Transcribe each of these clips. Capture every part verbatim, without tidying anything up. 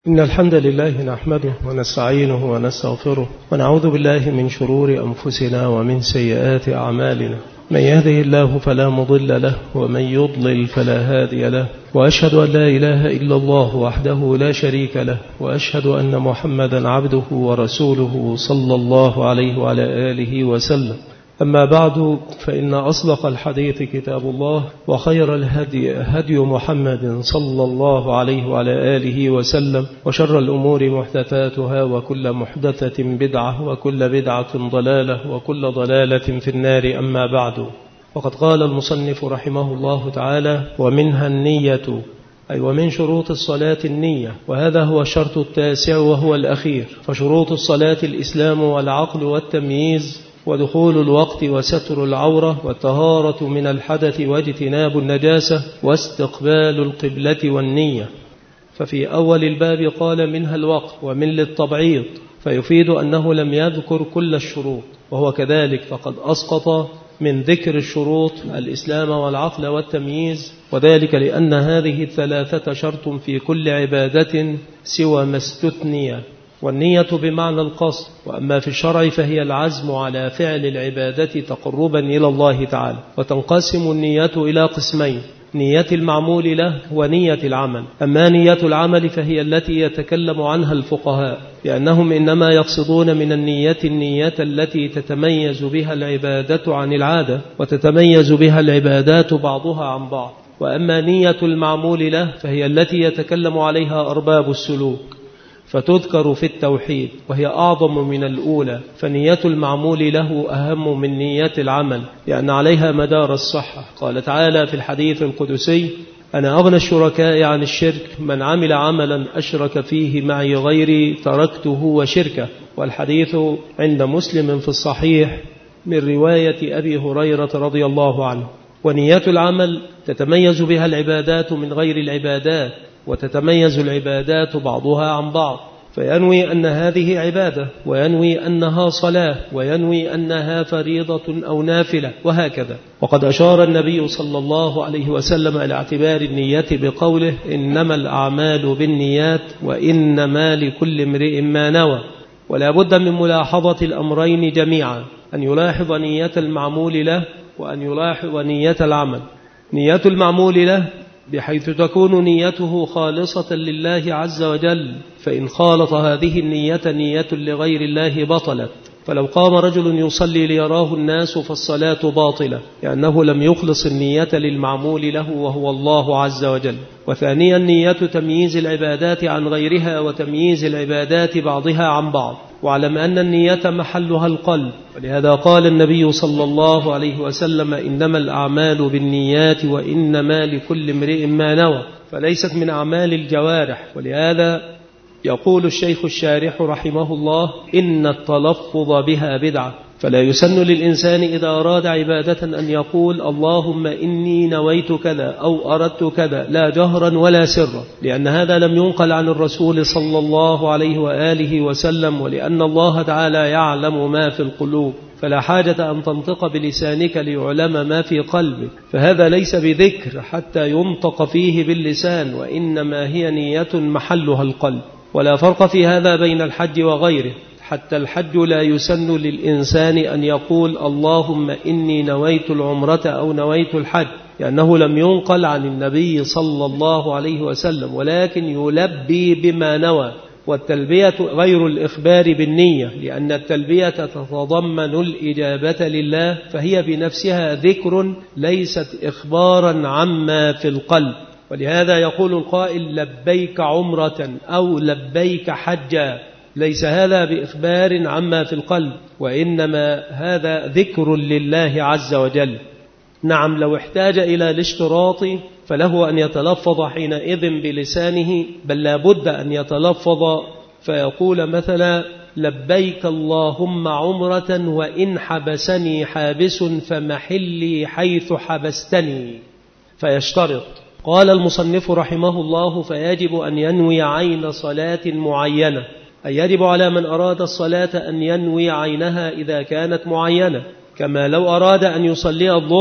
إن الحمد لله نحمده ونستعينه ونستغفره ونعوذ بالله من شرور أنفسنا ومن سيئات أعمالنا. من يهده الله فلا مضل له ومن يضلل فلا هادي له، وأشهد أن لا إله إلا الله وحده لا شريك له، وأشهد أن محمدا عبده ورسوله صلى الله عليه وعلى آله وسلم. أما بعد، فإن أصدق الحديث كتاب الله، وخير الهدي هدي محمد صلى الله عليه وعلى آله وسلم، وشر الأمور محدثاتها، وكل محدثة بدعة، وكل بدعة ضلالة، وكل ضلالة في النار. أما بعد، وقد قال المصنف رحمه الله تعالى: ومنها النية، أي ومن شروط الصلاة النية، وهذا هو الشرط التاسع وهو الأخير. فشروط الصلاة الإسلام والعقل والتمييز ودخول الوقت وستر العورة والطهارة من الحدث واجتناب النجاسة واستقبال القبلة والنية. ففي أول الباب قال منها الوقت ومن للتبعيض، فيفيد أنه لم يذكر كل الشروط، وهو كذلك فقد أسقط من ذكر الشروط الإسلام والعقل والتمييز، وذلك لأن هذه الثلاثة شرط في كل عبادة سوى ما استثني. والنية بمعنى القصد، وأما في الشرع فهي العزم على فعل العبادة تقربا إلى الله تعالى. وتنقسم النية إلى قسمين: نية المعمول له ونية العمل. أما نية العمل فهي التي يتكلم عنها الفقهاء، لأنهم إنما يقصدون من النية النية التي تتميز بها العبادة عن العادة، وتتميز بها العبادات بعضها عن بعض. وأما نية المعمول له فهي التي يتكلم عليها أرباب السلوك، فتذكر في التوحيد، وهي أعظم من الأولى. فنية المعمول له أهم من نية العمل، لأن عليها مدار الصحة. قال تعالى في الحديث القدسي: أنا أغنى الشركاء عن الشرك، من عمل عملا أشرك فيه معي غيري تركته وشركه. والحديث عند مسلم في الصحيح من رواية أبي هريرة رضي الله عنه. ونية العمل تتميز بها العبادات من غير العبادات، وتتميز العبادات بعضها عن بعض، فينوي أن هذه عبادة، وينوي أنها صلاة، وينوي أنها فريضة أو نافلة، وهكذا. وقد أشار النبي صلى الله عليه وسلم إلى اعتبار النية بقوله: إنما الأعمال بالنيات وإنما لكل امرئ ما نوى. ولا بد من ملاحظة الأمرين جميعا، أن يلاحظ نية المعمول له وأن يلاحظ نية العمل. نية المعمول له بحيث تكون نيته خالصة لله عز وجل، فإن خالط هذه النية نية لغير الله بطلت. فلو قام رجل يصلي ليراه الناس فالصلاة باطلة، لأنه لم يخلص النية للمعمول له وهو الله عز وجل. وثانيا نية تمييز العبادات عن غيرها، وتمييز العبادات بعضها عن بعض. واعلم أن النية محلها القلب، ولهذا قال النبي صلى الله عليه وسلم: إنما الأعمال بالنيات وإنما لكل امرئ ما نوى. فليست من أعمال الجوارح. ولهذا يقول الشيخ الشارح رحمه الله: إن التلفظ بها بدعة. فلا يسن للإنسان إذا أراد عبادة أن يقول: اللهم إني نويت كذا أو أردت كذا، لا جهرا ولا سرا، لأن هذا لم ينقل عن الرسول صلى الله عليه وآله وسلم، ولأن الله تعالى يعلم ما في القلوب، فلا حاجة أن تنطق بلسانك ليعلم ما في قلبك. فهذا ليس بذكر حتى ينطق فيه باللسان، وإنما هي نية محلها القلب. ولا فرق في هذا بين الحج وغيره. حتى الحج لا يسن للإنسان أن يقول: اللهم إني نويت العمرة أو نويت الحج، لأنه لم ينقل عن النبي صلى الله عليه وسلم، ولكن يلبي بما نوى. والتلبية غير الإخبار بالنية، لأن التلبية تتضمن الإجابة لله، فهي بنفسها ذكر ليست إخبارا عما في القلب. ولهذا يقول القائل: لبيك عمرة أو لبيك حجا، ليس هذا بإخبار عما في القلب، وإنما هذا ذكر لله عز وجل. نعم، لو احتاج إلى الاشتراط فله أن يتلفظ حينئذ بلسانه، بل لا بد أن يتلفظ فيقول مثلا: لبيك اللهم عمرة وإن حبسني حابس فمحلي حيث حبستني، فيشترط. قال المصنف رحمه الله: فيجب أن ينوي عين صلاة معينة، أي يجب على من أراد الصلاة أن ينوي عينها إذا كانت معينة. كما لو أراد أن يصلي الظهر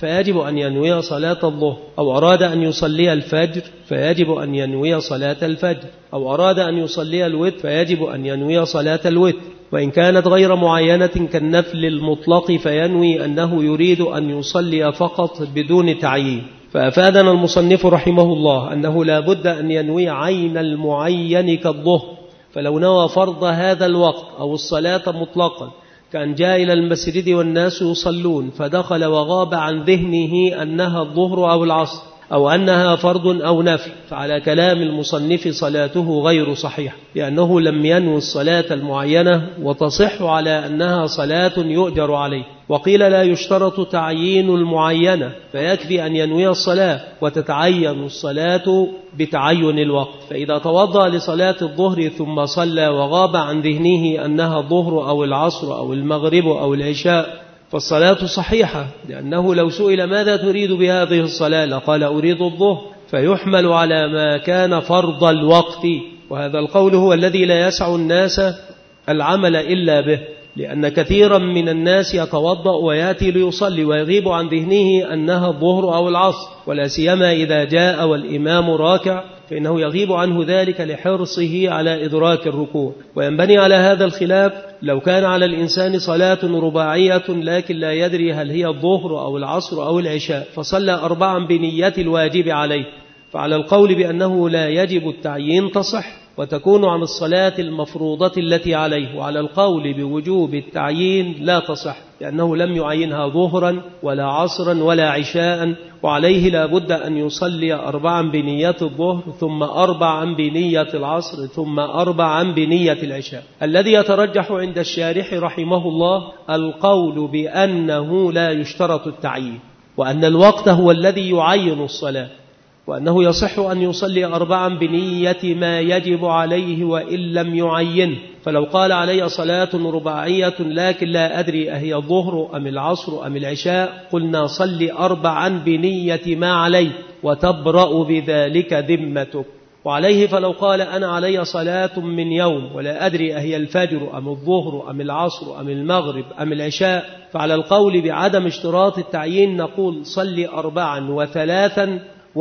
فيجب أن ينوي صلاة الظهر، أو أراد أن يصلي الفجر فيجب أن ينوي صلاة الفجر، أو أراد أن يصلي الوتر فيجب أن ينوي صلاة الوتر. وإن كانت غير معينة كالنفل المطلق فينوي أنه يريد أن يصلي فقط بدون تعيين. فأفادنا المصنف رحمه الله أنه لا بد أن ينوي عين المعين كالظهر، فلو نوى فرض هذا الوقت أو الصلاة مطلقا كان جاء إلى المسجد والناس يصلون فدخل وغاب عن ذهنه أنها الظهر أو العصر أو أنها فرض أو نفل، فعلى كلام المصنف صلاته غير صحيحة، لأنه لم ينوي الصلاة المعينة وتصح على أنها صلاة يؤجر عليه. وقيل لا يشترط تعيين المعينة، فيكفي أن ينوي الصلاة وتتعين الصلاة بتعين الوقت. فإذا توضأ لصلاة الظهر ثم صلى وغاب عن ذهنه أنها الظهر أو العصر أو المغرب أو العشاء فالصلاة صحيحة، لأنه لو سئل ماذا تريد بهذه الصلاة لقال أريد الظهر، فيحمل على ما كان فرض الوقت. وهذا القول هو الذي لا يسع الناس العمل إلا به، لأن كثيرا من الناس يتوضأ ويأتي ليصلي ويغيب عن ذهنه أنها الظهر أو العصر، ولا سيما إذا جاء والإمام راكع فإنه يغيب عنه ذلك لحرصه على إدراك الركوع. وينبني على هذا الخلاف لو كان على الإنسان صلاة رباعية لكن لا يدري هل هي الظهر أو العصر أو العشاء فصلى أربعا بنية الواجب عليه، فعلى القول بأنه لا يجب التعيين تصح وتكون عن الصلاة المفروضة التي عليه، وعلى القول بوجوب التعيين لا تصح لأنه لم يعينها ظهرا ولا عصرا ولا عشاء، وعليه لا بد أن يصلي أربعا بنية الظهر ثم أربعا بنية العصر ثم أربعا بنية العشاء. الذي يترجح عند الشارح رحمه الله القول بأنه لا يشترط التعيين، وأن الوقت هو الذي يعين الصلاة، وأنه يصح أن يصلي أربعا بنية ما يجب عليه وإن لم يعين. فلو قال علي صلاة رباعية لكن لا أدري أهي الظهر أم العصر أم العشاء قلنا صلي أربعا بنية ما عليه وتبرأ بذلك ذمتك. وعليه فلو قال أنا علي صلاة من يوم ولا أدري أهي الفجر أم الظهر أم العصر أم المغرب أم العشاء فعلى القول بعدم اشتراط التعيين نقول صلي أربعا وثلاثا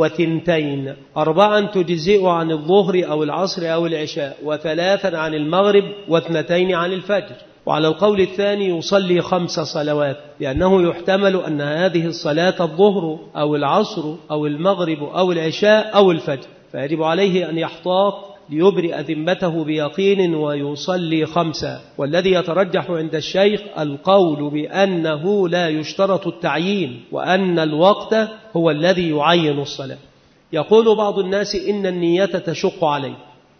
وثنتين، أربعا تجزئ عن الظهر أو العصر أو العشاء، وثلاثا عن المغرب، واثنتين عن الفجر. وعلى القول الثاني يصلي خمس صلوات، لأنه يحتمل أن هذه الصلاة الظهر أو العصر أو المغرب أو العشاء أو الفجر، فيجب عليه أن يحتاط ليبرئ ذمته بيقين ويصلي خمسة. والذي يترجح عند الشيخ القول بأنه لا يشترط التعيين، وأن الوقت هو الذي يعين الصلاة. يقول بعض الناس إن النية تشق عليه،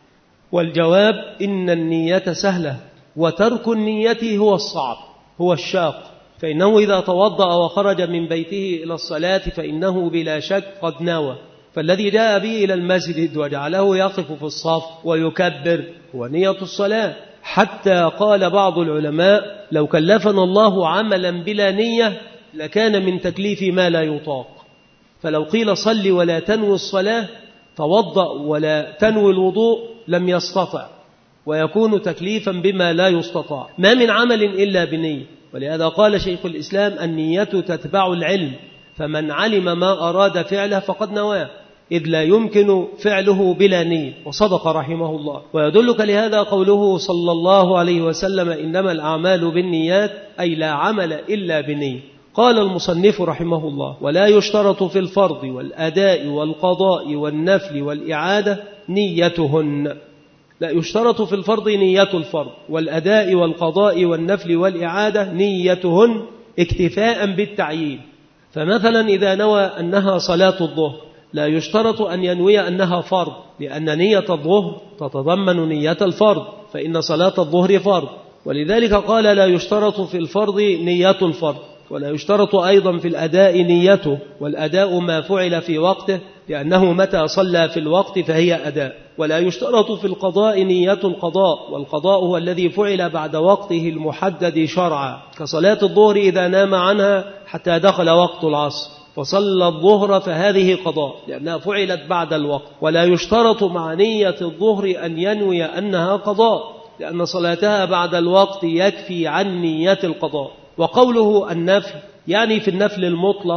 والجواب إن النية سهلة، وترك النية هو الصعب هو الشاق. فإنه إذا توضأ وخرج من بيته إلى الصلاة فإنه بلا شك قد نوى، فالذي جاء به إلى المسجد وجعله يقف في الصف ويكبر هو نية الصلاة. حتى قال بعض العلماء لو كلفنا الله عملا بلا نية لكان من تكليف ما لا يطاق. فلو قيل صل ولا تنوي الصلاة، توضأ ولا تنوي الوضوء، لم يستطع، ويكون تكليفا بما لا يستطاع. ما من عمل إلا بنية، ولهذا قال شيخ الإسلام النية تتبع العلم، فمن علم ما أراد فعله فقد نواه، إذ لا يمكن فعله بلا نية، وصدق رحمه الله. ويدلك لهذا قوله صلى الله عليه وسلم إنما الأعمال بالنيات، أي لا عمل إلا بنية. قال المصنف رحمه الله ولا يشترط في الفرض والأداء والقضاء والنفل والإعادة نيتهن. لا يشترط في الفرض نية الفرض، والأداء والقضاء والنفل والإعادة نيتهن اكتفاء بالتعيين. فمثلا إذا نوى أنها صلاة الظهر لا يشترط أن ينوي أنها فرض، لأن نية الظهر تتضمن نية الفرض، فإن صلاة الظهر فرض. ولذلك قال لا يشترط في الفرض نية الفرض، ولا يشترط أيضا في الأداء نيته، والأداء ما فعل في وقته، لأنه متى صلى في الوقت فهي أداء. ولا يشترط في القضاء نية القضاء، والقضاء هو الذي فعل بعد وقته المحدد شرعا، كصلاة الظهر إذا نام عنها حتى دخل وقت العصر فصلى الظهر فهذه قضاء لأنها فعلت بعد الوقت. ولا يشترط مع نية الظهر أن ينوي أنها قضاء، لأن صلاتها بعد الوقت يكفي عن نية القضاء. وقوله النفل يعني في النفل المطلق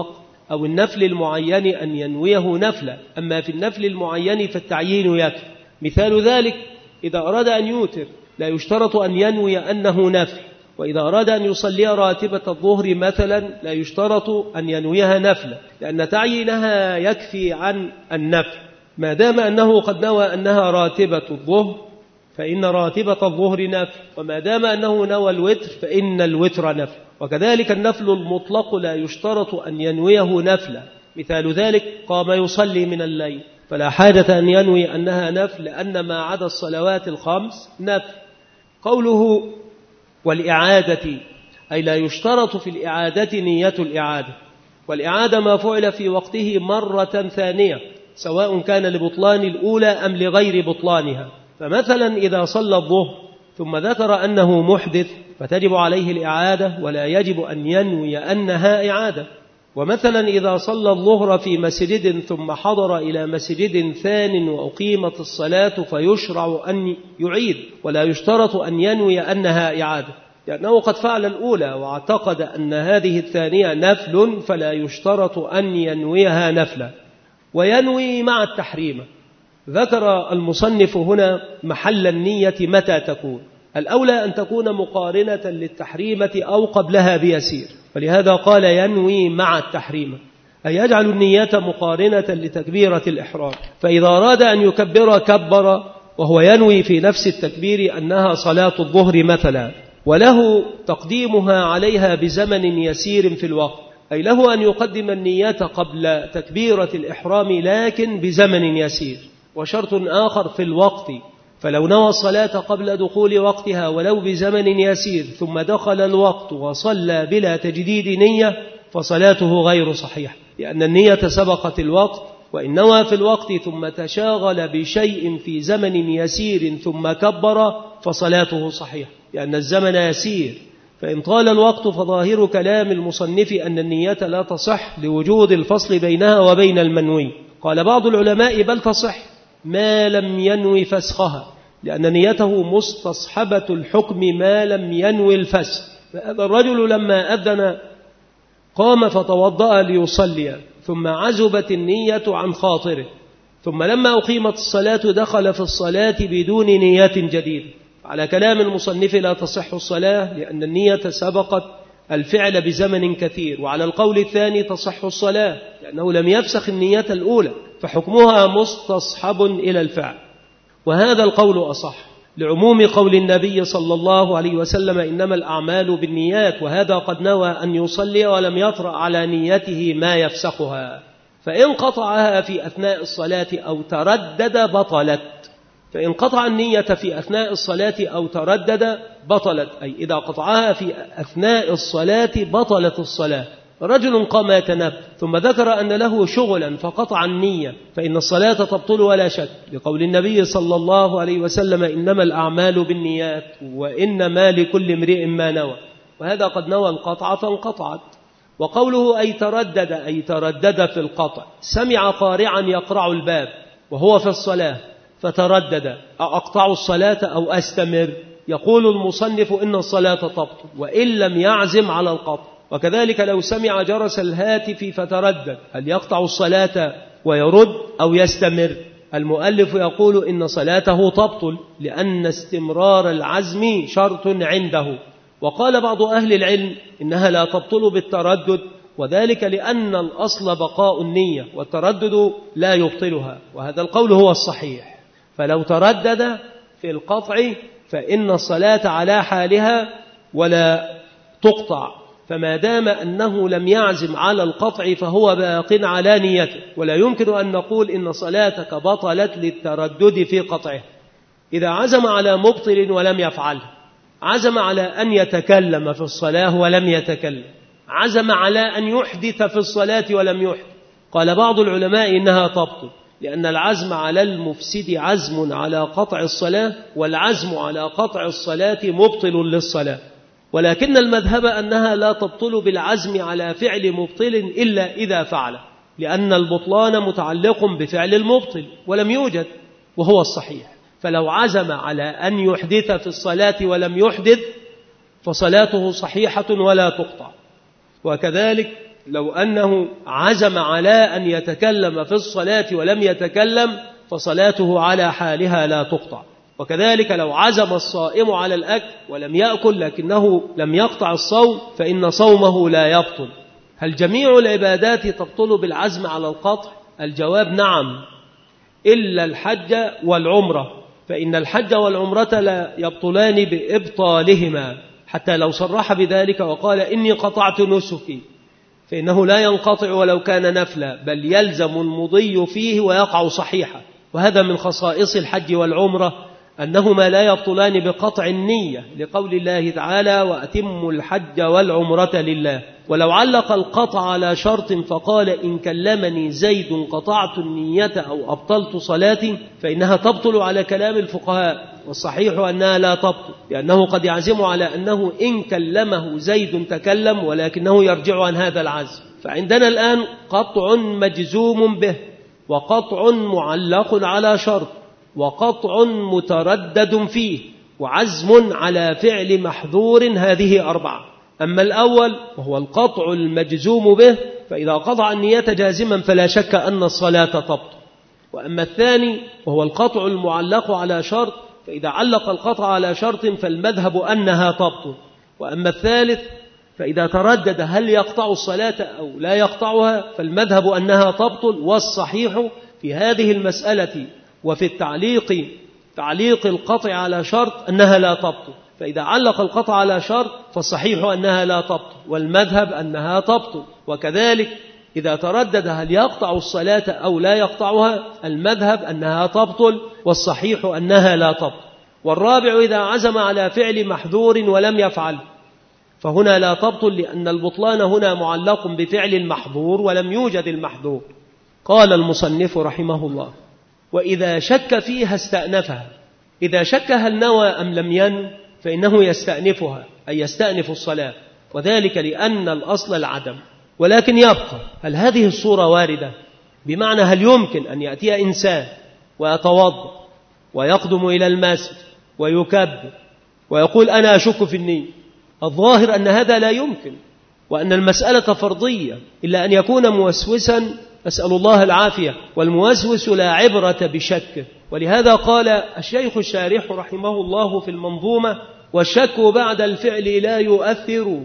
أو النفل المعين أن ينويه نفلا، أما في النفل المعين فالتعيين يكفي. مثال ذلك إذا أراد أن يوتر لا يشترط أن ينوي أنه نفل، وإذا أراد أن يصلي راتبة الظهر مثلا لا يشترط أن ينويها نفلا، لأن تعيينها يكفي عن النفل ما دام أنه قد نوى أنها راتبة الظهر، فإن راتبة الظهر نفل، وما دام أنه نوى الوتر فإن الوتر نفل. وكذلك النفل المطلق لا يشترط أن ينويه نفلا، مثال ذلك قام يصلي من الليل فلا حاجة أن ينوي أنها نفل، لأن ما عدا الصلوات الخمس نفل. قوله والإعادة أي لا يشترط في الإعادة نية الإعادة، والإعادة ما فعل في وقته مرة ثانية سواء كان لبطلان الأولى أم لغير بطلانها. فمثلا إذا صلى الظهر ثم ذكر أنه محدث فتجب عليه الإعادة ولا يجب أن ينوي أنها إعادة. ومثلا إذا صلى الظهر في مسجد ثم حضر إلى مسجد ثان وأقيمت الصلاة فيشرع أن يعيد ولا يشترط أن ينوي أنها إعادة، لأنه قد فعل الأولى واعتقد أن هذه الثانية نفل فلا يشترط أن ينويها نفلا. وينوي مع التحريم. ذكر المصنف هنا محل النية متى تكون. الأولى أن تكون مقارنة للتحريمة أو قبلها بيسير، فلهذا قال ينوي مع التحريمة، أي يجعل النية مقارنة لتكبيرة الإحرام. فإذا أراد أن يكبر كبر وهو ينوي في نفس التكبير أنها صلاة الظهر مثلا، وله تقديمها عليها بزمن يسير في الوقت، أي له أن يقدم النية قبل تكبيرة الإحرام لكن بزمن يسير. وشرط آخر في الوقت، فلو نوى الصلاة قبل دخول وقتها ولو بزمن يسير ثم دخل الوقت وصلى بلا تجديد نية فصلاته غير صحيحة، لأن النية سبقت الوقت، وإن نوى في الوقت ثم تشاغل بشيء في زمن يسير ثم كبر فصلاته صحيحة، لأن الزمن يسير. فإن طال الوقت فظاهر كلام المصنف أن النية لا تصح لوجود الفصل بينها وبين المنوي. قال بعض العلماء بل تصح ما لم ينوي فسخها، لأن نيته مستصحبة الحكم ما لم ينوي الفسخ. فهذا الرجل لما أذن قام فتوضأ ليصلي ثم عزبت النية عن خاطره، ثم لما أقيمت الصلاة دخل في الصلاة بدون نية جديدة. على كلام المصنف لا تصح الصلاة لأن النية سبقت الفعل بزمن كثير. وعلى القول الثاني تصح الصلاة لأنه لم يفسخ النية الأولى فحكمها مستصحب إلى الفعل، وهذا القول أصح لعموم قول النبي صلى الله عليه وسلم إنما الأعمال بالنيات، وهذا قد نوى أن يصلي ولم يطرأ على نيته ما يفسخها، فإن قطعها في أثناء الصلاة أو تردد بطلت. فإن قطع النية في أثناء الصلاة أو تردد بطلت، أي إذا قطعها في أثناء الصلاة بطلت الصلاة. رجل قام يتنفل ثم ذكر أن له شغلا فقطع النية فإن الصلاة تبطل ولا شك، لقول النبي صلى الله عليه وسلم إنما الأعمال بالنيات وإنما لكل امرئ ما نوى، وهذا قد نوى القطع فانقطعت. وقوله أي تردد أي تردد في القطع، سمع قارعا يقرع الباب وهو في الصلاة فتردد أقطع الصلاة أو أستمر، يقول المصنف إن الصلاة تبطل وإن لم يعزم على القطع. وكذلك لو سمع جرس الهاتف فتردد هل يقطع الصلاة ويرد أو يستمر؟ المؤلف يقول إن صلاته تبطل لأن استمرار العزم شرط عنده. وقال بعض أهل العلم إنها لا تبطل بالتردد، وذلك لأن الأصل بقاء النية والتردد لا يبطلها، وهذا القول هو الصحيح. فلو تردد في القطع فإن الصلاة على حالها ولا تقطع، فما دام أنه لم يعزم على القطع فهو باق على نيته، ولا يمكن أن نقول إن صلاتك بطلت للتردد في قطعه. إذا عزم على مبطل ولم يفعله، عزم على أن يتكلم في الصلاة ولم يتكلم، عزم على أن يحدث في الصلاة ولم يحدث، قال بعض العلماء إنها تبطل، لأن العزم على المفسد عزم على قطع الصلاة، والعزم على قطع الصلاة مبطل للصلاة. ولكن المذهب أنها لا تبطل بالعزم على فعل مبطل إلا إذا فعل، لأن البطلان متعلق بفعل المبطل ولم يوجد، وهو الصحيح. فلو عزم على أن يحدث في الصلاة ولم يحدث فصلاته صحيحة ولا تقطع. وكذلك لو أنه عزم على أن يتكلم في الصلاة ولم يتكلم فصلاته على حالها لا تقطع. وكذلك لو عزم الصائم على الأكل ولم يأكل لكنه لم يقطع الصوم فإن صومه لا يبطل. هل جميع العبادات تبطل بالعزم على القطع؟ الجواب نعم، إلا الحج والعمرة، فإن الحج والعمرة لا يبطلان بإبطالهما، حتى لو صرح بذلك وقال إني قطعت نسكي فإنه لا ينقطع ولو كان نفلا، بل يلزم المضي فيه ويقع صحيحا. وهذا من خصائص الحج والعمرة أنهما لا يبطلان بقطع النية، لقول الله تعالى وأتموا الحج والعمرة لله. ولو علق القطع على شرط فقال إن كلمني زيد قطعت النية أو أبطلت صلاتي فإنها تبطل على كلام الفقهاء، والصحيح أنها لا تبطل، لأنه قد يعزم على أنه إن كلمه زيد تكلم ولكنه يرجع عن هذا العزم. فعندنا الآن قطع مجزوم به، وقطع معلق على شرط، وقطع متردد فيه، وعزم على فعل محظور، هذه أربعة. أما الأول وهو القطع المجزوم به فإذا قطع النية جازما فلا شك أن الصلاة تبطل. وأما الثاني وهو القطع المعلق على شرط فإذا علق القطع على شرط فالمذهب أنها تبطل. وأما الثالث فإذا تردد هل يقطع الصلاة أو لا يقطعها فالمذهب أنها تبطل. والصحيح في هذه المسألة وفي التعليق تعليق القطع على شرط أنها لا تبطل، فإذا علق القطع على شرط فالصحيح أنها لا تبطل، والمذهب أنها تبطل. وكذلك إذا تردد هل يقطع الصلاة أو لا يقطعها المذهب أنها تبطل، والصحيح أنها لا تبطل. والرابع إذا عزم على فعل محذور ولم يفعل فهنا لا تبطل، لأن البطلان هنا معلق بفعل المحظور ولم يوجد المحذور. قال المصنف رحمه الله وإذا شك فيها استأنفها. إذا شك هل نوى أم لم ين فإنه يستأنفها، أي يستأنف الصلاة، وذلك لأن الأصل العدم. ولكن يبقى هل هذه الصورة واردة؟ بمعنى هل يمكن أن يأتي إنسان ويتوضأ ويقدم إلى المسجد ويكبر ويقول أنا أشك في النية؟ الظاهر أن هذا لا يمكن، وأن المسألة فرضية، إلا أن يكون موسوسا، أسأل الله العافية، والموسوس لا عبرة بشكه. ولهذا قال الشيخ الشارح رحمه الله في المنظومة والشك بعد الفعل لا يؤثر،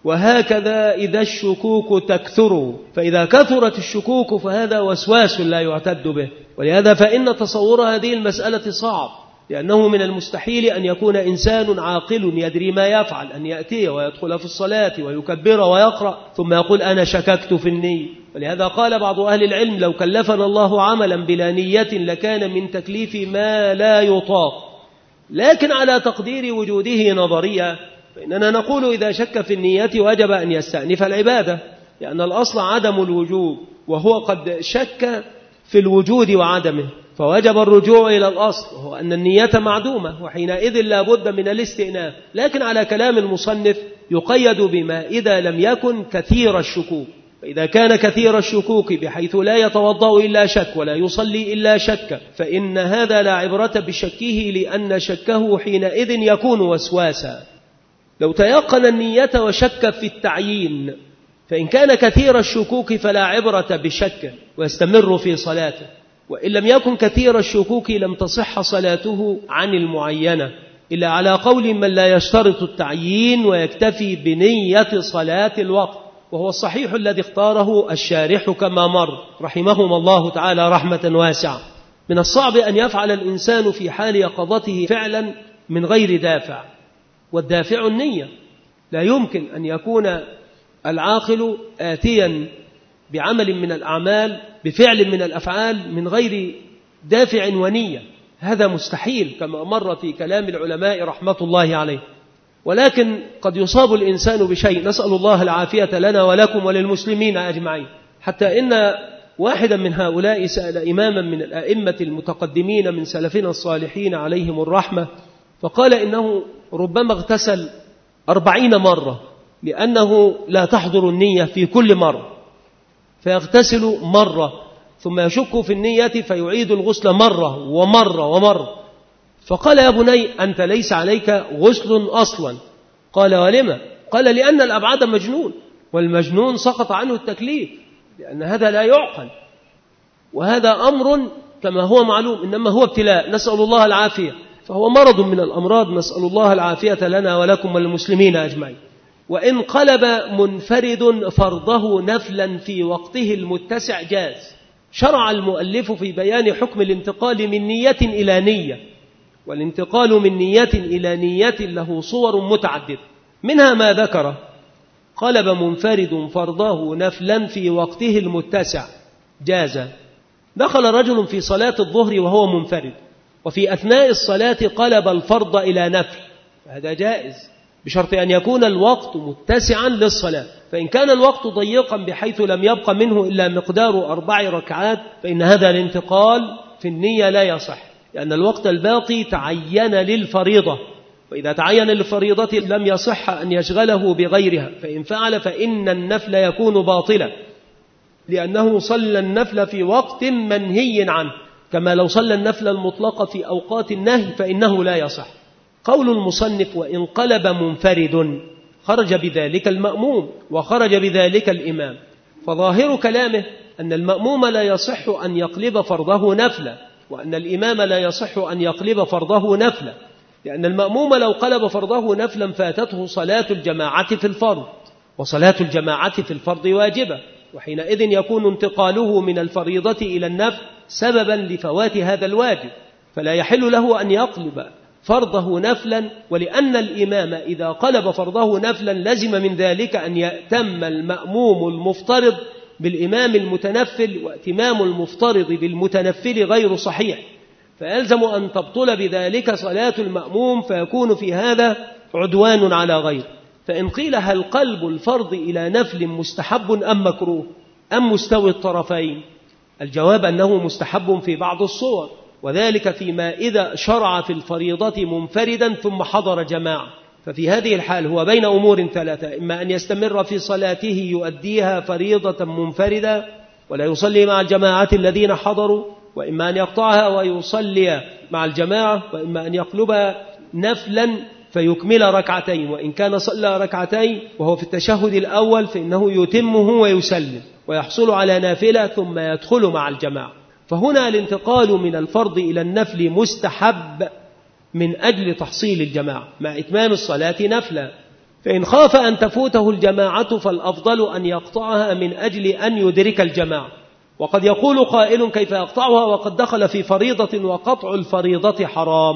وهكذا إذا الشكوك تكثر. فإذا كثرت الشكوك فهذا وسواس لا يعتد به. ولهذا فإن تصور هذه المسألة صعب، لأنه من المستحيل أن يكون إنسان عاقل يدري ما يفعل أن يأتي ويدخل في الصلاة ويكبر ويقرأ ثم يقول أنا شككت في النية. ولهذا قال بعض أهل العلم لو كلفنا الله عملا بلا نية لكان من تكليف ما لا يطاق، لكن على تقدير وجوده نظريا فإننا نقول إذا شك في النية وجب أن يستأنف العبادة، لأن الأصل عدم الوجوب، وهو قد شك في الوجود وعدمه، فوجب الرجوع إلى الأصل وهو أن النية معدومة، وحينئذ لا بد من الاستئناف. لكن على كلام المصنف يقيد بما إذا لم يكن كثير الشكوك. فإذا كان كثير الشكوك بحيث لا يتوضأ إلا شك ولا يصلي إلا شك فإن هذا لا عبرة بشكه، لأن شكه حينئذ يكون وسواسا. لو تيقن النية وشك في التعيين فإن كان كثير الشكوك فلا عبرة بشك ويستمر في صلاته، وإن لم يكن كثير الشكوك لم تصح صلاته عن المعينة، إلا على قول من لا يشترط التعيين ويكتفي بنية صلاة الوقت، وهو الصحيح الذي اختاره الشارح كما مر رحمهم الله تعالى رحمة واسعة. من الصعب أن يفعل الإنسان في حال يقظته فعلا من غير دافع، والدافع النية. لا يمكن أن يكون العاقل آتيا بعمل من الأعمال بفعل من الأفعال من غير دافع ونية، هذا مستحيل كما مر في كلام العلماء رحمة الله عليه. ولكن قد يصاب الإنسان بشيء، نسأل الله العافية لنا ولكم وللمسلمين أجمعين، حتى إن واحدا من هؤلاء سأل إماما من الأئمة المتقدمين من سلفنا الصالحين عليهم الرحمة، فقال إنه ربما اغتسل أربعين مرة لأنه لا تحضر النية في كل مرة، فيغتسل مرة ثم يشك في النية فيعيد الغسل مرة ومرة ومرة. فقال يا بني أنت ليس عليك غسل أصلا. قال ولما؟ قال لأن الأبعد مجنون، والمجنون سقط عنه التكليف، لأن هذا لا يعقل، وهذا أمر كما هو معلوم إنما هو ابتلاء، نسأل الله العافية، فهو مرض من الأمراض، نسأل الله العافية لنا ولكم وللمسلمين أجمعين. وإن قلب منفرد فرضه نفلا في وقته المتسع جاز. شرع المؤلف في بيان حكم الانتقال من نية إلى نية، والانتقال من نية إلى نية له صور متعددة، منها ما ذكره: قلب منفرد فرضه نفلا في وقته المتسع جاز. دخل رجل في صلاة الظهر وهو منفرد، وفي أثناء الصلاة قلب الفرض إلى نفل، هذا جائز بشرط أن يكون الوقت متسعا للصلاة. فإن كان الوقت ضيقا بحيث لم يبق منه إلا مقدار أربع ركعات فإن هذا الانتقال في النية لا يصح، لأن الوقت الباقي تعين للفريضة، وإذا تعين للفريضة لم يصح أن يشغله بغيرها، فإن فعل فإن النفل يكون باطلا، لأنه صلى النفل في وقت منهي عنه، كما لو صلى النفل المطلق في أوقات النهي فإنه لا يصح. قول المصنف: وإن قلب منفرد، خرج بذلك المأموم وخرج بذلك الإمام، فظاهر كلامه أن المأموم لا يصح أن يقلب فرضه نفلا، وأن الإمام لا يصح أن يقلب فرضه نفلا، لأن المأموم لو قلب فرضه نفلا فاتته صلاة الجماعة في الفرض، وصلاة الجماعة في الفرض واجبة، وحينئذ يكون انتقاله من الفريضة إلى النفل سببا لفوات هذا الواجب، فلا يحل له أن يقلب فرضه نفلا. ولأن الإمام إذا قلب فرضه نفلا لزم من ذلك أن يأتم المأموم المفترض بالإمام المتنفل، واتمام المفترض بالمتنفل غير صحيح، فيلزم أن تبطل بذلك صلاة المأموم، فيكون في هذا عدوان على غيره. فإن قيل: هل قلب الفرض إلى نفل مستحب أم مكروه أم مستوي الطرفين؟ الجواب أنه مستحب في بعض الصور، وذلك فيما إذا شرع في الفريضة منفردا ثم حضر جماعة، ففي هذه الحال هو بين أمور ثلاثة: إما أن يستمر في صلاته يؤديها فريضة منفردا ولا يصلي مع الجماعة الذين حضروا، وإما أن يقطعها ويصلي مع الجماعة، وإما أن يقلبها نفلا فيكمل ركعتين، وإن كان صلى ركعتين وهو في التشهد الأول فإنه يتمه ويسلم ويحصل على نافلة ثم يدخل مع الجماعة. فهنا الانتقال من الفرض إلى النفل مستحب من أجل تحصيل الجماعة مع إتمام الصلاة نفلا. فإن خاف أن تفوته الجماعة فالأفضل أن يقطعها من أجل أن يدرك الجماعة. وقد يقول قائل: كيف يقطعها وقد دخل في فريضة وقطع الفريضة حرام؟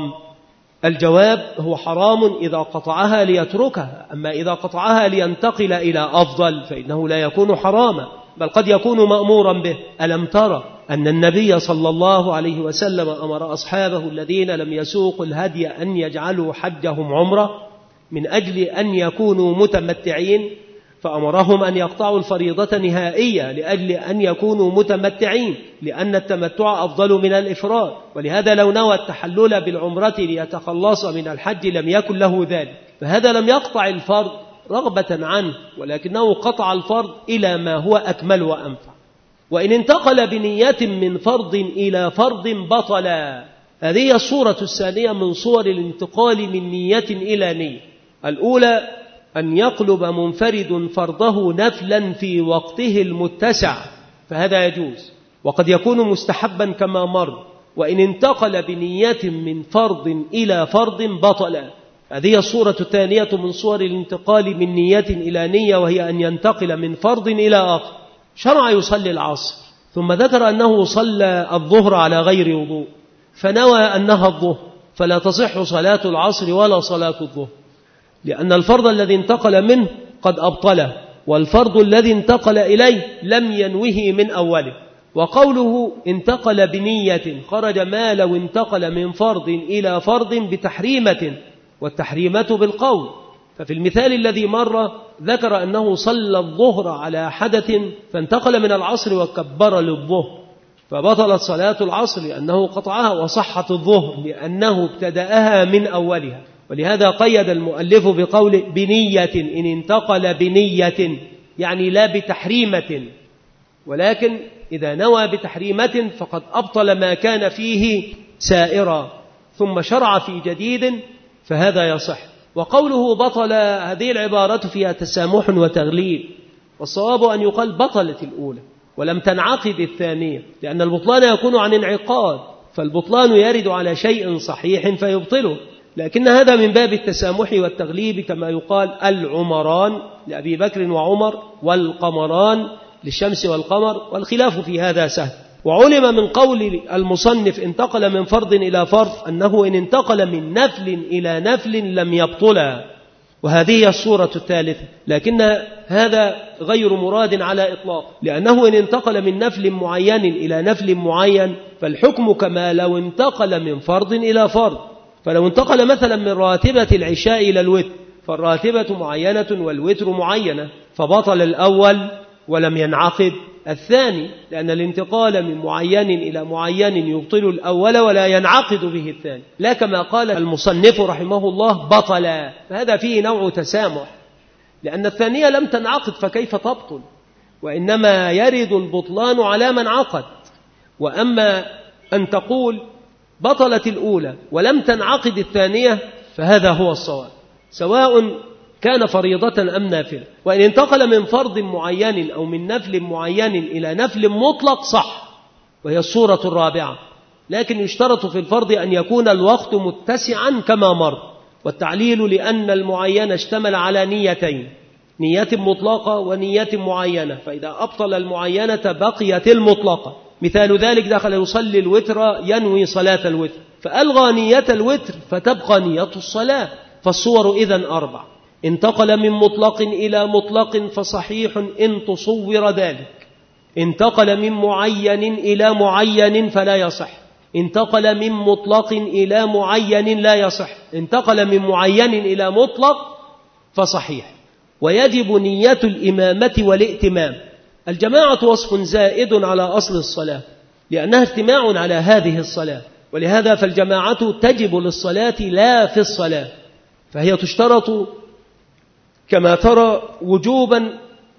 الجواب: هو حرام إذا قطعها ليتركها، أما إذا قطعها لينتقل إلى أفضل فإنه لا يكون حراما، بل قد يكون مأمورا به. ألم ترى أن النبي صلى الله عليه وسلم أمر أصحابه الذين لم يسوقوا الهدي أن يجعلوا حجهم عمرة من أجل أن يكونوا متمتعين، فأمرهم أن يقطعوا الفريضة نهائية لأجل أن يكونوا متمتعين، لأن التمتع أفضل من الإفراد. ولهذا لو نوى التحلل بالعمرة ليتخلص من الحج لم يكن له ذلك، فهذا لم يقطع الفرض رغبة عنه، ولكنه قطع الفرض إلى ما هو أكمل وأنفع. وإن انتقل بنية من فرض إلى فرض بطلا. هذه الصورة الثانية من صور الانتقال من نية إلى نية. الأولى أن يقلب منفرد فرضه نفلا في وقته المتسع، فهذا يجوز وقد يكون مستحبا كما مر. وإن انتقل بنية من فرض إلى فرض بطلا. هذه الصورة الثانية من صور الانتقال من نية إلى نية، وهي أن ينتقل من فرض إلى آخر. شرع يصلي العصر ثم ذكر أنه صلى الظهر على غير وضوء، فنوى أنها الظهر، فلا تصح صلاة العصر ولا صلاة الظهر، لأن الفرض الذي انتقل منه قد أبطله، والفرض الذي انتقل إليه لم ينوه من أوله. وقوله انتقل بنية خرج ما لو انتقل من فرض إلى فرض بتحريمة، والتحريمة بالقول. ففي المثال الذي مر ذكر أنه صلى الظهر على حدث فانتقل من العصر وكبر للظهر، فبطلت صلاة العصر لأنه قطعها، وصحت الظهر لأنه ابتدأها من أولها. ولهذا قيد المؤلف بقول بنية، إن انتقل بنية يعني لا بتحريمة، ولكن إذا نوى بتحريمة فقد أبطل ما كان فيه سائرا ثم شرع في جديد، فهذا يصح. وقوله بطل هذه العبارة فيها تسامح وتغليب، والصواب أن يقال بطلت الأولى ولم تنعقد الثانية، لأن البطلان يكون عن انعقاد، فالبطلان يرد على شيء صحيح فيبطله، لكن هذا من باب التسامح والتغليب، كما يقال العمران لأبي بكر وعمر والقمران للشمس والقمر، والخلاف في هذا سهل. وعلم من قول المصنف انتقل من فرض إلى فرض أنه إن انتقل من نفل إلى نفل لم يبطلا، وهذه الصورة الثالثة، لكن هذا غير مراد على إطلاق، لأنه إن انتقل من نفل معين إلى نفل معين فالحكم كما لو انتقل من فرض إلى فرض. فلو انتقل مثلا من راتبة العشاء إلى الوتر فالراتبة معينة والوتر معينة، فبطل الأول ولم ينعقد الثاني، لأن الانتقال من معين إلى معين يبطل الأول ولا ينعقد به الثاني، لا كما قال المصنف رحمه الله بطلا، فهذا فيه نوع تسامح، لأن الثانية لم تنعقد فكيف تبطل، وإنما يرد البطلان على من عقد. وأما أن تقول بطلت الأولى ولم تنعقد الثانية فهذا هو الصواب، سواء كان فريضة أم نافلة. وإن انتقل من فرض معين أو من نفل معين إلى نفل مطلق صح، وهي الصورة الرابعة، لكن يشترط في الفرض أن يكون الوقت متسعا كما مر، والتعليل لأن المعين اشتمل على نيتين، نية مطلقة ونية معينة، فإذا أبطل المعينة بقيت المطلقة. مثال ذلك دخل يصلي الوتر ينوي صلاة الوتر فألغى نية الوتر فتبقى نية الصلاة، فالصور إذن أربع: انتقل من مطلق إلى مطلق فصحيح إن تصور ذلك، انتقل من معين إلى معين فلا يصح، انتقل من مطلق إلى معين لا يصح، انتقل من معين إلى مطلق فصحيح. ويجب نية الإمامة والائتمام. الجماعة وصف زائد على أصل الصلاة لأنها اجتماع على هذه الصلاة، ولهذا فالجماعة تجب للصلاة لا في الصلاة، فهي تشترط كما ترى وجوبا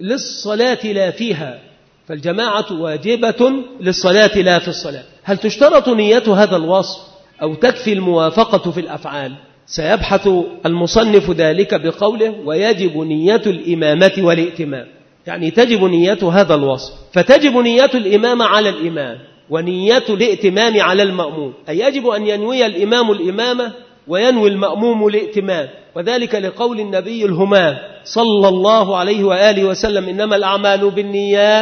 للصلاة لا فيها، فالجماعة واجبة للصلاة لا في الصلاة. هل تشترط نية هذا الوصف أو تكفي الموافقة في الأفعال؟ سيبحث المصنف ذلك بقوله ويجب نية الإمامة والائتمام، يعني تجب نية هذا الوصف، فتجب نية الإمامة على الإمام ونية الائتمام على المأموم، أي يجب أن ينوي الإمام الإمامة وينوي المأموم الائتمام، وذلك لقول النبي الهمام صلى الله عليه وآله وسلم إنما الأعمال بالنيات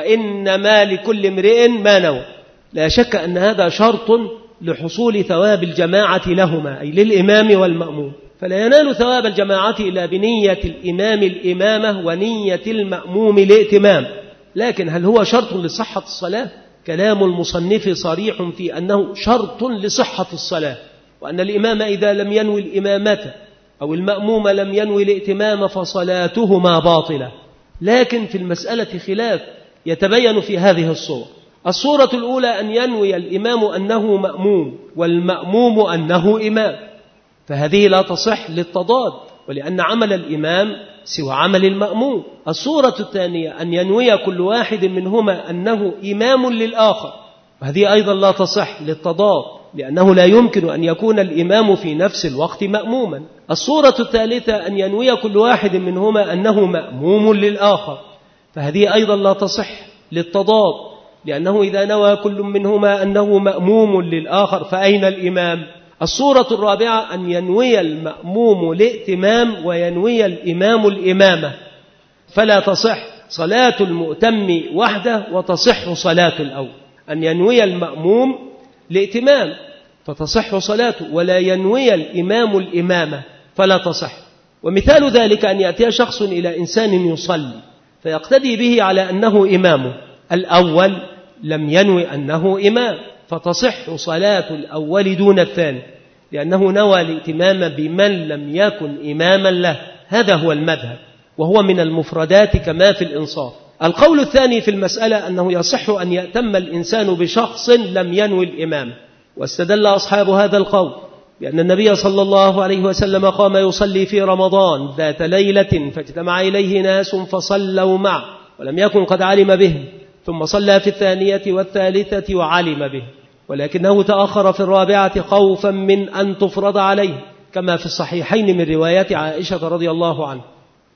وإنما لكل امرئ ما نوى. لا شك أن هذا شرط لحصول ثواب الجماعة لهما، أي للإمام والمأموم، فلا ينال ثواب الجماعة إلا بنية الإمام الإمامة ونية المأموم الائتمام. لكن هل هو شرط لصحة الصلاة؟ كلام المصنف صريح في أنه شرط لصحة الصلاة، وأن الإمام إذا لم ينوي الإمامة أو المأموم لم ينوي الائتمام فصلاتهما باطلة. لكن في المسألة خلاف يتبين في هذه الصور. الصورة الأولى أن ينوي الإمام أنه مأموم والمأموم أنه إمام، فهذه لا تصح للتضاد، ولأن عمل الإمام سوى عمل المأموم. الصورة الثانية أن ينوي كل واحد منهما أنه إمام للآخر، وهذه أيضا لا تصح للتضاد، لأنه لا يمكن أن يكون الإمام في نفس الوقت مأموما. الصورة الثالثة أن ينوي كل واحد منهما أنه مأموم للآخر، فهذه أيضا لا تصح للتضاد، لأنه إذا نوى كل منهما أنه مأموم للآخر فأين الإمام؟ الصورة الرابعة أن ينوي المأموم الائتمام وينوي الإمام الإمامة، فلا تصح صلاة المؤتم وحده وتصح صلاة الأول. أن ينوي المأموم الائتمام فتصح صلاته، ولا ينوي الإمام الإمامة فلا تصح. ومثال ذلك أن يأتي شخص إلى إنسان يصلي فيقتدي به على أنه إمامه، الأول لم ينوي أنه إمام فتصح صلاة الأول دون الثاني، لأنه نوى الائتمام بمن لم يكن إماما له. هذا هو المذهب، وهو من المفردات كما في الإنصاف. القول الثاني في المسألة أنه يصح أن يأتم الإنسان بشخص لم ينوي الإمام، واستدل أصحاب هذا القول لأن النبي صلى الله عليه وسلم قام يصلي في رمضان ذات ليلة فاجتمع إليه ناس فصلوا معه ولم يكن قد علم بهم، ثم صلى في الثانية والثالثة وعلم به، ولكنه تأخر في الرابعة خوفا من أن تفرض عليه، كما في الصحيحين من رواية عائشة رضي الله عنه.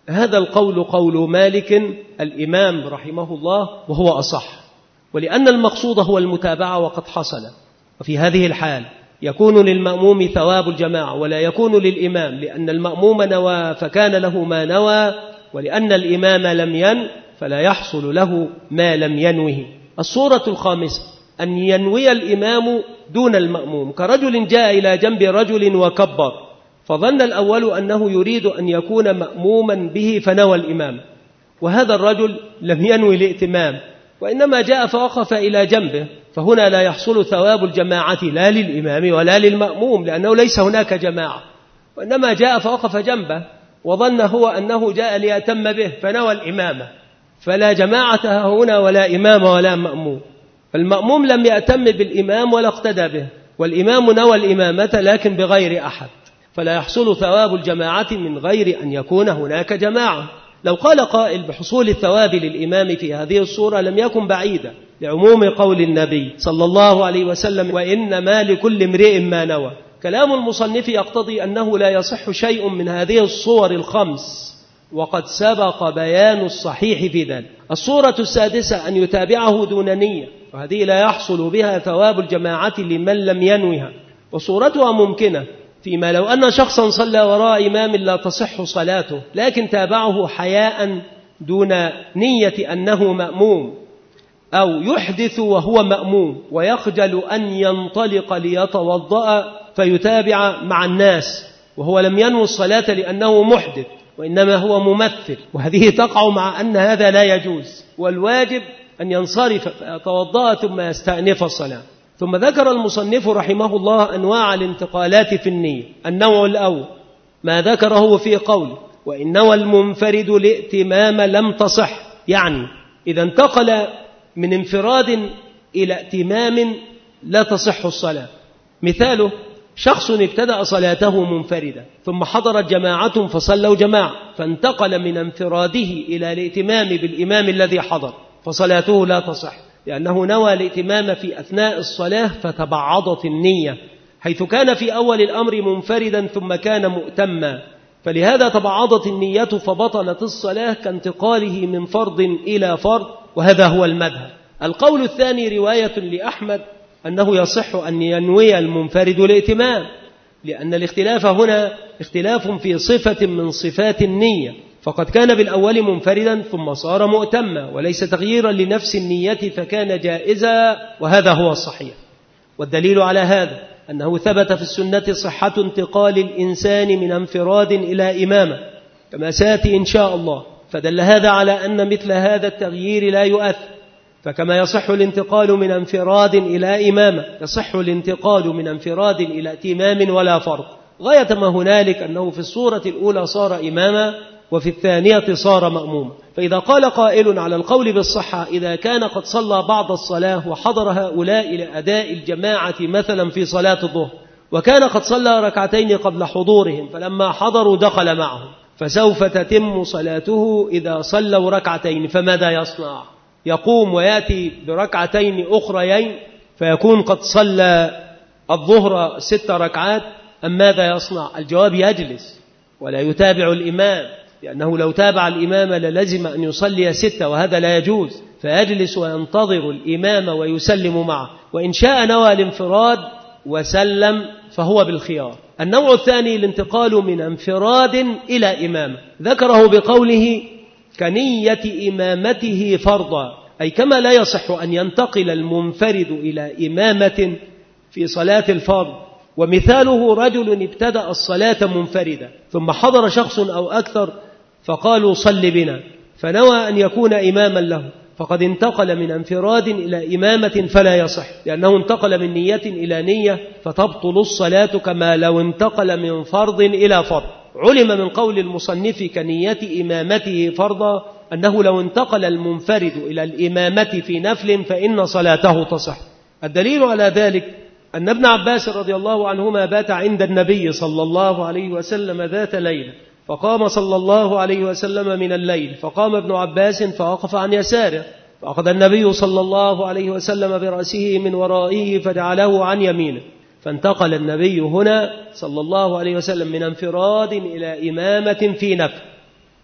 هذا القول قول مالك الإمام رحمه الله وهو أصح، ولأن المقصود هو المتابعة وقد حصل. وفي هذه الحال يكون للمأموم ثواب الجماعة ولا يكون للإمام، لأن المأموم نوى فكان له ما نوى، ولأن الإمام لم ين فلا يحصل له ما لم ينوه. الصورة الخامسة أن ينوي الإمام دون المأموم، كرجل جاء إلى جنب رجل وكبر، فظن الأول أنه يريد أن يكون مأموما به فنوى الإمام، وهذا الرجل لم ينوي الائتمام وإنما جاء فوقف إلى جنبه، فهنا لا يحصل ثواب الجماعة لا للإمام ولا للمأموم، لأنه ليس هناك جماعة، وإنما جاء فوقف جنبه وظن هو أنه جاء ليأتم به فنوى الإمامة، فلا جماعة هنا ولا إمام ولا مأموم. فالمأموم لم يأتم بالإمام ولا اقتدى به، والإمام نوى الإمامة لكن بغير أحد، فلا يحصل ثواب الجماعة من غير أن يكون هناك جماعة. لو قال قائل بحصول الثواب للإمام في هذه الصورة لم يكن بعيدا، لعموم قول النبي صلى الله عليه وسلم: وإنما لكل امرئ ما نوى. كلام المصنف يقتضي أنه لا يصح شيء من هذه الصور الخمس، وقد سبق بيان الصحيح في ذلك. الصورة السادسة أن يتابعه دون نية، وهذه لا يحصل بها ثواب الجماعة لمن لم ينوها، وصورتها ممكنة فيما لو أن شخصا صلى وراء إمام لا تصح صلاته لكن تابعه حياء دون نية أنه مأموم، أو يحدث وهو مأموم ويخجل أن ينطلق ليتوضأ فيتابع مع الناس وهو لم ينوي الصلاة لأنه محدث وإنما هو ممثل، وهذه تقع مع أن هذا لا يجوز، والواجب أن ينصرف فيتوضأ ثم يستأنف الصلاة. ثم ذكر المصنف رحمه الله أنواع الانتقالات في النية. النوع الأول ما ذكره في قوله: وإن نوى المنفرد الائتمام لم تصح، يعني إذا انتقل من انفراد إلى ائتمام لا تصح الصلاة. مثاله: شخص ابتدأ صلاته منفردا ثم حضرت جماعة فصلوا جماعة، فانتقل من انفراده إلى الائتمام بالإمام الذي حضر، فصلاته لا تصح، لأنه نوى الائتمام في أثناء الصلاة فتبعضت النية، حيث كان في أول الأمر منفردا ثم كان مؤتما، فلهذا تبعضت النية فبطلت الصلاة كانتقاله من فرض إلى فرض، وهذا هو المذهب. القول الثاني رواية لأحمد أنه يصح أن ينوي المنفرد الائتمام، لأن الاختلاف هنا اختلاف في صفة من صفات النية، فقد كان بالأول منفردا ثم صار مؤتما وليس تغييرا لنفس النية فكان جائزا، وهذا هو الصحيح. والدليل على هذا أنه ثبت في السنة صحة انتقال الإنسان من انفراد إلى إمامة كما سيأتي إن شاء الله، فدل هذا على أن مثل هذا التغيير لا يؤثر، فكما يصح الانتقال من انفراد إلى إمامة يصح الانتقال من انفراد إلى ائتمام ولا فرق. غاية ما هنالك أنه في الصورة الأولى صار إماما وفي الثانية صار مأموما. فإذا قال قائل على القول بالصحة إذا كان قد صلى بعض الصلاة وحضر هؤلاء لأداء الجماعة مثلا في صلاة الظهر، وكان قد صلى ركعتين قبل حضورهم فلما حضروا دخل معهم، فسوف تتم صلاته إذا صلوا ركعتين، فماذا يصنع؟ يقوم ويأتي بركعتين أخريين فيكون قد صلى الظهر ست ركعات، أم ماذا يصنع؟ الجواب: يجلس ولا يتابع الإمام، لأنه لو تابع الإمام للزم أن يصلي ستة وهذا لا يجوز، فيجلس وينتظر الإمام ويسلم معه، وإن شاء نوى الانفراد وسلم فهو بالخيار. النوع الثاني الانتقال من انفراد إلى إمامة، ذكره بقوله: كنية إمامته فرضا، أي كما لا يصح أن ينتقل المنفرد إلى إمامة في صلاة الفرض. ومثاله: رجل ابتدأ الصلاة منفردا ثم حضر شخص أو أكثر فقالوا: صل بنا، فنوى أن يكون إماما له، فقد انتقل من انفراد إلى إمامة فلا يصح، لأنه انتقل من نية إلى نية فتبطل الصلاة كما لو انتقل من فرض إلى فرض. علم من قول المصنف كنية إمامته فرضا أنه لو انتقل المنفرد إلى الإمامة في نفل فإن صلاته تصح. الدليل على ذلك أن ابن عباس رضي الله عنهما بات عند النبي صلى الله عليه وسلم ذات ليلة، فقام صلى الله عليه وسلم من الليل، فقام ابن عباس فوقف عن يساره، فأخذ النبي صلى الله عليه وسلم برأسه من ورائه فجعله عن يمينه، فانتقل النبي هنا صلى الله عليه وسلم من انفراد إلى إمامة في نفل،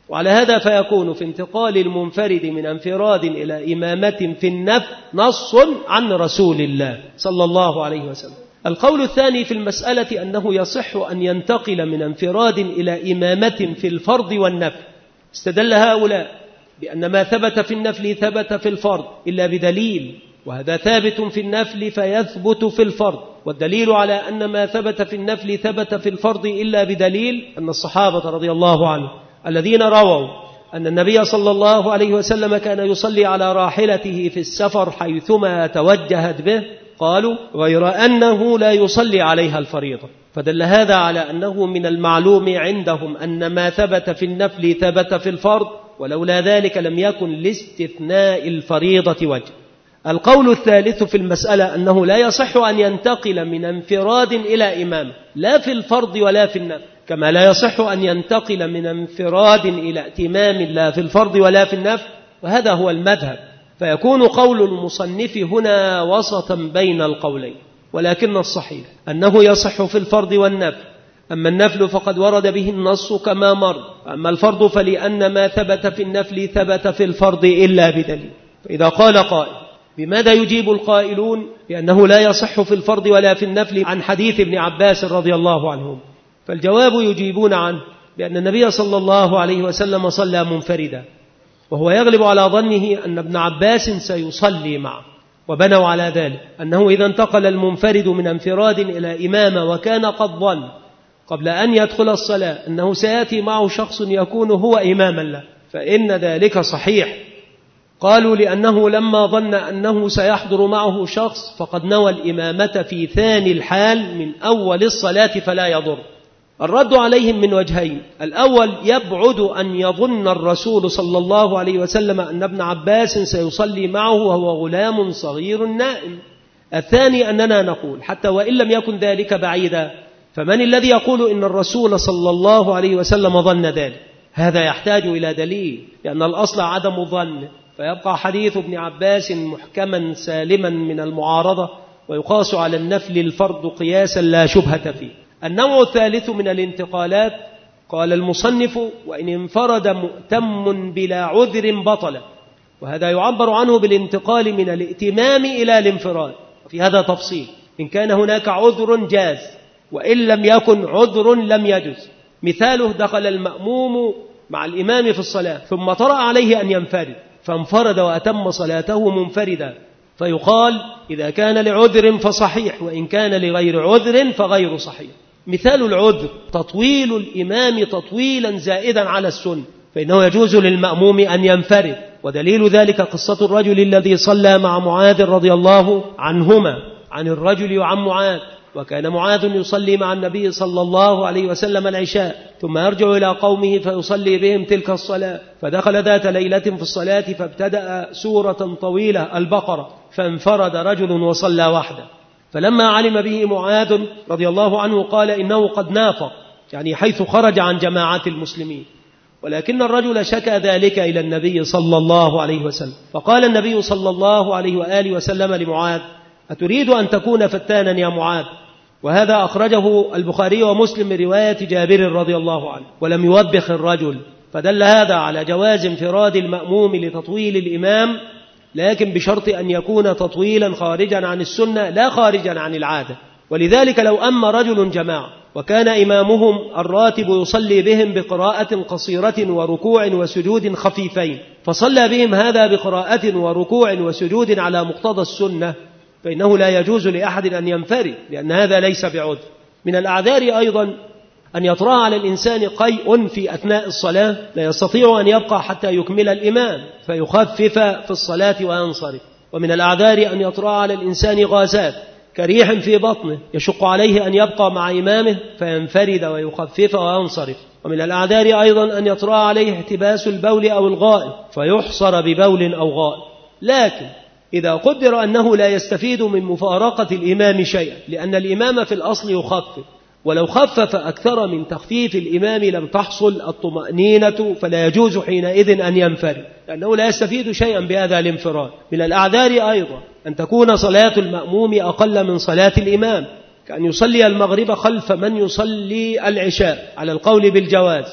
وعلى هذا فيكون في انتقال المنفرد من انفراد إلى إمامة في النفل نص عن رسول الله صلى الله عليه وسلم. القول الثاني في المسألة أنه يصح أن ينتقل من انفراد إلى إمامة في الفرض والنفل. استدل هؤلاء بأن ما ثبت في النفل ثبت في الفرض إلا بدليل، وهذا ثابت في النفل فيثبت في الفرض، والدليل على أن ما ثبت في النفل ثبت في الفرض إلا بدليل أن الصحابة رضي الله عنهم الذين رووا أن النبي صلى الله عليه وسلم كان يصلي على راحلته في السفر حيثما توجهت به، قالوا غير أنه لا يصلي عليها الفريضة، فدل هذا على أنه من المعلوم عندهم أن ما ثبت في النفل ثبت في الفرض، ولولا ذلك لم يكن لاستثناء الفريضة وجه. القول الثالث في المسألة أنه لا يصح أن ينتقل من انفراد إلى إمامة لا في الفرض ولا في النفل، كما لا يصح أن ينتقل من انفراد إلى ائتمام لا في الفرض ولا في النفل، وهذا هو المذهب. فيكون قول المصنف هنا وسطا بين القولين، ولكن الصحيح أنه يصح في الفرض والنفل. أما النفل فقد ورد به النص كما مر، أما الفرض فلأن ما ثبت في النفل ثبت في الفرض إلا بدليل. فإذا قال قائل بماذا يجيب القائلون بأنه لا يصح في الفرض ولا في النفل عن حديث ابن عباس رضي الله عنهم؟ فالجواب يجيبون عنه بأن النبي صلى الله عليه وسلم صلى منفردا، وهو يغلب على ظنه أن ابن عباس سيصلي معه، وبنوا على ذلك أنه إذا انتقل المنفرد من انفراد إلى إمامة وكان قد ظن قبل أن يدخل الصلاة أنه سيأتي معه شخص يكون هو إماما له فإن ذلك صحيح. قالوا لأنه لما ظن أنه سيحضر معه شخص فقد نوى الإمامة في ثاني الحال من أول الصلاة فلا يضر. الرد عليهم من وجهين: الأول يبعد أن يظن الرسول صلى الله عليه وسلم أن ابن عباس سيصلي معه وهو غلام صغير نائم. الثاني أننا نقول حتى وإن لم يكن ذلك بعيدا، فمن الذي يقول إن الرسول صلى الله عليه وسلم ظن ذلك؟ هذا يحتاج إلى دليل، لأن الأصل عدم الظن، فيبقى حديث ابن عباس محكما سالما من المعارضة، ويقاس على النفل الفرض قياسا لا شبهة فيه. النوع الثالث من الانتقالات قال المصنف: وإن انفرد مؤتم بلا عذر بطل، وهذا يعبر عنه بالانتقال من الائتمام إلى الانفراد، وفي هذا تفصيل: إن كان هناك عذر جاز، وإن لم يكن عذر لم يجز. مثاله: دخل المأموم مع الإمام في الصلاة ثم طرأ عليه أن ينفرد فانفرد وأتم صلاته منفردا، فيقال إذا كان لعذر فصحيح، وإن كان لغير عذر فغير صحيح. مثال العذر تطويل الإمام تطويلا زائدا على السنة، فإنه يجوز للمأموم أن ينفرد، ودليل ذلك قصة الرجل الذي صلى مع معاذ رضي الله عنهما، عن الرجل وعن معاذ. وكان معاذ يصلي مع النبي صلى الله عليه وسلم العشاء ثم يرجع إلى قومه فيصلي بهم تلك الصلاة، فدخل ذات ليلة في الصلاة فابتدأ سورة طويلة البقرة فانفرد رجل وصلى وحده، فلما علم به معاذ رضي الله عنه قال إنه قد نافق، يعني حيث خرج عن جماعة المسلمين. ولكن الرجل شكى ذلك إلى النبي صلى الله عليه وسلم، فقال النبي صلى الله عليه وآله وسلم لمعاذ: أتريد أن تكون فتانا يا معاذ؟ وهذا أخرجه البخاري ومسلم من رواية جابر رضي الله عنه، ولم يوبخ الرجل، فدل هذا على جواز انفراد المأموم لتطويل الإمام، لكن بشرط أن يكون تطويلا خارجا عن السنة لا خارجا عن العادة. ولذلك لو أما رجل جماعة وكان إمامهم الراتب يصلي بهم بقراءة قصيرة وركوع وسجود خفيفين، فصلى بهم هذا بقراءة وركوع وسجود على مقتضى السنة، فإنه لا يجوز لأحد أن ينفرد، لأن هذا ليس بعذر. من الأعذار أيضا أن يطرأ على الإنسان قيء في أثناء الصلاة لا يستطيع أن يبقى حتى يكمل الإمام فيخفف في الصلاة وينصرف. ومن الأعذار أن يطرأ على الإنسان غازات كريح في بطنه يشق عليه أن يبقى مع إمامه فينفرد ويخفف وينصرف. ومن الأعذار أيضا أن يطرأ عليه احتباس البول أو الغائط فيحصر ببول أو غائط. لكن إذا قدر أنه لا يستفيد من مفارقة الإمام شيئا، لأن الإمام في الأصل يخفف، ولو خفف أكثر من تخفيف الإمام لم تحصل الطمأنينة، فلا يجوز حينئذ أن ينفرد، لأنه لا يستفيد شيئا بهذا الانفراد. من الأعذار أيضا أن تكون صلاة المأموم أقل من صلاة الإمام، كأن يصلي المغرب خلف من يصلي العشاء على القول بالجواز،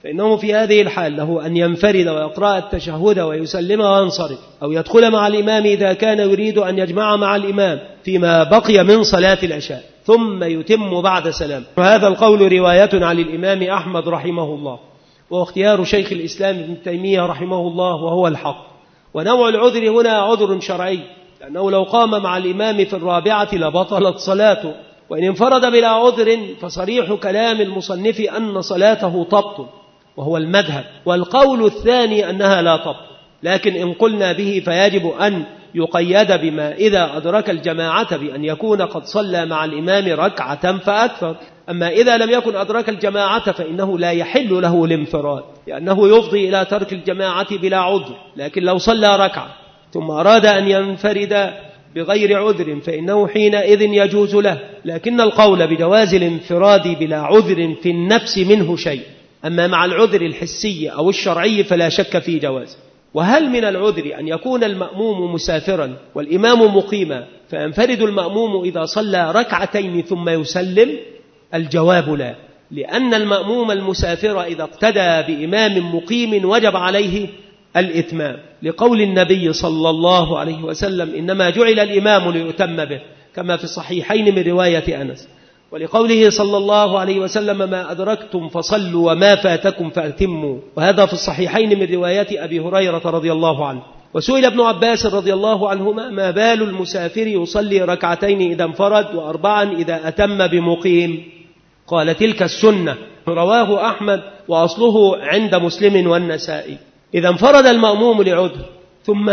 فإنه في هذه الحال له أن ينفرد ويقرأ التشهد ويسلم وينصرف، أو يدخل مع الإمام إذا كان يريد أن يجمع مع الإمام فيما بقي من صلاة العشاء ثم يتم بعد سلام. وهذا القول رواية عن الإمام أحمد رحمه الله، واختيار شيخ الإسلام ابن تيمية رحمه الله وهو الحق. ونوع العذر هنا عذر شرعي، لأنه لو قام مع الإمام في الرابعة لبطلت صلاته، وإن انفرد بلا عذر فصريح كلام المصنف أن صلاته تبطل، وهو المذهب. والقول الثاني أنها لا تبطل، لكن إن قلنا به فيجب أن يقيد بما إذا أدرك الجماعة بأن يكون قد صلى مع الإمام ركعة فأكثر. أما إذا لم يكن أدرك الجماعة فإنه لا يحل له الانفراد، لأنه يفضي إلى ترك الجماعة بلا عذر. لكن لو صلى ركعة ثم أراد أن ينفرد بغير عذر فإنه حينئذ يجوز له، لكن القول بجواز الانفراد بلا عذر في النفس منه شيء، أما مع العذر الحسي أو الشرعي فلا شك في جواز. وهل من العذر أن يكون المأموم مسافرا والإمام مقيما فينفرد المأموم إذا صلى ركعتين ثم يسلم؟ الجواب لا، لأن المأموم المسافر إذا اقتدى بإمام مقيم وجب عليه الإتمام، لقول النبي صلى الله عليه وسلم إنما جعل الإمام ليؤتم به، كما في الصحيحين من رواية أنس، ولقوله صلى الله عليه وسلم ما أدركتم فصلوا وما فاتكم فأتموا، وهذا في الصحيحين من رواية أبي هريرة رضي الله عنه. وسئل ابن عباس رضي الله عنهما ما بال المسافر يصلي ركعتين إذا انفرد وأربعا إذا أتم بمقيم؟ قال تلك السنة، رواه أحمد وأصله عند مسلم والنسائي. إذا انفرد المأموم لعذر ثم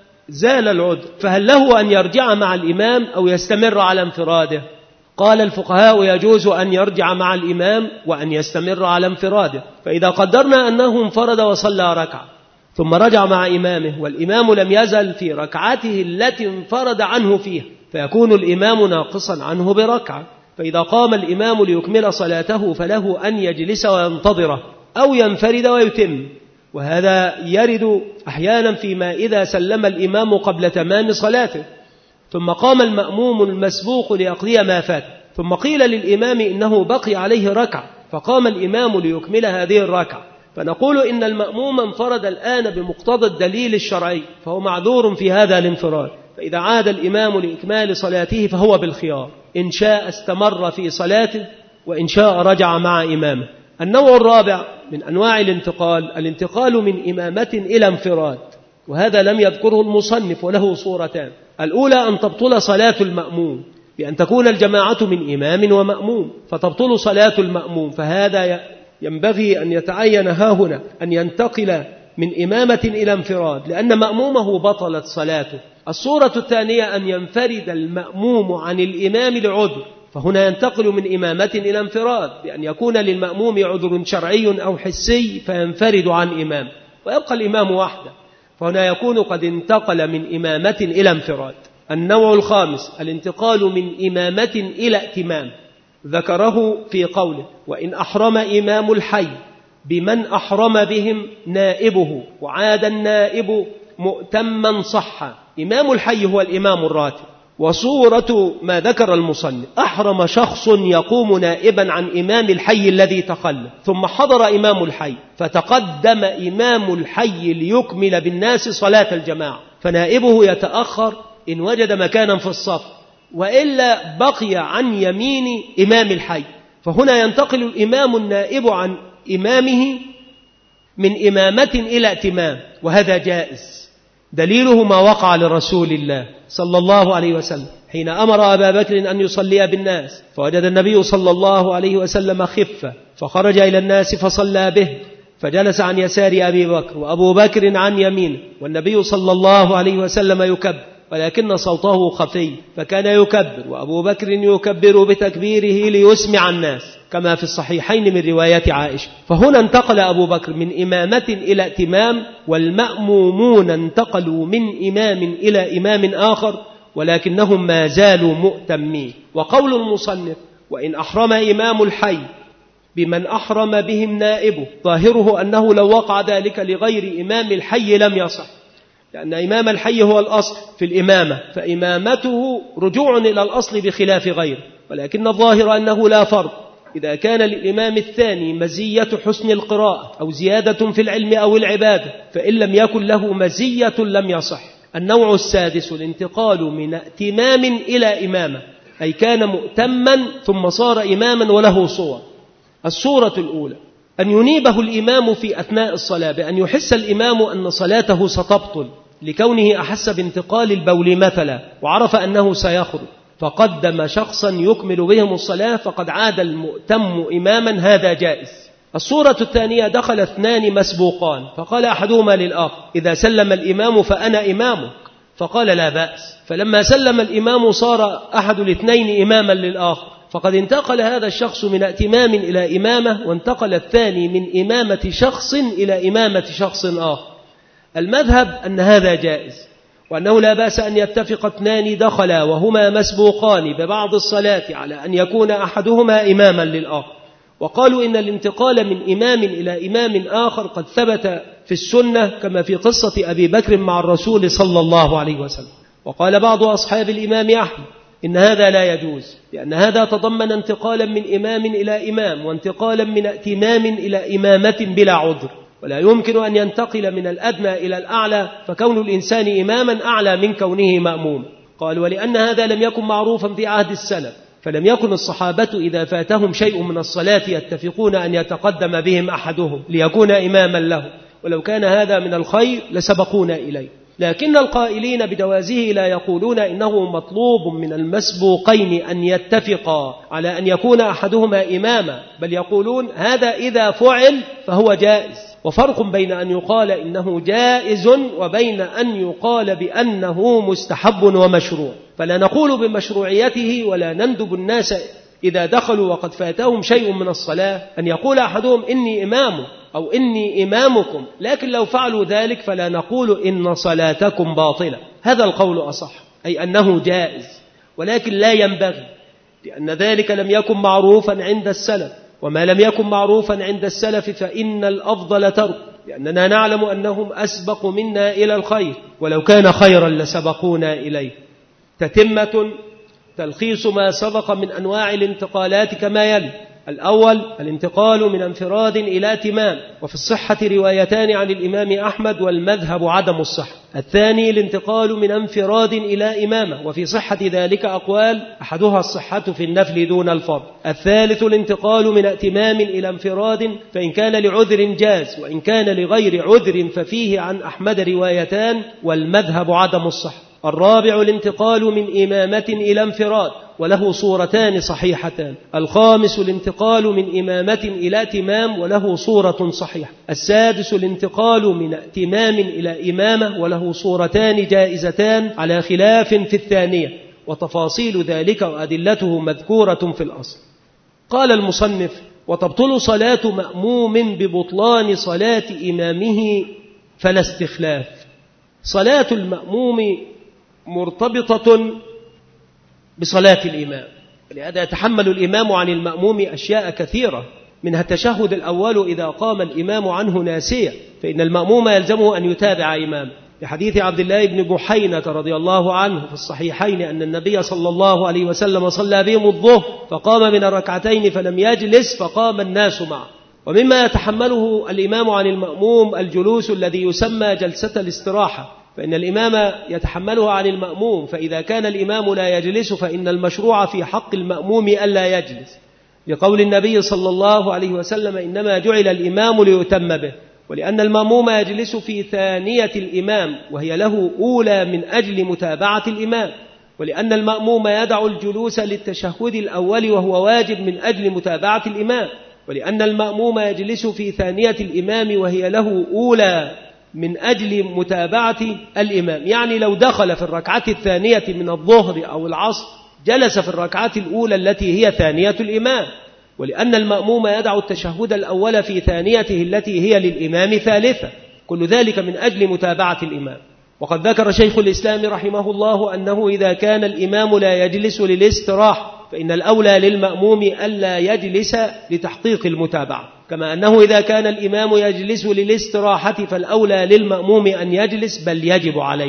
زال العذر فهل له أن يرجع مع الإمام أو يستمر على انفراده؟ قال الفقهاء يجوز أن يرجع مع الإمام وأن يستمر على انفراده. فإذا قدرنا أنه انفرد وصلى ركعة ثم رجع مع إمامه والإمام لم يزل في ركعته التي انفرد عنه فيها فيكون الإمام ناقصا عنه بركعة، فإذا قام الإمام ليكمل صلاته فله أن يجلس وينتظره أو ينفرد ويتم. وهذا يرد أحيانا فيما إذا سلم الإمام قبل تمام صلاته ثم قام المأموم المسبوق ليقضي ما فات، ثم قيل للإمام إنه بقي عليه ركعة فقام الإمام ليكمل هذه الركعة، فنقول إن المأموم انفرد الآن بمقتضى الدليل الشرعي فهو معذور في هذا الانفراد. فإذا عاد الإمام لإكمال صلاته فهو بالخيار، إن شاء استمر في صلاته وإن شاء رجع مع إمامه. النوع الرابع من أنواع الانتقال الانتقال من إمامة إلى انفراد، وهذا لم يذكره المصنف وله صورتان. الأولى أن تبطل صلاة المأموم بأن تكون الجماعة من إمام ومأموم فتبطل صلاة المأموم، فهذا ينبغي أن يتعين ها هنا أن ينتقل من إمامة إلى انفراد لأن مأمومه بطلت صلاته. الصورة الثانية أن ينفرد المأموم عن الإمام لعذر، فهنا ينتقل من إمامة إلى انفراد بأن يكون للمأموم عذر شرعي أو حسي فينفرد عن إمام ويبقى الإمام وحده، فهنا يكون قد انتقل من إمامة إلى انفراد. النوع الخامس الانتقال من إمامة إلى ائتمام، ذكره في قوله وإن أحرم إمام الحي بمن أحرم بهم نائبه وعاد النائب مؤتما صح. إمام الحي هو الإمام الراتب. وصورة ما ذكر المصنف أحرم شخص يقوم نائبا عن إمام الحي الذي تخلف ثم حضر إمام الحي فتقدم إمام الحي ليكمل بالناس صلاة الجماعة، فنائبه يتأخر إن وجد مكانا في الصف وإلا بقي عن يمين إمام الحي، فهنا ينتقل الإمام النائب عن إمامه من إمامة إلى ائتمام، وهذا جائز. دليله ما وقع لرسول الله صلى الله عليه وسلم حين أمر أبا بكر أن يصلي بالناس فوجد النبي صلى الله عليه وسلم خفة فخرج إلى الناس فصلى به، فجلس عن يسار أبي بكر وأبو بكر عن يمينه والنبي صلى الله عليه وسلم يكبر ولكن صوته خفي فكان يكبر وأبو بكر يكبر بتكبيره ليسمع الناس كما في الصحيحين من رواية عائشة. فهنا انتقل أبو بكر من إمامة إلى ائتمام والمأمومون انتقلوا من إمام إلى إمام آخر ولكنهم ما زالوا مؤتمين. وقول المصنف وإن أحرم إمام الحي بمن أحرم بهم نائبه ظاهره أنه لو وقع ذلك لغير إمام الحي لم يصح، لأن إمام الحي هو الأصل في الإمامة فإمامته رجوع إلى الأصل بخلاف غيره، ولكن الظاهر أنه لا فرق إذا كان للإمام الثاني مزية حسن القراءة أو زيادة في العلم أو العبادة، فإن لم يكن له مزية لم يصح. النوع السادس الانتقال من ائتمام إلى إمامة، أي كان مؤتما ثم صار إماما وله صور. الصورة الأولى أن ينيبه الإمام في أثناء الصلاة بأن يحس الإمام أن صلاته ستبطل، لكونه أحس بانتقال البول مثلا وعرف أنه سيخرج فقدم شخصا يكمل بهم الصلاة فقد عاد المؤتم إماما، هذا جائز. الصورة الثانية دخل اثنان مسبوقان فقال أحدهما للآخر إذا سلم الإمام فأنا إمامك، فقال لا بأس، فلما سلم الإمام صار أحد الاثنين إماما للآخر، فقد انتقل هذا الشخص من ائتمام إلى إمامة، وانتقل الثاني من إمامة شخص إلى إمامة شخص آخر. المذهب أن هذا جائز، وأنه لا بأس أن يتفق اثنان دخلا وهما مسبوقان ببعض الصلاة على أن يكون أحدهما إماما للآخر. وقالوا إن الانتقال من إمام إلى إمام آخر قد ثبت في السنة كما في قصة أبي بكر مع الرسول صلى الله عليه وسلم. وقال بعض أصحاب الإمام أحمد إن هذا لا يجوز، لأن هذا تضمن انتقالا من إمام إلى إمام وانتقالا من ائتمام إلى إمامة بلا عذر، ولا يمكن أن ينتقل من الأدنى إلى الأعلى، فكون الإنسان إماما أعلى من كونه مأموم. قال ولأن هذا لم يكن معروفا في عهد السلف، فلم يكن الصحابة إذا فاتهم شيء من الصلاة يتفقون أن يتقدم بهم أحدهم ليكون إماما له، ولو كان هذا من الخير لسبقونا إليه. لكن القائلين بجوازه لا يقولون إنه مطلوب من المسبوقين أن يتفقا على أن يكون أحدهما إماما، بل يقولون هذا إذا فعل فهو جائز. وفرق بين أن يقال إنه جائز وبين أن يقال بأنه مستحب ومشروع. فلا نقول بمشروعيته ولا نندب الناس إذا دخلوا وقد فاتهم شيء من الصلاة أن يقول أحدهم إني إمام أو إني إمامكم، لكن لو فعلوا ذلك فلا نقول إن صلاتكم باطلة. هذا القول أصح، أي أنه جائز، ولكن لا ينبغي، لأن ذلك لم يكن معروفا عند السلف، وما لم يكن معروفا عند السلف فإن الأفضل ترك، لأننا نعلم أنهم أسبق منا إلى الخير، ولو كان خيرا لسبقونا إليه. تتمة تلخيص ما سبق من أنواع الانتقالات كما يلي: الأول الانتقال من انفراد إلى اتمام، وفي الصحة روايتان عن الإمام أحمد والمذهب عدم الصحة. الثاني الانتقال من انفراد إلى إمامة، وفي صحة ذلك أقوال أحدها الصحة في النفل دون الفرض. الثالث الانتقال من ائتمام إلى انفراد، فإن كان لعذر جاز، وإن كان لغير عذر ففيه عن أحمد روايتان والمذهب عدم الصحة. الرابع الانتقال من إمامة إلى انفراد، وله صورتان صحيحتان. الخامس الانتقال من إمامة إلى اتمام، وله صورة صحيحة. السادس الانتقال من ائتمام إلى إمامة، وله صورتان جائزتان على خلاف في الثانية، وتفاصيل ذلك وأدلته مذكورة في الأصل. قال المصنف: وتبطل صلاة مأموم ببطلان صلاة إمامه فلا استخلاف. صلاة المأموم مرتبطة بصلاة الإمام، لهذا يتحمل الإمام عن المأموم أشياء كثيرة، منها التشهد الأول إذا قام الإمام عنه ناسيا، فإن المأموم يلزمه أن يتابع إمامه، لحديث عبد الله بن بحينة رضي الله عنه في الصحيحين أن النبي صلى الله عليه وسلم صلى بهم الظهر فقام من الركعتين فلم يجلس فقام الناس معه. ومما يتحمله الإمام عن المأموم الجلوس الذي يسمى جلسة الاستراحة، فإن الإمام يتحمله عن المأموم، فإذا كان الإمام لا يجلس فإن المشروع في حق المأموم ألا يجلس، لقول النبي صلى الله عليه وسلم: إنما جعل الإمام ليتم به. ولأن المأموم يجلس في ثانية الإمام وهي له أولى من أجل متابعة الإمام، ولأن المأموم يدع الجلوس للتشهد الأول وهو واجب من أجل متابعة الإمام، ولأن المأموم يجلس في ثانية الإمام وهي له أولى من أجل متابعة الإمام. يعني لو دخل في الركعة الثانية من الظهر أو العصر جلس في الركعة الأولى التي هي ثانية الإمام، ولأن المأموم يدع التشهد الأول في ثانيته التي هي للإمام ثالثة، كل ذلك من أجل متابعة الإمام. وقد ذكر شيخ الإسلام رحمه الله أنه إذا كان الإمام لا يجلس للاستراحة فإن الأولى للمأموم ألا يجلس لتحقيق المتابعة، كما أنه إذا كان الإمام يجلس للاستراحة فالأولى للمأموم أن يجلس، بل يجب عليه،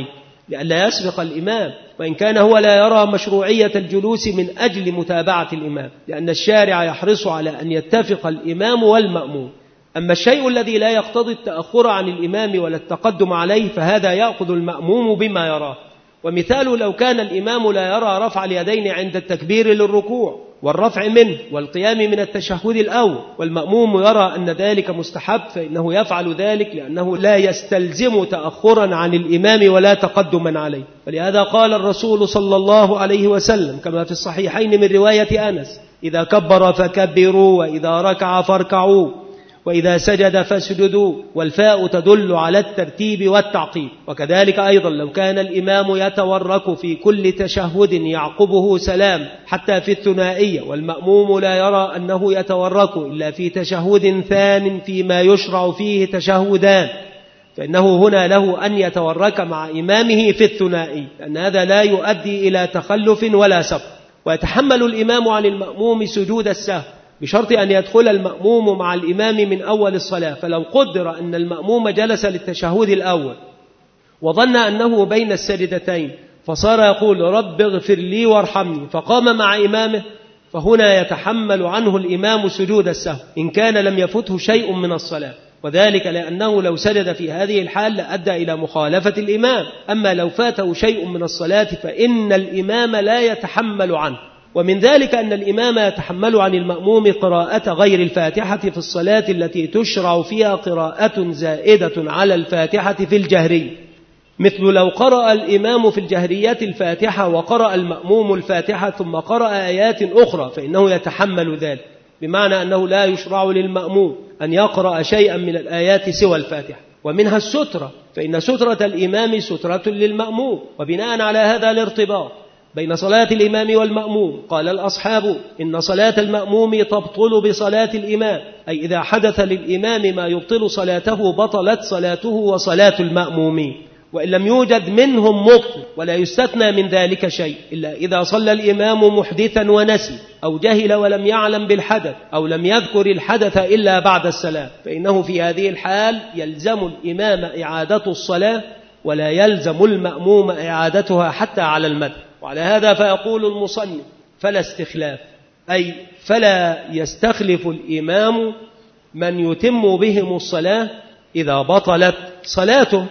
لئلا يسبق الإمام، وإن كان هو لا يرى مشروعية الجلوس من أجل متابعة الإمام، لأن الشارع يحرص على أن يتفق الإمام والمأموم. أما الشيء الذي لا يقتضي التأخر عن الإمام ولا التقدم عليه فهذا يأخذ المأموم بما يراه. ومثال لو كان الإمام لا يرى رفع اليدين عند التكبير للركوع والرفع منه والقيام من التشهد الأول، والمأموم يرى أن ذلك مستحب، فإنه يفعل ذلك لأنه لا يستلزم تأخرا عن الإمام ولا تقدما عليه. ولهذا قال الرسول صلى الله عليه وسلم كما في الصحيحين من رواية أنس: إذا كبر فكبروا، وإذا ركع فاركعوا، وإذا سجد فاسجدوا. والفاء تدل على الترتيب والتعقيب. وكذلك أيضا لو كان الإمام يتورك في كل تشهد يعقبه سلام حتى في الثنائية، والمأموم لا يرى أنه يتورك إلا في تشهد ثان فيما يشرع فيه تشهدان، فإنه هنا له أن يتورك مع إمامه في الثنائي، لأن هذا لا يؤدي إلى تخلف ولا سبق. ويتحمل الإمام عن المأموم سجود السهو بشرط أن يدخل المأموم مع الإمام من أول الصلاة. فلو قدر أن المأموم جلس للتشهد الأول وظن أنه بين السجدتين فصار يقول رب اغفر لي وارحمني فقام مع إمامه، فهنا يتحمل عنه الإمام سجود السهو إن كان لم يفته شيء من الصلاة، وذلك لأنه لو سجد في هذه الحال لأدى إلى مخالفة الإمام. أما لو فاته شيء من الصلاة فإن الإمام لا يتحمل عنه. ومن ذلك أن الإمام يتحمل عن المأموم قراءة غير الفاتحة في الصلاة التي تشرع فيها قراءة زائدة على الفاتحة في الجهري، مثل لو قرأ الإمام في الجهرية الفاتحة وقرأ المأموم الفاتحة ثم قرأ آيات أخرى فإنه يتحمل ذلك، بمعنى أنه لا يشرع للمأموم أن يقرأ شيئا من الآيات سوى الفاتحة. ومنها السترة، فإن سترة الإمام سترة للمأموم، وبناء على هذا الارتباط بين صلاة الإمام والمأموم قال الأصحاب إن صلاة المأموم تبطل بصلاة الإمام، أي إذا حدث للإمام ما يبطل صلاته بطلت صلاته وصلاة المأمومين، وإن لم يوجد منهم مبطل، ولا يستثنى من ذلك شيء إلا إذا صلى الإمام محدثا ونسي أو جهل ولم يعلم بالحدث أو لم يذكر الحدث إلا بعد السلام، فإنه في هذه الحال يلزم الإمام إعادة الصلاة ولا يلزم المأموم إعادتها حتى على المذهب. وعلى هذا فيقول المصنف فلا استخلاف، أي فلا يستخلف الإمام من يتم بهم الصلاة إذا بطلت صلاته،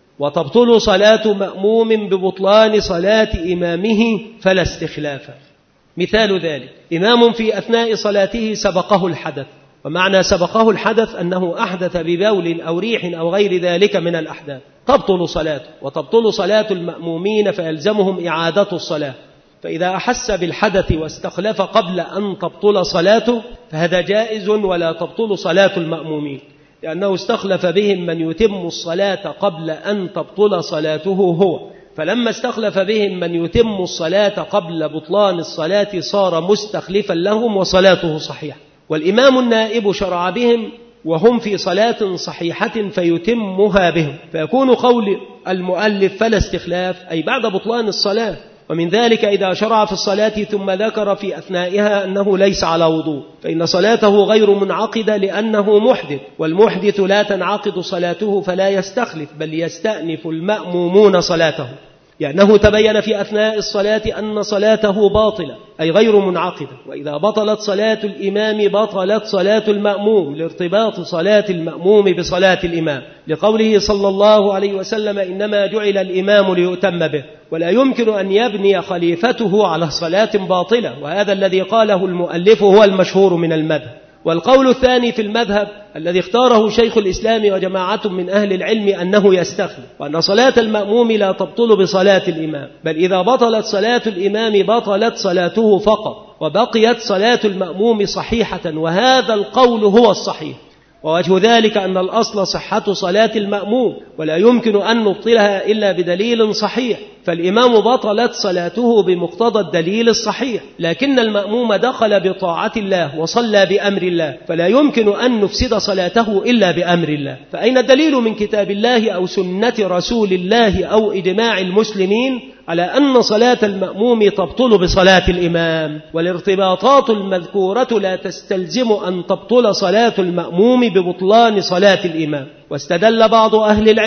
وتبطل صلاة مأموم ببطلان صلاة إمامه فلا استخلاف. مثال ذلك إمام في أثناء صلاته سبقه الحدث، ومعنى سبقه الحدث أنه أحدث ببول أو ريح أو غير ذلك من الأحداث، تبطل صلاته، وتبطل صلاة المأمومين فيلزمهم إعادة الصلاة. فإذا أحس بالحدث واستخلف قبل أن تبطل صلاته فهذا جائز ولا تبطل صلاة المأمومين، لأنه استخلف بهم من يتم الصلاة قبل أن تبطل صلاته هو، فلما استخلف بهم من يتم الصلاة قبل بطلان الصلاة صار مستخلفا لهم وصلاته صحيحة. والإمام النائب شرع بهم وهم في صلاة صحيحة فيتمها بهم، فيكون قول المؤلف فلا استخلاف أي بعد بطلان الصلاة. ومن ذلك إذا شرع في الصلاة ثم ذكر في أثنائها أنه ليس على وضوء فإن صلاته غير منعقدة لأنه محدث، والمحدث لا تنعقد صلاته فلا يستخلف بل يستأنف المأمومون صلاته، لأنه تبين في أثناء الصلاة أن صلاته باطلة أي غير منعقدة. وإذا بطلت صلاة الإمام بطلت صلاة المأموم لارتباط صلاة المأموم بصلاة الإمام، لقوله صلى الله عليه وسلم إنما جعل الإمام ليؤتم به، ولا يمكن أن يبني خليفته على صلاة باطلة، وهذا الذي قاله المؤلف هو المشهور من المذهب. والقول الثاني في المذهب الذي اختاره شيخ الإسلام وجماعة من أهل العلم أنه يستخلف، وأن صلاة المأموم لا تبطل بصلاة الإمام، بل إذا بطلت صلاة الإمام بطلت صلاته فقط، وبقيت صلاة المأموم صحيحة، وهذا القول هو الصحيح. ووجه ذلك أن الأصل صحة صلاة المأموم، ولا يمكن أن نبطلها إلا بدليل صحيح، فالإمام بطلت صلاته بمقتضى الدليل الصحيح، لكن المأموم دخل بطاعة الله وصلى بأمر الله، فلا يمكن أن نفسد صلاته إلا بأمر الله. فأين الدليل من كتاب الله أو سنة رسول الله أو إجماع المسلمين على أن صلاة المأموم تبطل بصلاة الإمام؟ والارتباطات المذكورة لا تستلزم أن تبطل صلاة المأموم ببطلان صلاة الإمام. واستدل بعض أهل العلم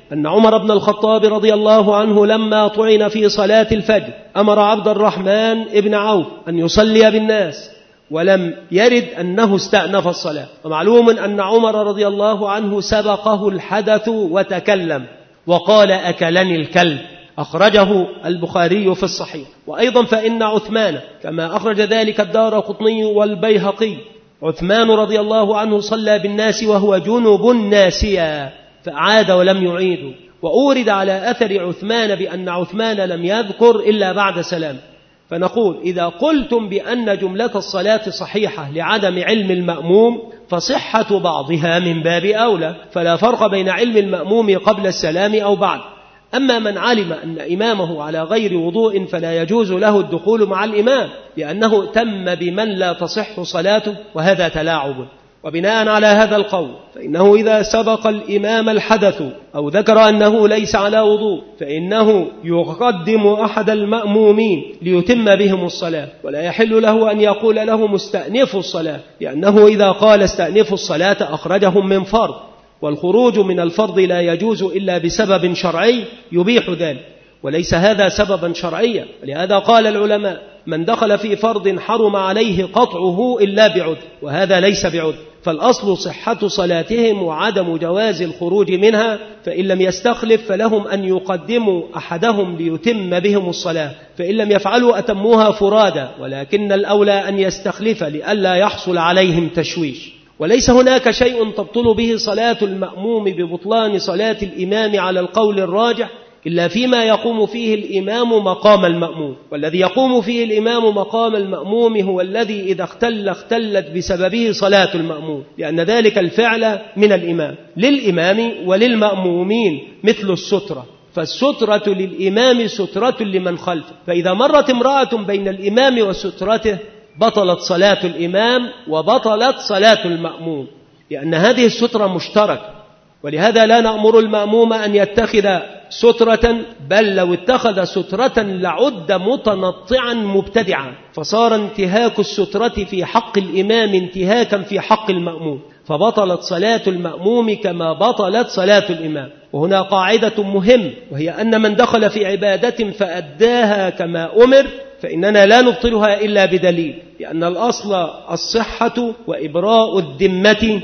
أن عمر بن الخطاب رضي الله عنه لما طعن في صلاة الفجر أمر عبد الرحمن بن عوف أن يصلي بالناس، ولم يرد أنه استأنف الصلاة. ومعلوم أن عمر رضي الله عنه سبقه الحدث وتكلم وقال أكلني الكلب، أخرجه البخاري في الصحيح. وأيضا فإن عثمان كما أخرج ذلك الدارقطني والبيهقي، عثمان رضي الله عنه صلى بالناس وهو جنب ناسيا فعاد ولم يعيد. وأورد على أثر عثمان بأن عثمان لم يذكر إلا بعد سلام. فنقول إذا قلتم بأن جملة الصلاة صحيحة لعدم علم المأموم فصحة بعضها من باب أولى، فلا فرق بين علم المأموم قبل السلام أو بعد. أما من علم أن إمامه على غير وضوء فلا يجوز له الدخول مع الإمام لأنه تم بمن لا تصح صلاته، وهذا تلاعب. وبناء على هذا القول فإنه إذا سبق الإمام الحدث أو ذكر أنه ليس على وضوء فإنه يقدم أحد المأمومين ليتم بهم الصلاة، ولا يحل له أن يقول له مستأنف الصلاة، لأنه إذا قال استأنف الصلاة أخرجهم من فرض، والخروج من الفرض لا يجوز إلا بسبب شرعي يبيح ذلك، وليس هذا سببا شرعيا. ولهذا قال العلماء من دخل في فرض حرم عليه قطعه إلا بعذر، وهذا ليس بعذر، فالأصل صحة صلاتهم وعدم جواز الخروج منها. فإن لم يستخلف فلهم أن يقدموا أحدهم ليتم بهم الصلاة، فإن لم يفعلوا أتموها فرادا، ولكن الأولى أن يستخلف لئلا يحصل عليهم تشويش. وليس هناك شيء تبطل به صلاة المأموم ببطلان صلاة الإمام على القول الراجح إلا فيما يقوم فيه الإمام مقام المأموم، والذي يقوم فيه الإمام مقام المأموم هو الذي إذا اختل اختلت بسببه صلاة المأموم، لأن ذلك الفعل من الإمام للإمام وللمأمومين مثل السترة، فالسترة للإمام سترة لمن خلفه، فإذا مرت امرأة بين الإمام وسترته بطلت صلاة الإمام وبطلت صلاة المأموم، لأن هذه السترة مشتركة. ولهذا لا نأمر المأموم أن يتخذ سترة، بل لو اتخذ سترة لعد متنطعا مبتدعا، فصار انتهاك السترة في حق الإمام انتهاكا في حق المأموم، فبطلت صلاة المأموم كما بطلت صلاة الإمام. وهنا قاعدة مهم، وهي أن من دخل في عبادة فأداها كما أمر فإننا لا نبطلها إلا بدليل، لأن الأصل الصحة وإبراء الذمة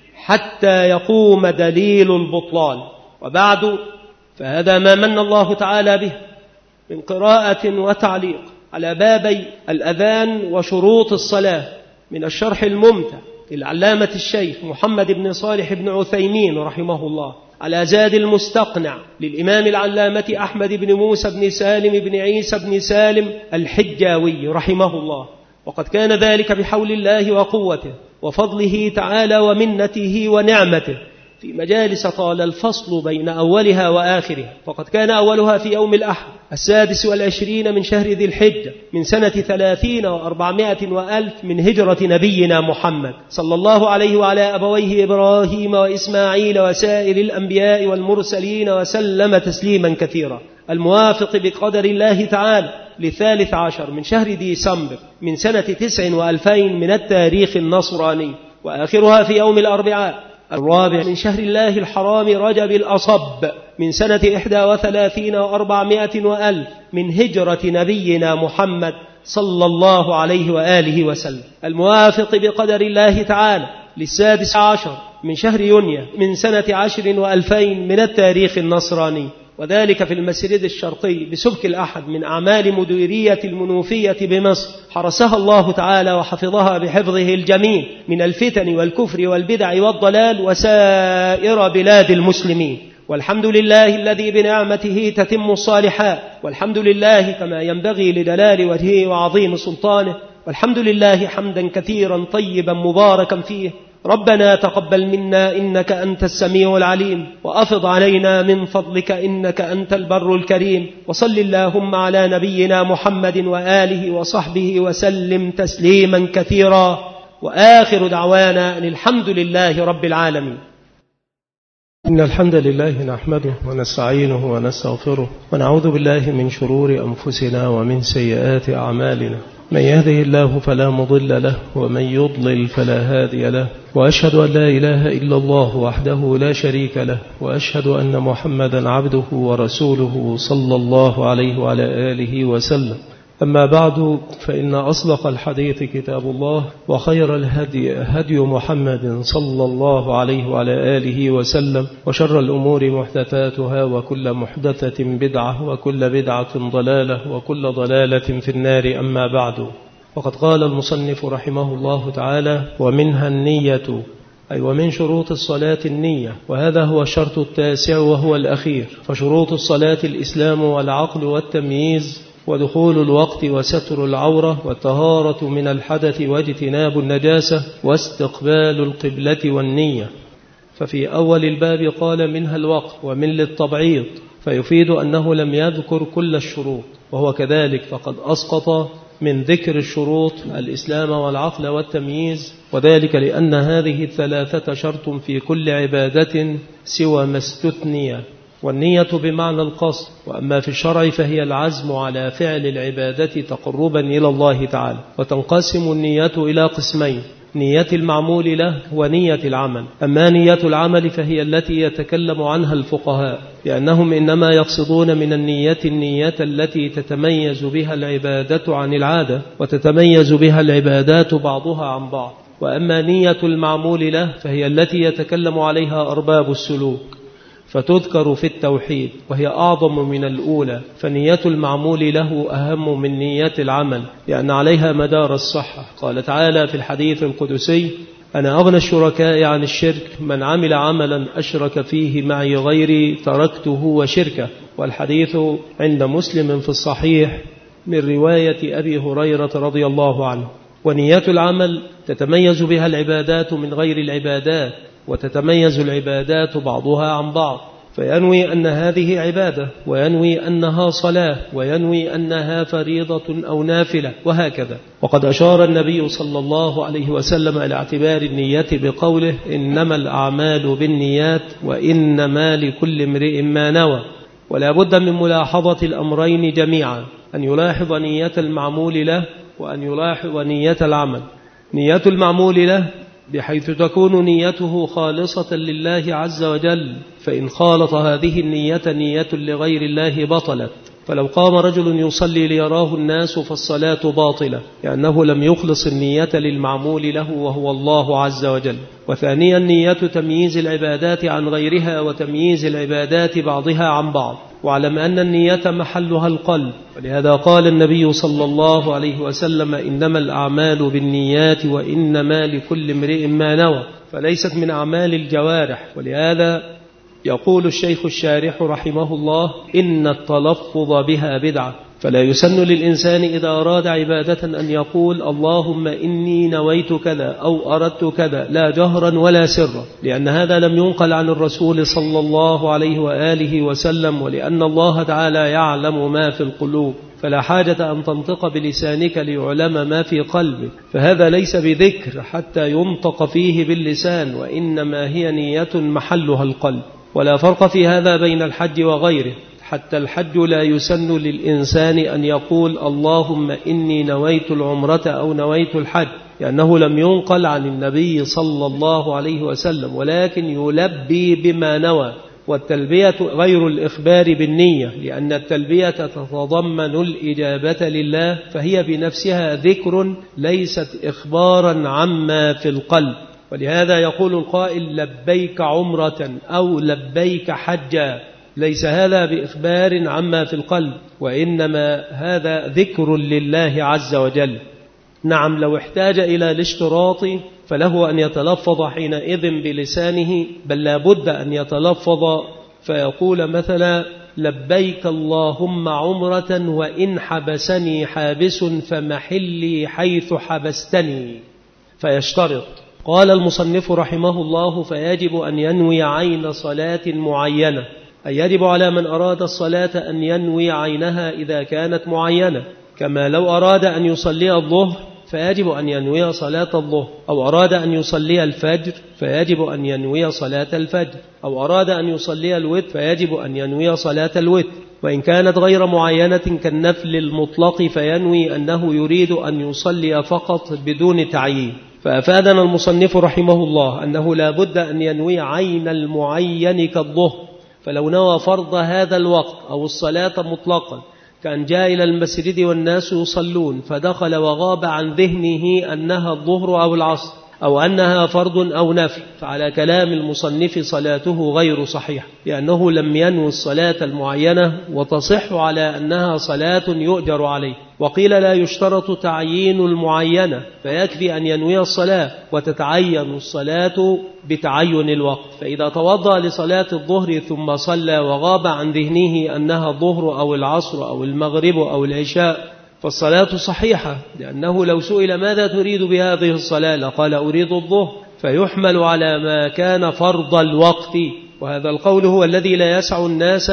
حتى يقوم دليل البطلان. وبعد فهذا ما من الله تعالى به من قراءة وتعليق على بابي الأذان وشروط الصلاة من الشرح الممتع للعلامة الشيخ محمد بن صالح بن عثيمين رحمه الله، على زاد المستقنع للإمام العلامة أحمد بن موسى بن سالم بن عيسى بن سالم الحجاوي رحمه الله. وقد كان ذلك بحول الله وقوته وفضله تعالى ومنته ونعمته في مجالس طال الفصل بين أولها وآخرها. فقد كان أولها في يوم الأحد السادس والعشرين من شهر ذي الحجة من سنة ثلاثين وأربعمائة وألف من هجرة نبينا محمد صلى الله عليه وعلى أبويه إبراهيم وإسماعيل وسائر الأنبياء والمرسلين وسلم تسليما كثيرا، الموافق بقدر الله تعالى للثالث عشر من شهر ديسمبر من سنة تسع وألفين من التاريخ النصراني، وآخرها في يوم الأربعاء الرابع من شهر الله الحرام رجب الأصب من سنة إحدى وثلاثين وأربعمائة وألف من هجرة نبينا محمد صلى الله عليه وآله وسلم، الموافق بقدر الله تعالى للسادس عشر من شهر يونيو من سنة عشر وألفين من التاريخ النصراني، وذلك في المسجد الشرقي بسبك الأحد من أعمال مديرية المنوفية بمصر، حرسها الله تعالى وحفظها بحفظه الجميل من الفتن والكفر والبدع والضلال وسائر بلاد المسلمين. والحمد لله الذي بنعمته تتم الصالحات، والحمد لله كما ينبغي لجلال وجهه وعظيم سلطانه، والحمد لله حمدا كثيرا طيبا مباركا فيه. ربنا تقبل منا إنك أنت السميع العليم، وأفض علينا من فضلك إنك أنت البر الكريم، وصل اللهم على نبينا محمد وآله وصحبه وسلم تسليما كثيرا، وآخر دعوانا أن الحمد لله رب العالمين. إن الحمد لله نحمده ونستعينه ونستغفره ونعوذ بالله من شرور أنفسنا ومن سيئات أعمالنا، من يهده الله فلا مضل له ومن يضلل فلا هادي له، وأشهد أن لا إله إلا الله وحده لا شريك له، وأشهد أن محمدا عبده ورسوله صلى الله عليه وعلى آله وسلم. أما بعد، فإن أصدق الحديث كتاب الله، وخير الهدي هدي محمد صلى الله عليه وعلى آله وسلم، وشر الأمور محدثاتها، وكل محدثة بدعة، وكل بدعة ضلالة، وكل ضلالة في النار. أما بعد، وقد قال المصنف رحمه الله تعالى: ومنها النية، أي ومن شروط الصلاة النية، وهذا هو الشرط التاسع وهو الأخير. فشروط الصلاة الإسلام والعقل والتمييز ودخول الوقت وستر العورة والطهارة من الحدث واجتناب النجاسة واستقبال القبلة والنية. ففي أول الباب قال منها الوقت ومن للتبعيض، فيفيد أنه لم يذكر كل الشروط، وهو كذلك فقد أسقط من ذكر الشروط الإسلام والعقل والتمييز، وذلك لأن هذه الثلاثة شرط في كل عبادة سوى ما استثني، والنية بمعنى القصد. وأما في الشرع فهي العزم على فعل العبادة تقربا إلى الله تعالى. وتنقسم النية إلى قسمين: نية المعمول له ونية العمل. أما نية العمل فهي التي يتكلم عنها الفقهاء، لأنهم إنما يقصدون من النية النية التي تتميز بها العبادة عن العادة، وتتميز بها العبادات بعضها عن بعض. وأما نية المعمول له فهي التي يتكلم عليها أرباب السلوك، فتذكر في التوحيد، وهي أعظم من الأولى. فنية المعمول له أهم من نية العمل، لأن عليها مدار الصحة. قال تعالى في الحديث القدسي: أنا أغنى الشركاء عن الشرك، من عمل عملا أشرك فيه معي غيري تركته وشركه. والحديث عند مسلم في الصحيح من رواية أبي هريرة رضي الله عنه. ونية العمل تتميز بها العبادات من غير العبادات، وتتميز العبادات بعضها عن بعض، فينوي أن هذه عبادة، وينوي أنها صلاة، وينوي أنها فريضة أو نافلة، وهكذا. وقد أشار النبي صلى الله عليه وسلم إلى اعتبار النية بقوله: إنما الأعمال بالنيات وإنما لكل امرئ ما نوى. ولا بد من ملاحظة الأمرين جميعا، أن يلاحظ نية المعمول له وأن يلاحظ نية العمل. نية المعمول له بحيث تكون نيته خالصة لله عز وجل، فإن خالط هذه النية نية لغير الله بطلت. فلو قام رجل يصلي ليراه الناس فالصلاة باطلة، لأنه لم يخلص النية للمعمول له وهو الله عز وجل. وثانيا نية تمييز العبادات عن غيرها، وتمييز العبادات بعضها عن بعض. واعلم أن النية محلها القلب، ولهذا قال النبي صلى الله عليه وسلم: إنما الأعمال بالنيات وإنما لكل امرئ ما نوى. فليست من أعمال الجوارح. ولهذا يقول الشيخ الشارح رحمه الله: إن التلفظ بها بدعة، فلا يسن للإنسان إذا أراد عبادة أن يقول: اللهم إني نويت كذا أو أردت كذا، لا جهرا ولا سرا، لأن هذا لم ينقل عن الرسول صلى الله عليه وآله وسلم، ولأن الله تعالى يعلم ما في القلوب، فلا حاجة أن تنطق بلسانك ليعلم ما في قلبك. فهذا ليس بذكر حتى ينطق فيه باللسان، وإنما هي نية محلها القلب. ولا فرق في هذا بين الحج وغيره. حتى الحج لا يسن للإنسان أن يقول: اللهم إني نويت العمرة أو نويت الحج، لأنه لم ينقل عن النبي صلى الله عليه وسلم، ولكن يلبي بما نوى. والتلبية غير الإخبار بالنية، لأن التلبية تتضمن الإجابة لله، فهي بنفسها ذكر ليست إخبارا عما في القلب. ولهذا يقول القائل: لبيك عمرة أو لبيك حجا، ليس هذا بإخبار عما في القلب، وإنما هذا ذكر لله عز وجل. نعم، لو احتاج إلى الاشتراط فله أن يتلفظ حينئذ بلسانه، بل لا بد أن يتلفظ فيقول مثلا: لبيك اللهم عمرة وإن حبسني حابس فمحلي حيث حبستني، فيشترط. قال المصنف رحمه الله: فيجب أن ينوي عين صلاة معينة، أي يجب على من أراد الصلاة أن ينوي عينها إذا كانت معينة. كما لو أراد أن يصلي الظهر فيجب أن ينوي صلاة الظهر، أو أراد أن يصلي الفجر فيجب أن ينوي صلاة الفجر، أو أراد أن يصلي الوتر فيجب أن ينوي صلاة الوتر. وإن كانت غير معينة كالنفل المطلق فينوي أنه يريد أن يصلي فقط بدون تعيين. فأفادنا المصنف رحمه الله أنه لا بد أن ينوي عين المعين كالظهر، فلو نوى فرض هذا الوقت أو الصلاة مطلقا كان جاء إلى المسجد والناس يصلون فدخل وغاب عن ذهنه أنها الظهر أو العصر أو أنها فرض أو نفل، فعلى كلام المصنف صلاته غير صحيحة، لأنه لم ينوي الصلاة المعينة وتصح على أنها صلاة يؤجر عليه. وقيل لا يشترط تعيين المعينة، فيكفي أن ينوي الصلاة وتتعين الصلاة بتعين الوقت. فإذا توضأ لصلاة الظهر ثم صلى وغاب عن ذهنه أنها الظهر أو العصر أو المغرب أو العشاء فالصلاة صحيحة، لأنه لو سئل ماذا تريد بهذه الصلاة لقال أريد الظهر، فيحمل على ما كان فرض الوقت. وهذا القول هو الذي لا يسع الناس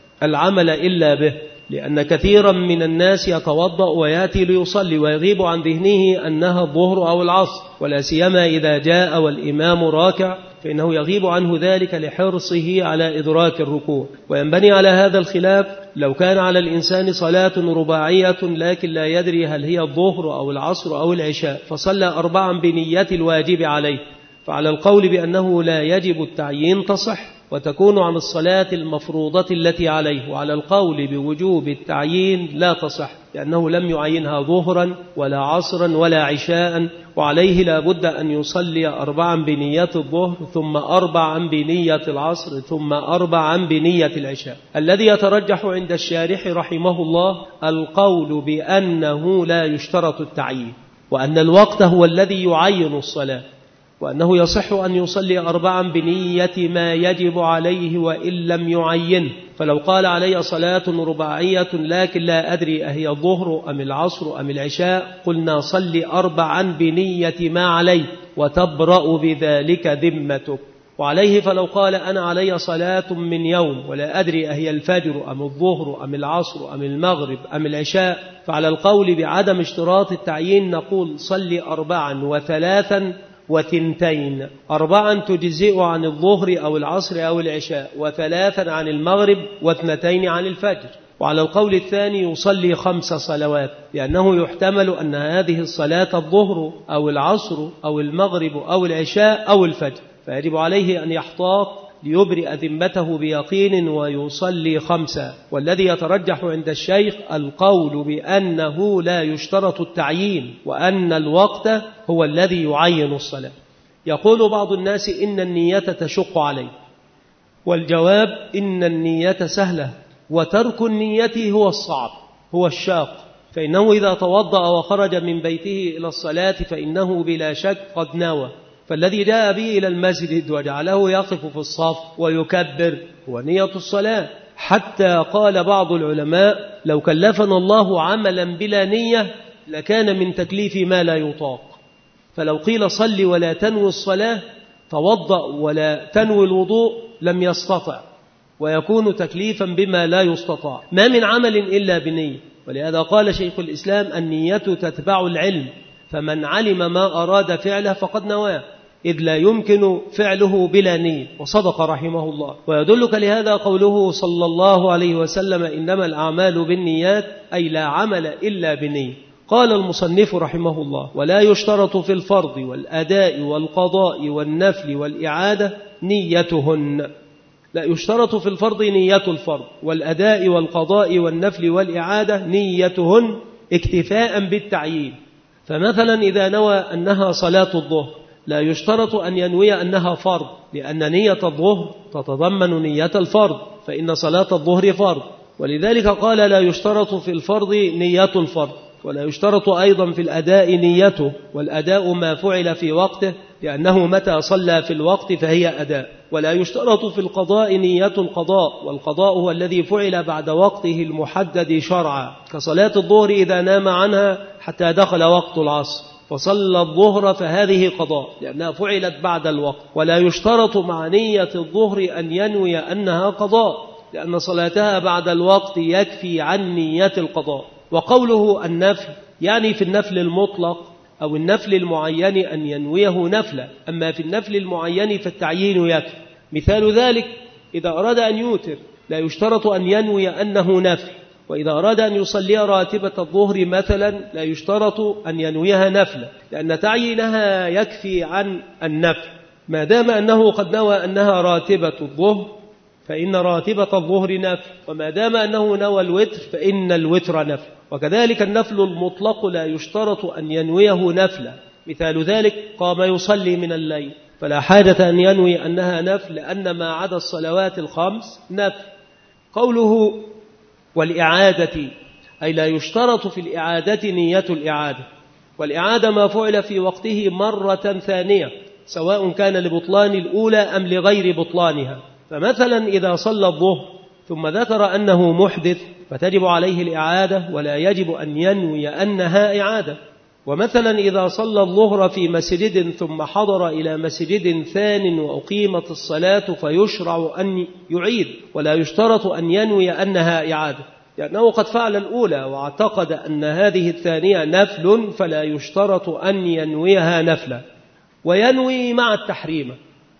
العمل إلا به، لأن كثيرا من الناس يتوضأ ويأتي ليصلي ويغيب عن ذهنه أنها الظهر أو العصر، ولا سيما إذا جاء والإمام راكع فإنه يغيب عنه ذلك لحرصه على إدراك الركوع. وينبني على هذا الخلاف لو كان على الإنسان صلاة رباعية لكن لا يدري هل هي الظهر أو العصر أو العشاء فصلى أربعا بنية الواجب عليه، فعلى القول بأنه لا يجب التعيين تصح وتكون عن الصلاة المفروضة التي عليه، وعلى القول بوجوب التعيين لا تصح لأنه لم يعينها ظهرا ولا عصرا ولا عشاء، وعليه لا بد أن يصلي أربعا بنية الظهر ثم أربعا بنية العصر ثم أربعا بنية العشاء. الذي يترجح عند الشارح رحمه الله القول بأنه لا يشترط التعيين، وأن الوقت هو الذي يعين الصلاة، وأنه يصح أن يصلي أربعا بنية ما يجب عليه وإن لم يعين. فلو قال علي صلاة رباعية لكن لا أدري أهي الظهر أم العصر أم العشاء قلنا صلي أربعا بنية ما عليه وتبرأ بذلك ذمتك. وعليه فلو قال أنا علي صلاة من يوم ولا أدري أهي الفجر أم الظهر أم العصر أم المغرب أم العشاء فعلى القول بعدم اشتراط التعيين نقول صلي أربعا وثلاثا وثنتين، أربعا تجزئ عن الظهر أو العصر أو العشاء، وثلاثا عن المغرب، واثنتين عن الفجر. وعلى القول الثاني يصلي خمس صلوات، لأنه يحتمل أن هذه الصلاة الظهر أو العصر أو المغرب أو العشاء أو الفجر، فيجب عليه أن يحتاط ليبرئ ذمته بيقين ويصلي خمسة. والذي يترجح عند الشيخ القول بأنه لا يشترط التعيين، وأن الوقت هو الذي يعين الصلاة. يقول بعض الناس إن النية تشق عليه، والجواب إن النية سهلة، وترك النية هو الصعب هو الشاق. فإنه إذا توضأ وخرج من بيته إلى الصلاة فإنه بلا شك قد نوى، فالذي جاء به إلى المسجد وجعله يقف في الصف ويكبر هو نية الصلاة. حتى قال بعض العلماء لو كلفنا الله عملا بلا نية لكان من تكليف ما لا يطاق. فلو قيل صل ولا تنوي الصلاة، توضأ ولا تنوي الوضوء، لم يستطع، ويكون تكليفا بما لا يستطاع. ما من عمل إلا بنية، ولهذا قال شيخ الإسلام النية تتبع العلم، فمن علم ما أراد فعله فقد نواه، إذ لا يمكن فعله بلا نية. وصدق رحمه الله. ويدلك لهذا قوله صلى الله عليه وسلم إنما الأعمال بالنيات، أي لا عمل إلا بنية. قال المصنف رحمه الله ولا يشترط في الفرض والأداء والقضاء والنفل والإعادة نيتهن. لا يشترط في الفرض نية الفرض، والأداء والقضاء والنفل والإعادة نيتهن اكتفاء بالتعيين. فمثلا إذا نوى أنها صلاة الظهر لا يشترط أن ينوي أنها فرض، لأن نية الظهر تتضمن نية الفرض، فإن صلاة الظهر فرض. ولذلك قال لا يشترط في الفرض نية الفرض، ولا يشترط أيضا في الأداء نيته، والأداء ما فعل في وقته، لأنه متى صلى في الوقت فهي أداء. ولا يشترط في القضاء نية القضاء، والقضاء هو الذي فعل بعد وقته المحدد شرعا، كصلاة الظهر إذا نام عنها حتى دخل وقت العصر فصلى الظهر فهذه قضاء لأنها فعلت بعد الوقت. ولا يشترط مع نية الظهر أن ينوي أنها قضاء، لأن صلاتها بعد الوقت يكفي عن نية القضاء. وقوله النفل يعني في النفل المطلق أو النفل المعين أن ينويه نفلا، أما في النفل المعين فالتعيين يكفي. مثال ذلك إذا أراد أن يوتر لا يشترط أن ينوي أنه نفل، وإذا أراد أن يصلي راتبة الظهر مثلا لا يشترط أن ينويها نفلا، لأن تعيينها يكفي عن النفل. ما دام أنه قد نوى أنها راتبة الظهر فإن راتبة الظهر نفل، وما دام أنه نوى الوتر فإن الوتر نفل. وكذلك النفل المطلق لا يشترط أن ينويه نفلا. مثال ذلك قام يصلي من الليل فلا حاجة أن ينوي أنها نفل، لأن ما عدا الصلوات الخمس نفل. قوله والإعادة أي لا يشترط في الإعادة نية الإعادة، والإعادة ما فعل في وقته مرة ثانية سواء كان لبطلان الأولى أم لغير بطلانها. فمثلا إذا صلى الظهر ثم ذكر أنه محدث فتجب عليه الإعادة ولا يجب أن ينوي أنها إعادة. ومثلا إذا صلى الظهر في مسجد ثم حضر إلى مسجد ثان وأقيمت الصلاة فيشرع أن يعيد ولا يشترط أن ينوي أنها إعادة، لأنه قد فعل الأولى واعتقد أن هذه الثانية نفل فلا يشترط أن ينويها نفلا. وينوي مع التحريم.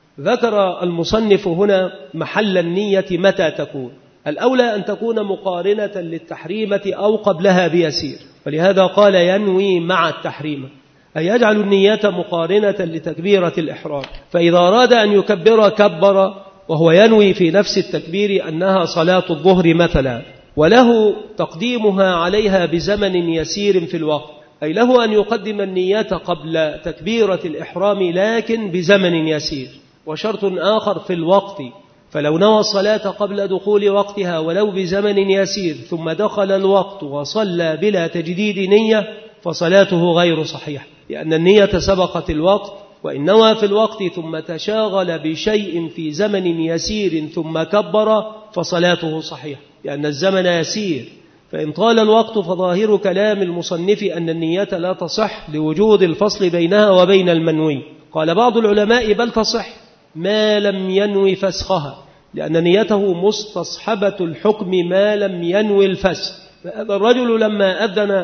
ذكر المصنف هنا محل النية متى تكون. الأولى أن تكون مقارنة للتحريمة أو قبلها بيسير، فلهذا قال ينوي مع التحريمة، أي يجعل النية مقارنة لتكبيرة الإحرام. فإذا أراد أن يكبر كبر وهو ينوي في نفس التكبير أنها صلاة الظهر مثلا، وله تقديمها عليها بزمن يسير في الوقت، أي له أن يقدم النية قبل تكبيرة الإحرام لكن بزمن يسير. وشرط آخر في الوقت، فلو نوى الصلاة قبل دخول وقتها ولو بزمن يسير ثم دخل الوقت وصلى بلا تجديد نية فصلاته غير صحيحة، لأن النية سبقت الوقت. وإن نوى في الوقت ثم تشاغل بشيء في زمن يسير ثم كبر فصلاته صحيحة، لأن الزمن يسير. فإن طال الوقت فظاهر كلام المصنف أن النية لا تصح لوجود الفصل بينها وبين المنوي. قال بعض العلماء بل تصح ما لم ينوي فسخها، لأن نيته مستصحبة الحكم ما لم ينوي الفسخ. فهذا الرجل لما أذن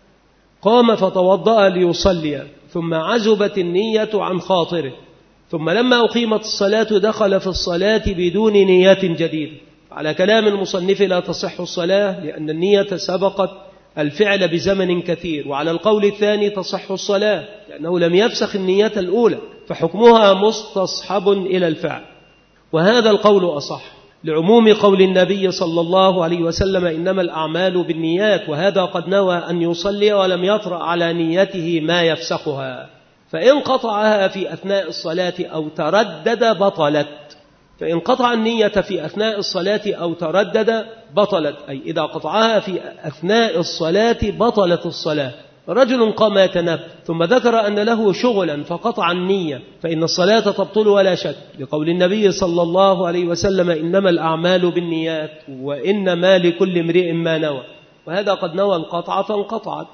قام فتوضأ ليصلي ثم عزبت النية عن خاطره، ثم لما أقيمت الصلاة دخل في الصلاة بدون نية جديدة. على كلام المصنف لا تصح الصلاة لأن النية سبقت الفعل بزمن كثير. وعلى القول الثاني تصح الصلاة لأنه لم يفسخ النية الأولى فحكمها مستصحب إلى الفعل، وهذا القول أصح لعموم قول النبي صلى الله عليه وسلم إنما الأعمال بالنيات، وهذا قد نوى أن يصلي ولم يطرأ على نيته ما يفسخها. فإن قطعها في أثناء الصلاة أو تردد بطلت. فإن قطع النية في أثناء الصلاة أو تردد بطلت، أي إذا قطعها في أثناء الصلاة بطلت الصلاة. رجل قام يتنفل ثم ذكر أن له شغلا فقطع النية فإن الصلاة تبطل ولا شك، لقول النبي صلى الله عليه وسلم إنما الأعمال بالنيات وإنما لكل امرئ ما نوى، وهذا قد نوى القطع فانقطعت.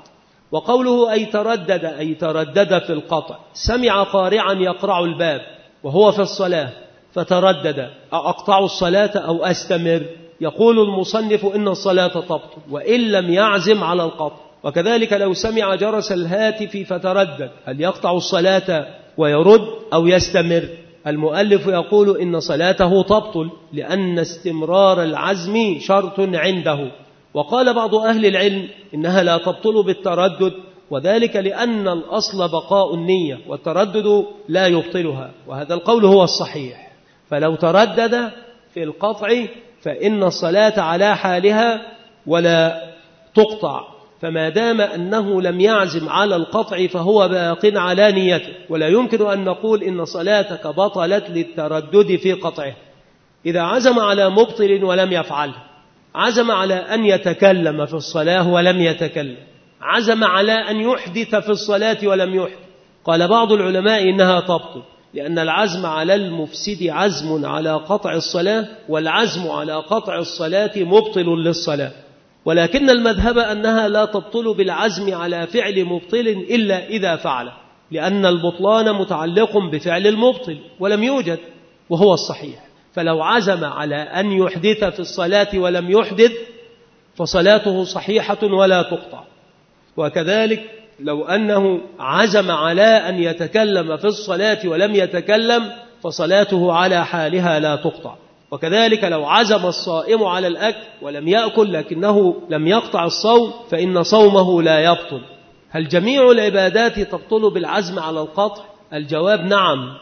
وقوله أي تردد أي تردد في القطع، سمع قارعا يقرع الباب وهو في الصلاة فتردد أقطع الصلاة أو أستمر؟ يقول المصنف إن الصلاة تبطل وإن لم يعزم على القطع. وكذلك لو سمع جرس الهاتف فتردد هل يقطع الصلاة ويرد أو يستمر؟ المؤلف يقول إن صلاته تبطل لأن استمرار العزم شرط عنده. وقال بعض أهل العلم إنها لا تبطل بالتردد، وذلك لأن الأصل بقاء النية والتردد لا يبطلها، وهذا القول هو الصحيح. فلو تردد في القطع فإن الصلاة على حالها ولا تقطع، فما دام أنه لم يعزم على القطع فهو باق على نيته، ولا يمكن أن نقول إن صلاتك بطلت للتردد في قطعه. إذا عزم على مبطل ولم يفعله، عزم على أن يتكلم في الصلاة ولم يتكلم، عزم على أن يحدث في الصلاة ولم يحدث، قال بعض العلماء إنها تبطل، لأن العزم على المفسد عزم على قطع الصلاة، والعزم على قطع الصلاة مبطل للصلاة. ولكن المذهب أنها لا تبطل بالعزم على فعل مبطل إلا إذا فعل، لأن البطلان متعلق بفعل المبطل ولم يوجد، وهو الصحيح. فلو عزم على أن يحدث في الصلاة ولم يحدث فصلاته صحيحة ولا تقطع. وكذلك لو أنه عزم على أن يتكلم في الصلاة ولم يتكلم فصلاته على حالها لا تقطع. وكذلك لو عزم الصائم على الأكل ولم يأكل لكنه لم يقطع الصوم فإن صومه لا يبطل. هل جميع العبادات تبطل بالعزم على القطع؟ الجواب نعم،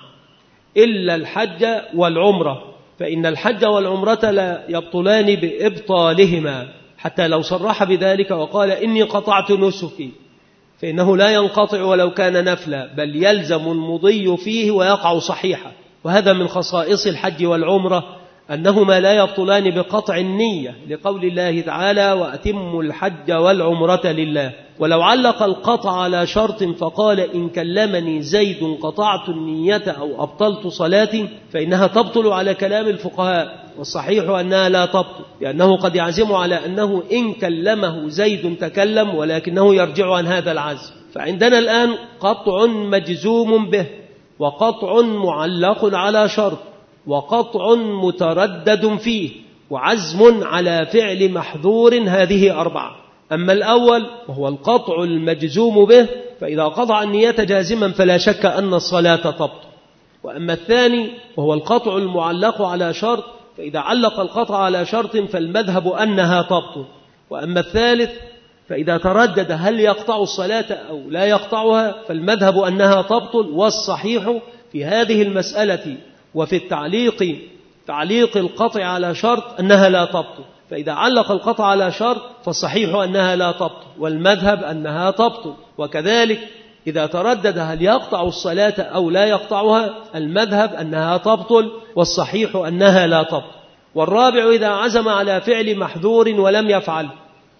إلا الحج والعمرة، فإن الحج والعمرة لا يبطلان بإبطالهما، حتى لو صرح بذلك وقال إني قطعت نسكي فإنه لا ينقطع ولو كان نفلا، بل يلزم المضي فيه ويقع صحيحا. وهذا من خصائص الحج والعمرة أنهما لا يبطلان بقطع النية، لقول الله تعالى وأتموا الحج والعمرة لله. ولو علق القطع على شرط فقال إن كلمني زيد قطعت النية أو أبطلت صلاتي فإنها تبطل على كلام الفقهاء، والصحيح أنها لا تبطل، لأنه قد يعزم على أنه إن كلمه زيد تكلم ولكنه يرجع عن هذا العزم. فعندنا الآن قطع مجزوم به، وقطع معلق على شرط، وقطع متردد فيه، وعزم على فعل محظور، هذه أربعة. أما الأول وهو القطع المجزوم به فإذا قطع النية جازما فلا شك أن الصلاة تبطل. وأما الثاني وهو القطع المعلق على شرط فإذا علق القطع على شرط فالمذهب أنها تبطل. وأما الثالث فإذا تردد هل يقطع الصلاة أو لا يقطعها فالمذهب أنها تبطل. والصحيح في هذه المسألة وفي التعليق تعليق القطع على شرط أنها لا تبطل، فإذا علق القطع على شرط فالصحيح أنها لا تبطل، والمذهب أنها تبطل. وكذلك إذا تردد هل يقطع الصلاة أو لا يقطعها المذهب أنها تبطل، والصحيح أنها لا تبطل. والرابع إذا عزم على فعل محذور ولم يفعل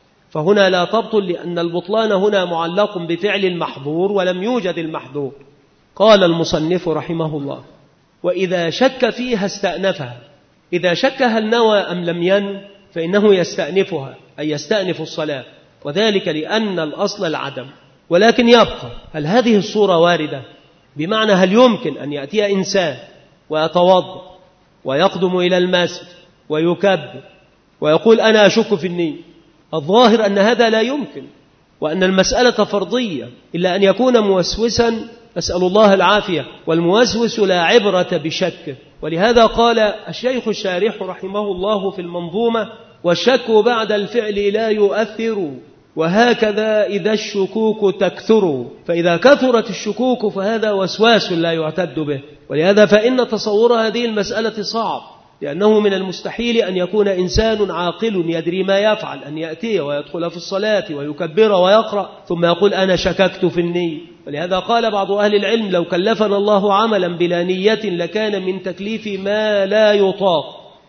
فهنا لا تبطل، لأن البطلان هنا معلق بفعل المحظور ولم يوجد المحذور. قال المصنف رحمه الله وإذا شك فيها استأنفها. إذا شك هل نوى أم لم ين فإنه يستأنفها، أي يستأنف الصلاة، وذلك لأن الأصل العدم. ولكن يبقى هل هذه الصورة واردة؟ بمعنى هل يمكن أن يأتي إنسان ويتوضأ ويقدم إلى المسجد ويكبر ويقول أنا أشك في النية؟ الظاهر أن هذا لا يمكن، وأن المسألة فرضية، إلا أن يكون موسوسا، أسأل الله العافية، والموسوس لا عبرة بشكه. ولهذا قال الشيخ الشارح رحمه الله في المنظومة والشك بعد الفعل لا يؤثر، وهكذا إذا الشكوك تكثر، فإذا كثرت الشكوك فهذا وسواس لا يعتد به. ولهذا فإن تصور هذه المسألة صعب، لأنه من المستحيل أن يكون إنسان عاقل يدري ما يفعل أن يأتي ويدخل في الصلاة ويكبر ويقرأ ثم يقول أنا شككت في النية. ولهذا قال بعض أهل العلم لو كلفنا الله عملا بلا نية لكان من تكليف ما لا يطاق،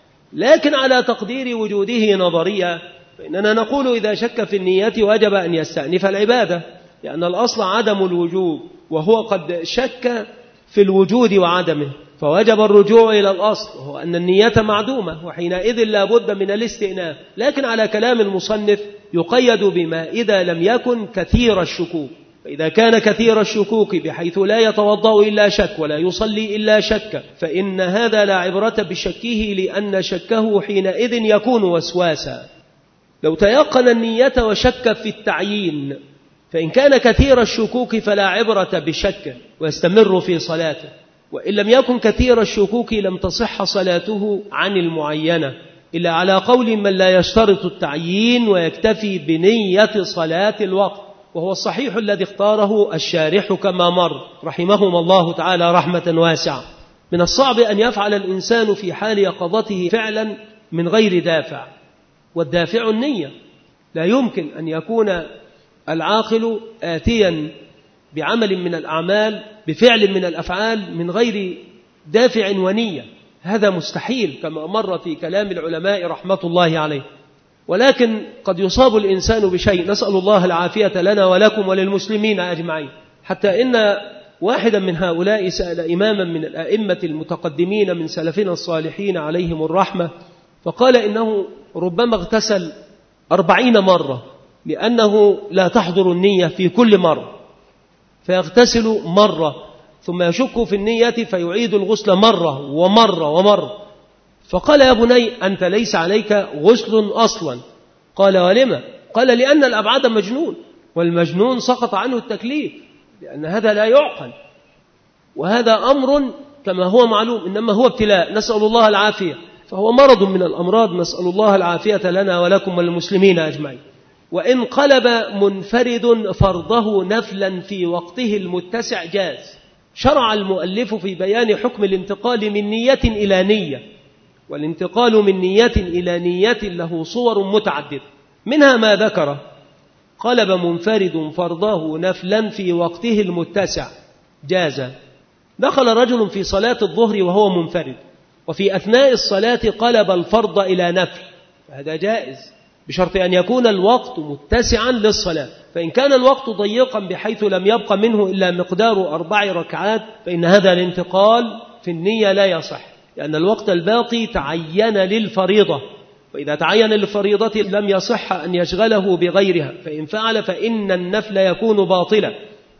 لكن على تقدير وجوده نظريا فإننا نقول إذا شك في النية وجب أن يستأنف العبادة، لأن الأصل عدم الوجوب، وهو قد شك في الوجود وعدمه، فوجب الرجوع إلى الأصل وهو أن النية معدومة، وحينئذ لا بد من الاستئناف. لكن على كلام المصنف يقيد بما إذا لم يكن كثير الشكوك. فإذا كان كثير الشكوك بحيث لا يتوضأ إلا شك ولا يصلي إلا شك فإن هذا لا عبرة بشكه، لأن شكه حينئذ يكون وسواسا. لو تيقن النية وشك في التعيين فإن كان كثير الشكوك فلا عبرة بشك ويستمر في صلاته، وإن لم يكن كثير الشكوك لم تصح صلاته عن المعينة، إلا على قول من لا يشترط التعيين ويكتفي بنية صلاة الوقت، وهو الصحيح الذي اختاره الشارح كما مر رحمهم الله تعالى رحمة واسعة. من الصعب أن يفعل الإنسان في حال يقظته فعلا من غير دافع، والدافع النية. لا يمكن أن يكون العاقل آتيا بعمل من الأعمال بفعل من الأفعال من غير دافع ونية، هذا مستحيل كما مر في كلام العلماء رحمة الله عليه. ولكن قد يصاب الإنسان بشيء، نسأل الله العافية لنا ولكم وللمسلمين أجمعين، حتى إن واحدا من هؤلاء سأل إماما من الأئمة المتقدمين من سلفنا الصالحين عليهم الرحمة، فقال إنه ربما اغتسل أربعين مرة لأنه لا تحضر النية في كل مرة، فيغتسل مرة ثم يشك في النية فيعيد الغسل مرة ومرة ومرة. فقال يا بني أنت ليس عليك غسل أصلا. قال ولما؟ قال لأن الأبعد مجنون، والمجنون سقط عنه التكليف، لأن هذا لا يعقل، وهذا أمر كما هو معلوم إنما هو ابتلاء، نسأل الله العافية، فهو مرض من الأمراض، نسأل الله العافية لنا ولكم وللمسلمين أجمعين. وإن قلب منفرد فرضه نفلا في وقته المتسع جاز. شرع المؤلف في بيان حكم الانتقال من نية إلى نية، والانتقال من نية إلى نية له صور متعددة، منها ما ذكره: قلب منفرد فرضه نفلا في وقته المتسع جاز. دخل رجل في صلاة الظهر وهو منفرد، وفي أثناء الصلاة قلب الفرض إلى نفل، فهذا جائز بشرط أن يكون الوقت متسعا للصلاة. فإن كان الوقت ضيقا بحيث لم يبق منه إلا مقدار أربع ركعات فإن هذا الانتقال في النية لا يصح، لأن الوقت الباقي تعين للفريضة، وإذا تعين للفريضة لم يصح أن يشغله بغيرها، فإن فعل فإن النفل يكون باطلا،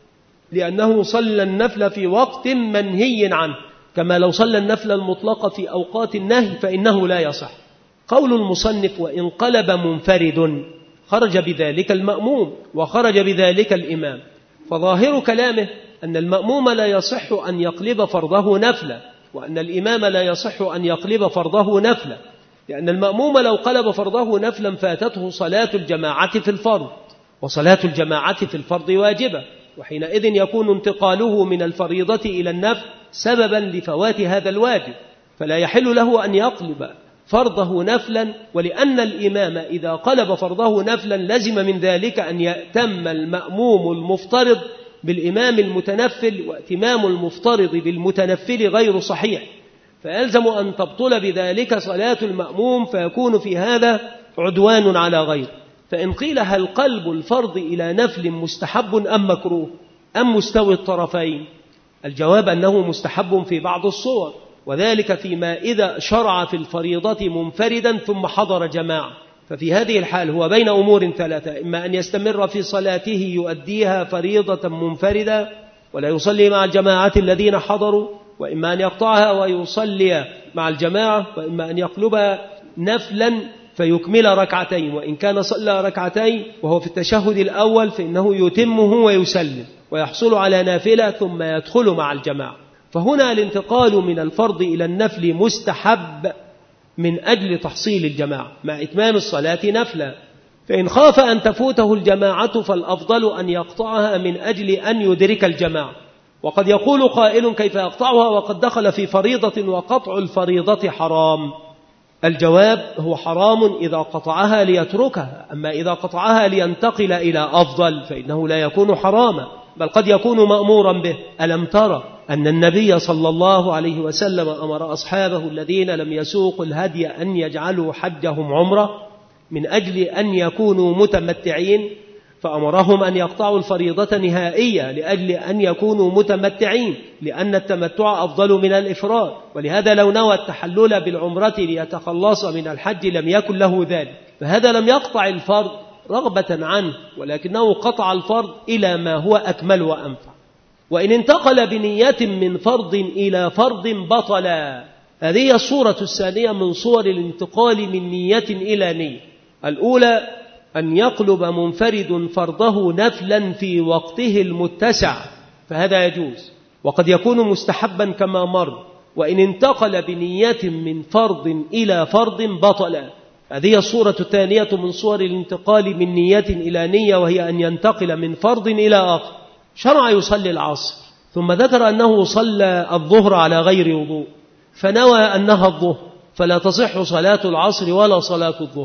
لأنه صلى النفل في وقت منهي عنه، كما لو صلى النفل المطلق في أوقات النهي فإنه لا يصح. قول المصنف: وإن قلب منفرد، خرج بذلك المأموم وخرج بذلك الإمام، فظاهر كلامه أن المأموم لا يصح أن يقلب فرضه نفلا، وأن الإمام لا يصح أن يقلب فرضه نفلا، لأن المأموم لو قلب فرضه نفلا فاتته صلاة الجماعة في الفرض، وصلاة الجماعة في الفرض واجبة، وحينئذ يكون انتقاله من الفريضة إلى النفل سببا لفوات هذا الواجب، فلا يحل له أن يقلب فرضه نفلا. ولأن الإمام إذا قلب فرضه نفلا لزم من ذلك أن يأتم المأموم المفترض بالإمام المتنفل، واتمام المفترض بالمتنفل غير صحيح، فيلزم أن تبطل بذلك صلاة المأموم، فيكون في هذا عدوان على غيره. فإن قيل: هل قلب الفرض إلى نفل مستحب أم مكروه أم مستوي الطرفين؟ الجواب أنه مستحب في بعض الصور، وذلك فيما إذا شرع في الفريضة منفردا ثم حضر جماعة، ففي هذه الحال هو بين أمور ثلاثة: إما أن يستمر في صلاته يؤديها فريضة منفردا ولا يصلي مع الجماعة الذين حضروا، وإما أن يقطعها ويصلي مع الجماعة، وإما أن يقلبها نفلا فيكمل ركعتين، وإن كان صلى ركعتين وهو في التشهد الأول فإنه يتمه ويسلم ويحصل على نافلة ثم يدخل مع الجماعة. فهنا الانتقال من الفرض إلى النفل مستحب من أجل تحصيل الجماعة مع إتمام الصلاة نفلا، فإن خاف أن تفوته الجماعة فالأفضل أن يقطعها من أجل أن يدرك الجماعة. وقد يقول قائل: كيف يقطعها وقد دخل في فريضة وقطع الفريضة حرام؟ الجواب: هو حرام إذا قطعها ليتركها، أما إذا قطعها لينتقل إلى أفضل فإنه لا يكون حراما، بل قد يكون مأمورا به. ألم ترى أن النبي صلى الله عليه وسلم أمر أصحابه الذين لم يسوقوا الهدي أن يجعلوا حجهم عمرة من أجل أن يكونوا متمتعين، فأمرهم أن يقطعوا الفريضة نهائية لأجل أن يكونوا متمتعين، لأن التمتع أفضل من الإفراد، ولهذا لو نوى التحلل بالعمرة ليتخلص من الحج لم يكن له ذلك، فهذا لم يقطع الفرض رغبة عنه، ولكنه قطع الفرض إلى ما هو أكمل وأنفع. وإن انتقل بنية من فرض إلى فرض بطلا، هذه الصورة الثانية من صور الانتقال من نية إلى نية. الأولى أن يقلب منفرد فرضه نفلا في وقته المتسع، فهذا يجوز وقد يكون مستحبا كما مر. وإن انتقل بنية من فرض إلى فرض بطلا، هذه الصورة الثانية من صور الانتقال من نية إلى نية، وهي أن ينتقل من فرض إلى آخر. شرع يصلي العصر ثم ذكر أنه صلى الظهر على غير وضوء، فنوى أنها الظهر، فلا تصح صلاة العصر ولا صلاة الظهر،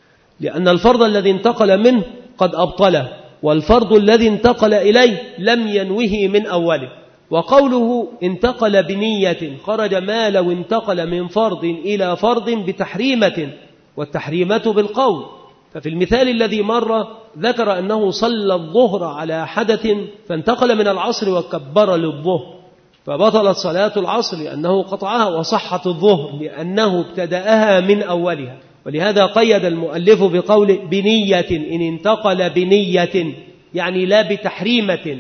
لأن الفرض الذي انتقل منه قد أبطله، والفرض الذي انتقل إليه لم ينوه من أوله. وقوله انتقل بنية خرج ما لو انتقل من فرض إلى فرض بتحريمة، والتحريمة بالقول. ففي المثال الذي مر ذكر أنه صلى الظهر على حدث فانتقل من العصر وكبر للظهر، فبطلت صلاة العصر لأنه قطعها، وصحت الظهر لأنه ابتدأها من أولها. ولهذا قيد المؤلف بقول بنية، إن انتقل بنية يعني لا بتحريمة،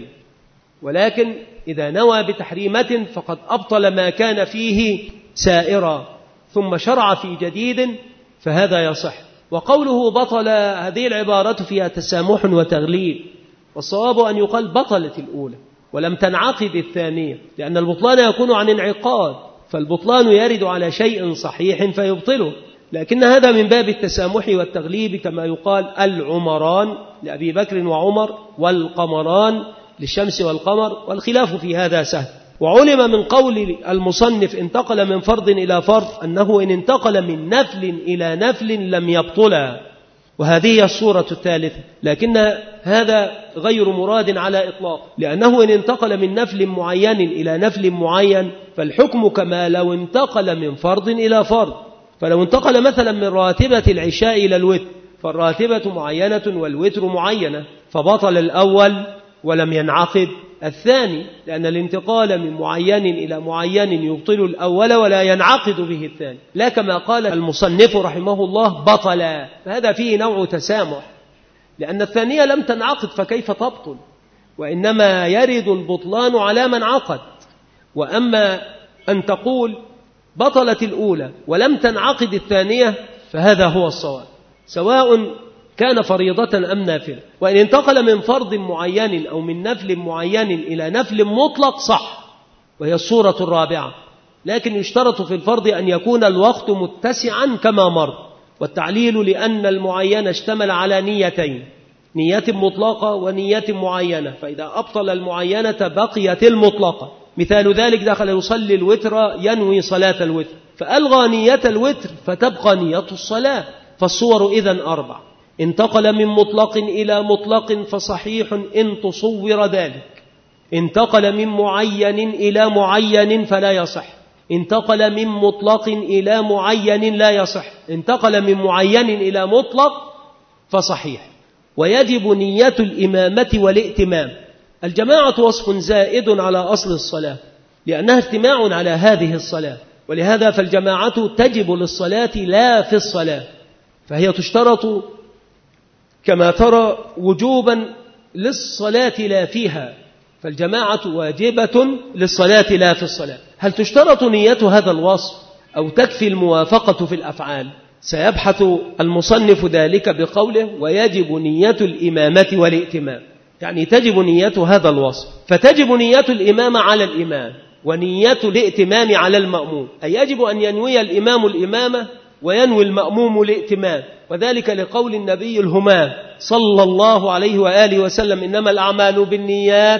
ولكن إذا نوى بتحريمة فقد أبطل ما كان فيه سائرا ثم شرع في جديد، فهذا يصح. وقوله بطل، هذه العبارة فيها تسامح وتغليب، والصواب أن يقال بطلت الأولى ولم تنعقد الثانية، لأن البطلان يكون عن انعقاد، فالبطلان يرد على شيء صحيح فيبطله، لكن هذا من باب التسامح والتغليب، كما يقال العمران لأبي بكر وعمر والقمران للشمس والقمر، والخلاف في هذا سهل. وعلم من قول المصنف انتقل من فرض إلى فرض أنه إن انتقل من نفل إلى نفل لم يبطلا، وهذه الصورة الثالثة، لكن هذا غير مراد على إطلاق، لأنه إن انتقل من نفل معين إلى نفل معين فالحكم كما لو انتقل من فرض إلى فرض. فلو انتقل مثلا من راتبة العشاء إلى الوتر فالراتبة معينة والوتر معينة، فبطل الأول ولم ينعقد الثاني، لأن الانتقال من معين إلى معين يبطل الأول ولا ينعقد به الثاني، لا كما قال المصنف رحمه الله بطلا، فهذا فيه نوع تسامح، لأن الثانية لم تنعقد فكيف تبطل، وإنما يرد البطلان على من عقد. وأما أن تقول بطلت الأولى ولم تنعقد الثانية فهذا هو الصواب، سواء كان فريضة أم نافلة. وإن انتقل من فرض معين أو من نفل معين إلى نفل مطلق صح، وهي الصورة الرابعة، لكن يشترط في الفرض أن يكون الوقت متسعا كما مر، والتعليل لأن المعين اشتمل على نيتين، نية مطلقة ونية معينة، فإذا أبطل المعينة بقيت المطلقة. مثال ذلك دخل يصلي الوتر ينوي صلاة الوتر فألغى نية الوتر فتبقى نية الصلاة، فالصور إذن أربع. انتقل من مطلق إلى مطلق فصحيح إن تصور ذلك، انتقل من معين إلى معين فلا يصح، انتقل من مطلق إلى معين لا يصح، انتقل من معين إلى مطلق فصحيح. ويجب نية الإمامة والائتمام. الجماعة وصف زائد على أصل الصلاة، لأنها اجتماع على هذه الصلاة، ولهذا فالجماعة تجب للصلاة لا في الصلاة، فهي تشترط كما ترى وجوبا للصلاة لا فيها، فالجماعة واجبة للصلاة لا في الصلاة. هل تشترط نية هذا الوصف أو تكفي الموافقة في الأفعال؟ سيبحث المصنف ذلك بقوله ويجب نية الإمامة والائتمام، يعني تجب نية هذا الوصف، فتجب نية الإمامة على الإمام ونية الائتمام على المأموم، أي يجب أن ينوي الإمام الإمامة وينوي المأموم الائتمام، وذلك لقول النبي الهمام صلى الله عليه وآله وسلم إنما الأعمال بالنيات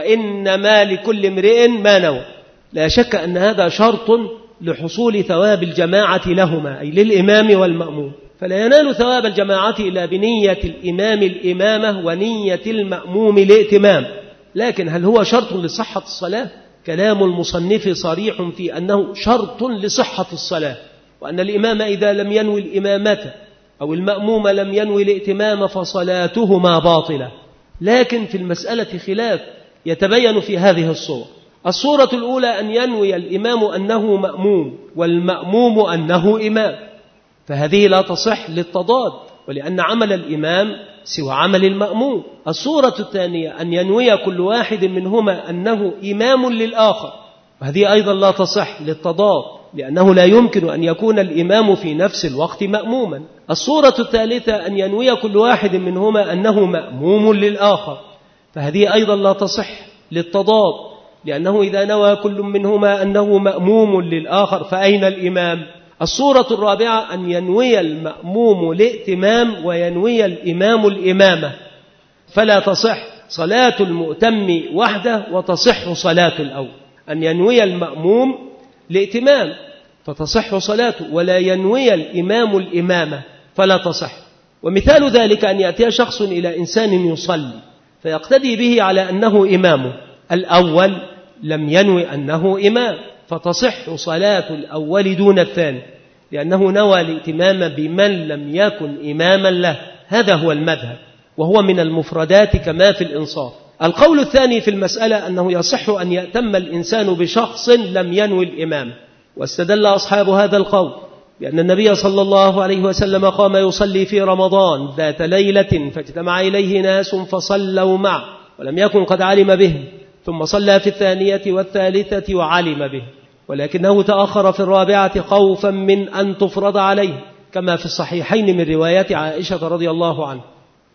وإنما لكل امرئ ما نوى. لا شك أن هذا شرط لحصول ثواب الجماعة لهما، أي للإمام والمأموم، فلا ينال ثواب الجماعة إلا بنية الإمام الإمامة ونية المأموم الائتمام. لكن هل هو شرط لصحة الصلاة؟ كلام المصنف صريح في أنه شرط لصحة الصلاة، وأن الإمام إذا لم ينوي الإمامة أو المأموم لم ينوي الائتمام فصلاتهما باطلة. لكن في المسألة خلاف يتبين في هذه الصورة. الصورة الأولى أن ينوي الإمام أنه مأموم والمأموم أنه إمام، فهذه لا تصح للتضاد، ولأن عمل الإمام سوى عمل المأموم. الصورة الثانية أن ينوي كل واحد منهما أنه إمام للآخر، وهذه أيضا لا تصح للتضاد، لأنه لا يمكن أن يكون الإمام في نفس الوقت مأموما. الصورة الثالثة أن ينوي كل واحد منهما أنه مأموم للآخر، فهذه أيضا لا تصح للتضاد، لأنه إذا نوى كل منهما أنه مأموم للآخر فأين الإمام؟ الصورة الرابعة أن ينوي المأموم الائتمام وينوي الإمام الإمامة، فلا تصح صلاة المؤتم وحده وتصح صلاة الأول. أن ينوي المأموم الائتمام فتصح صلاته، ولا ينوي الإمام الإمامة فلا تصح. ومثال ذلك أن يأتي شخص إلى إنسان يصلي فيقتدي به على أنه إمامه، الأول لم ينوي أنه إمام فتصح صلاة الأول دون الثاني، لأنه نوى الائتمام بمن لم يكن إماما له. هذا هو المذهب، وهو من المفردات كما في الإنصاف. القول الثاني في المسألة أنه يصح أن يأتم الإنسان بشخص لم ينوي الإمام، واستدل أصحاب هذا القول لأن النبي صلى الله عليه وسلم قام يصلي في رمضان ذات ليلة فاجتمع إليه ناس فصلوا معه ولم يكن قد علم بهم، ثم صلى في الثانية والثالثة وعلم به، ولكنه تأخر في الرابعة خوفا من أن تفرض عليه، كما في الصحيحين من رواية عائشة رضي الله عنه.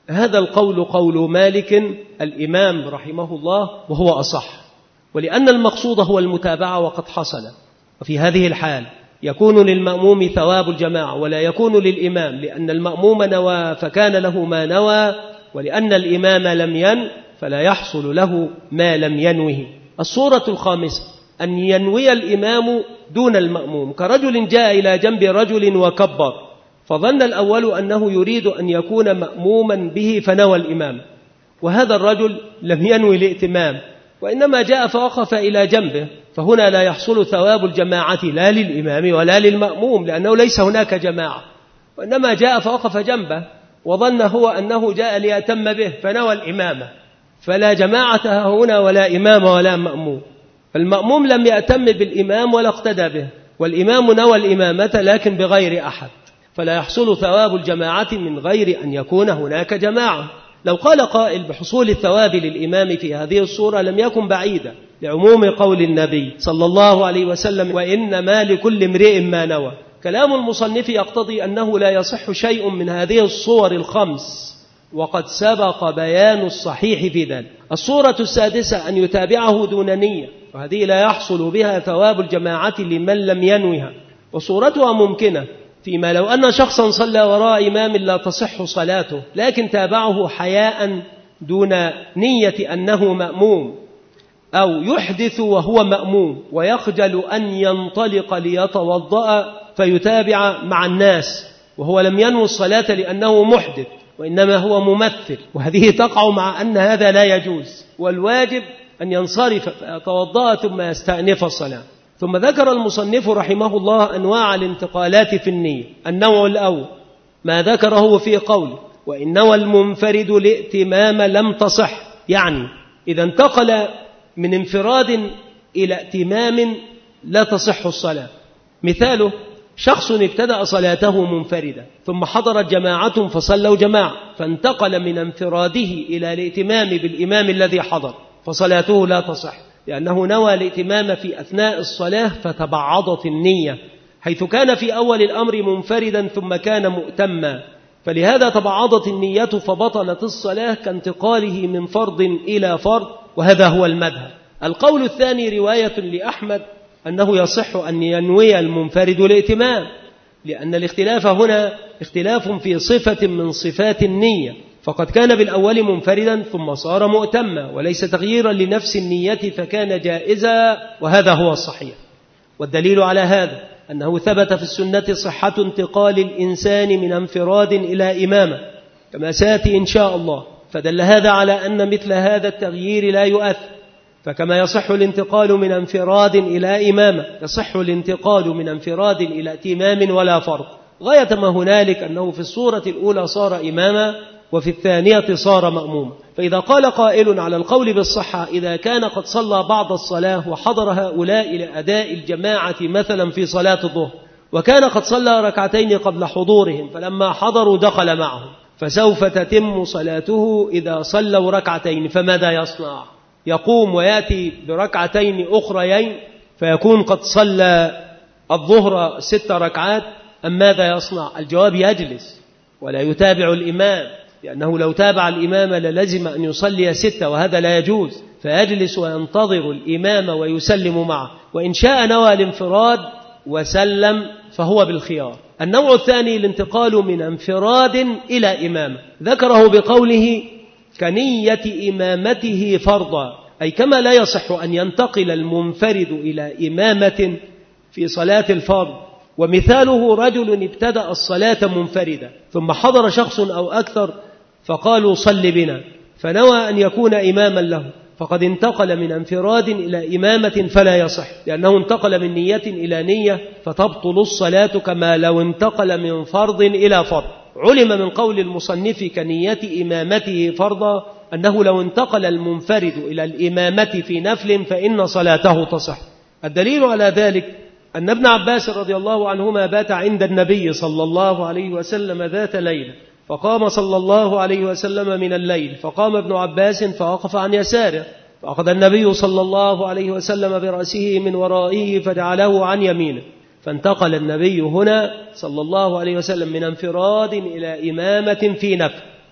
هذا القول قول مالك الإمام رحمه الله وهو أصح، ولأن المقصود هو المتابعة وقد حصل. وفي هذه الحال يكون للمأموم ثواب الجماعة ولا يكون للإمام، لأن المأموم نوى فكان له ما نوى، ولأن الإمام لم ين فلا يحصل له ما لم ينوه. الصورة الخامسة أن ينوي الإمام دون المأموم، كرجل جاء إلى جنب رجل وكبر، فظن الأول أنه يريد أن يكون مأموما به فنوى الإمام، وهذا الرجل لم ينوي الائتمام وإنما جاء فوقف إلى جنبه، فهنا لا يحصل ثواب الجماعة لا للإمام ولا للمأموم، لأنه ليس هناك جماعة، وإنما جاء فوقف جنبه وظن هو أنه جاء ليأتم به فنوى الإمامة، فلا جماعة هنا ولا إمام ولا مأموم. المأموم لم يأتم بالإمام ولا اقتدى به، والإمام نوى الإمامة لكن بغير أحد، فلا يحصل ثواب الجماعة من غير أن يكون هناك جماعة. لو قال قائل بحصول الثواب للإمام في هذه الصورة لم يكن بعيدا، لعموم قول النبي صلى الله عليه وسلم: وإنما لكل امرئ ما نوى. كلام المصنف يقتضي أنه لا يصح شيء من هذه الصور الخمس، وقد سبق بيان الصحيح في ذلك. الصورة السادسة أن يتابعه دون نية، وهذه لا يحصل بها ثواب الجماعة لمن لم ينوها، وصورتها ممكنة فيما لو أن شخصا صلى وراء إمام لا تصح صلاته لكن تابعه حياء دون نية أنه مأموم، أو يحدث وهو مأموم ويخجل أن ينطلق ليتوضأ فيتابع مع الناس وهو لم ينوي الصلاة لأنه محدث وإنما هو ممثل، وهذه تقع مع أن هذا لا يجوز، والواجب أن ينصرف فيتوضأ ثم يستأنف الصلاة. ثم ذكر المصنف رحمه الله أنواع الانتقالات في النية. النوع الأول ما ذكره في قول: وإن نوى المنفرد الائتمام لم تصح، يعني إذا انتقل من انفراد إلى ائتمام لا تصح الصلاة. مثاله: شخص ابتدأ صلاته منفردا ثم حضرت جماعة فصلوا جماعة، فانتقل من انفراده إلى الائتمام بالإمام الذي حضر، فصلاته لا تصح، لأنه نوى الائتمام في أثناء الصلاة فتبعضت النية، حيث كان في أول الأمر منفردا ثم كان مؤتما، فلهذا تبعضت النية فبطلت الصلاة كانتقاله من فرض إلى فرض، وهذا هو المذهب. القول الثاني رواية لأحمد أنه يصح أن ينوي المنفرد الائتمام، لأن الاختلاف هنا اختلاف في صفة من صفات النية، فقد كان بالأول منفردا ثم صار مؤتما وليس تغييرا لنفس النية فكان جائزا، وهذا هو الصحيح. والدليل على هذا أنه ثبت في السنة صحة انتقال الإنسان من انفراد إلى إمامة كما سيأتي إن شاء الله، فدل هذا على أن مثل هذا التغيير لا يؤثر، فكما يصح الانتقال من انفراد إلى إمامة يصح الانتقال من انفراد إلى ائتمام ولا فرق. غاية ما هنالك أنه في الصورة الأولى صار إماما وفي الثانية صار مأموما. فإذا قال قائل على القول بالصحة إذا كان قد صلى بعض الصلاة وحضر هؤلاء لأداء الجماعة مثلا في صلاة الظهر، وكان قد صلى ركعتين قبل حضورهم فلما حضروا دخل معهم، فسوف تتم صلاته إذا صلوا ركعتين، فماذا يصنع؟ يقوم ويأتي بركعتين أخريين فيكون قد صلى الظهر ست ركعات، أم ماذا يصنع؟ الجواب: يجلس ولا يتابع الإمام، لأنه لو تابع الإمام للزم أن يصلي ستة وهذا لا يجوز، فيجلس وينتظر الإمام ويسلم معه، وإن شاء نوى الانفراد وسلم فهو بالخيار. النوع الثاني الانتقال من انفراد إلى إمامة، ذكره بقوله: كنية إمامته فرضا، أي كما لا يصح أن ينتقل المنفرد إلى إمامة في صلاة الفرض. ومثاله: رجل ابتدأ الصلاة منفردا ثم حضر شخص أو أكثر فقالوا صل بنا، فنوى أن يكون إماما له، فقد انتقل من انفراد إلى إمامة فلا يصح، لأنه انتقل من نية إلى نية فتبطل الصلاة كما لو انتقل من فرض إلى فرض. علم من قول المصنف كنية إمامته فرضا أنه لو انتقل المنفرد إلى الإمامة في نفل فإن صلاته تصح. الدليل على ذلك أن ابن عباس رضي الله عنهما بات عند النبي صلى الله عليه وسلم ذات ليلة، فقام صلى الله عليه وسلم من الليل، فقام ابن عباس فوقف عن يساره، فأخذ النبي صلى الله عليه وسلم برأسه من ورائه فجعله عن يمينه، فانتقل النبي هنا صلى الله عليه وسلم من انفراد إلى إمامة في نفل،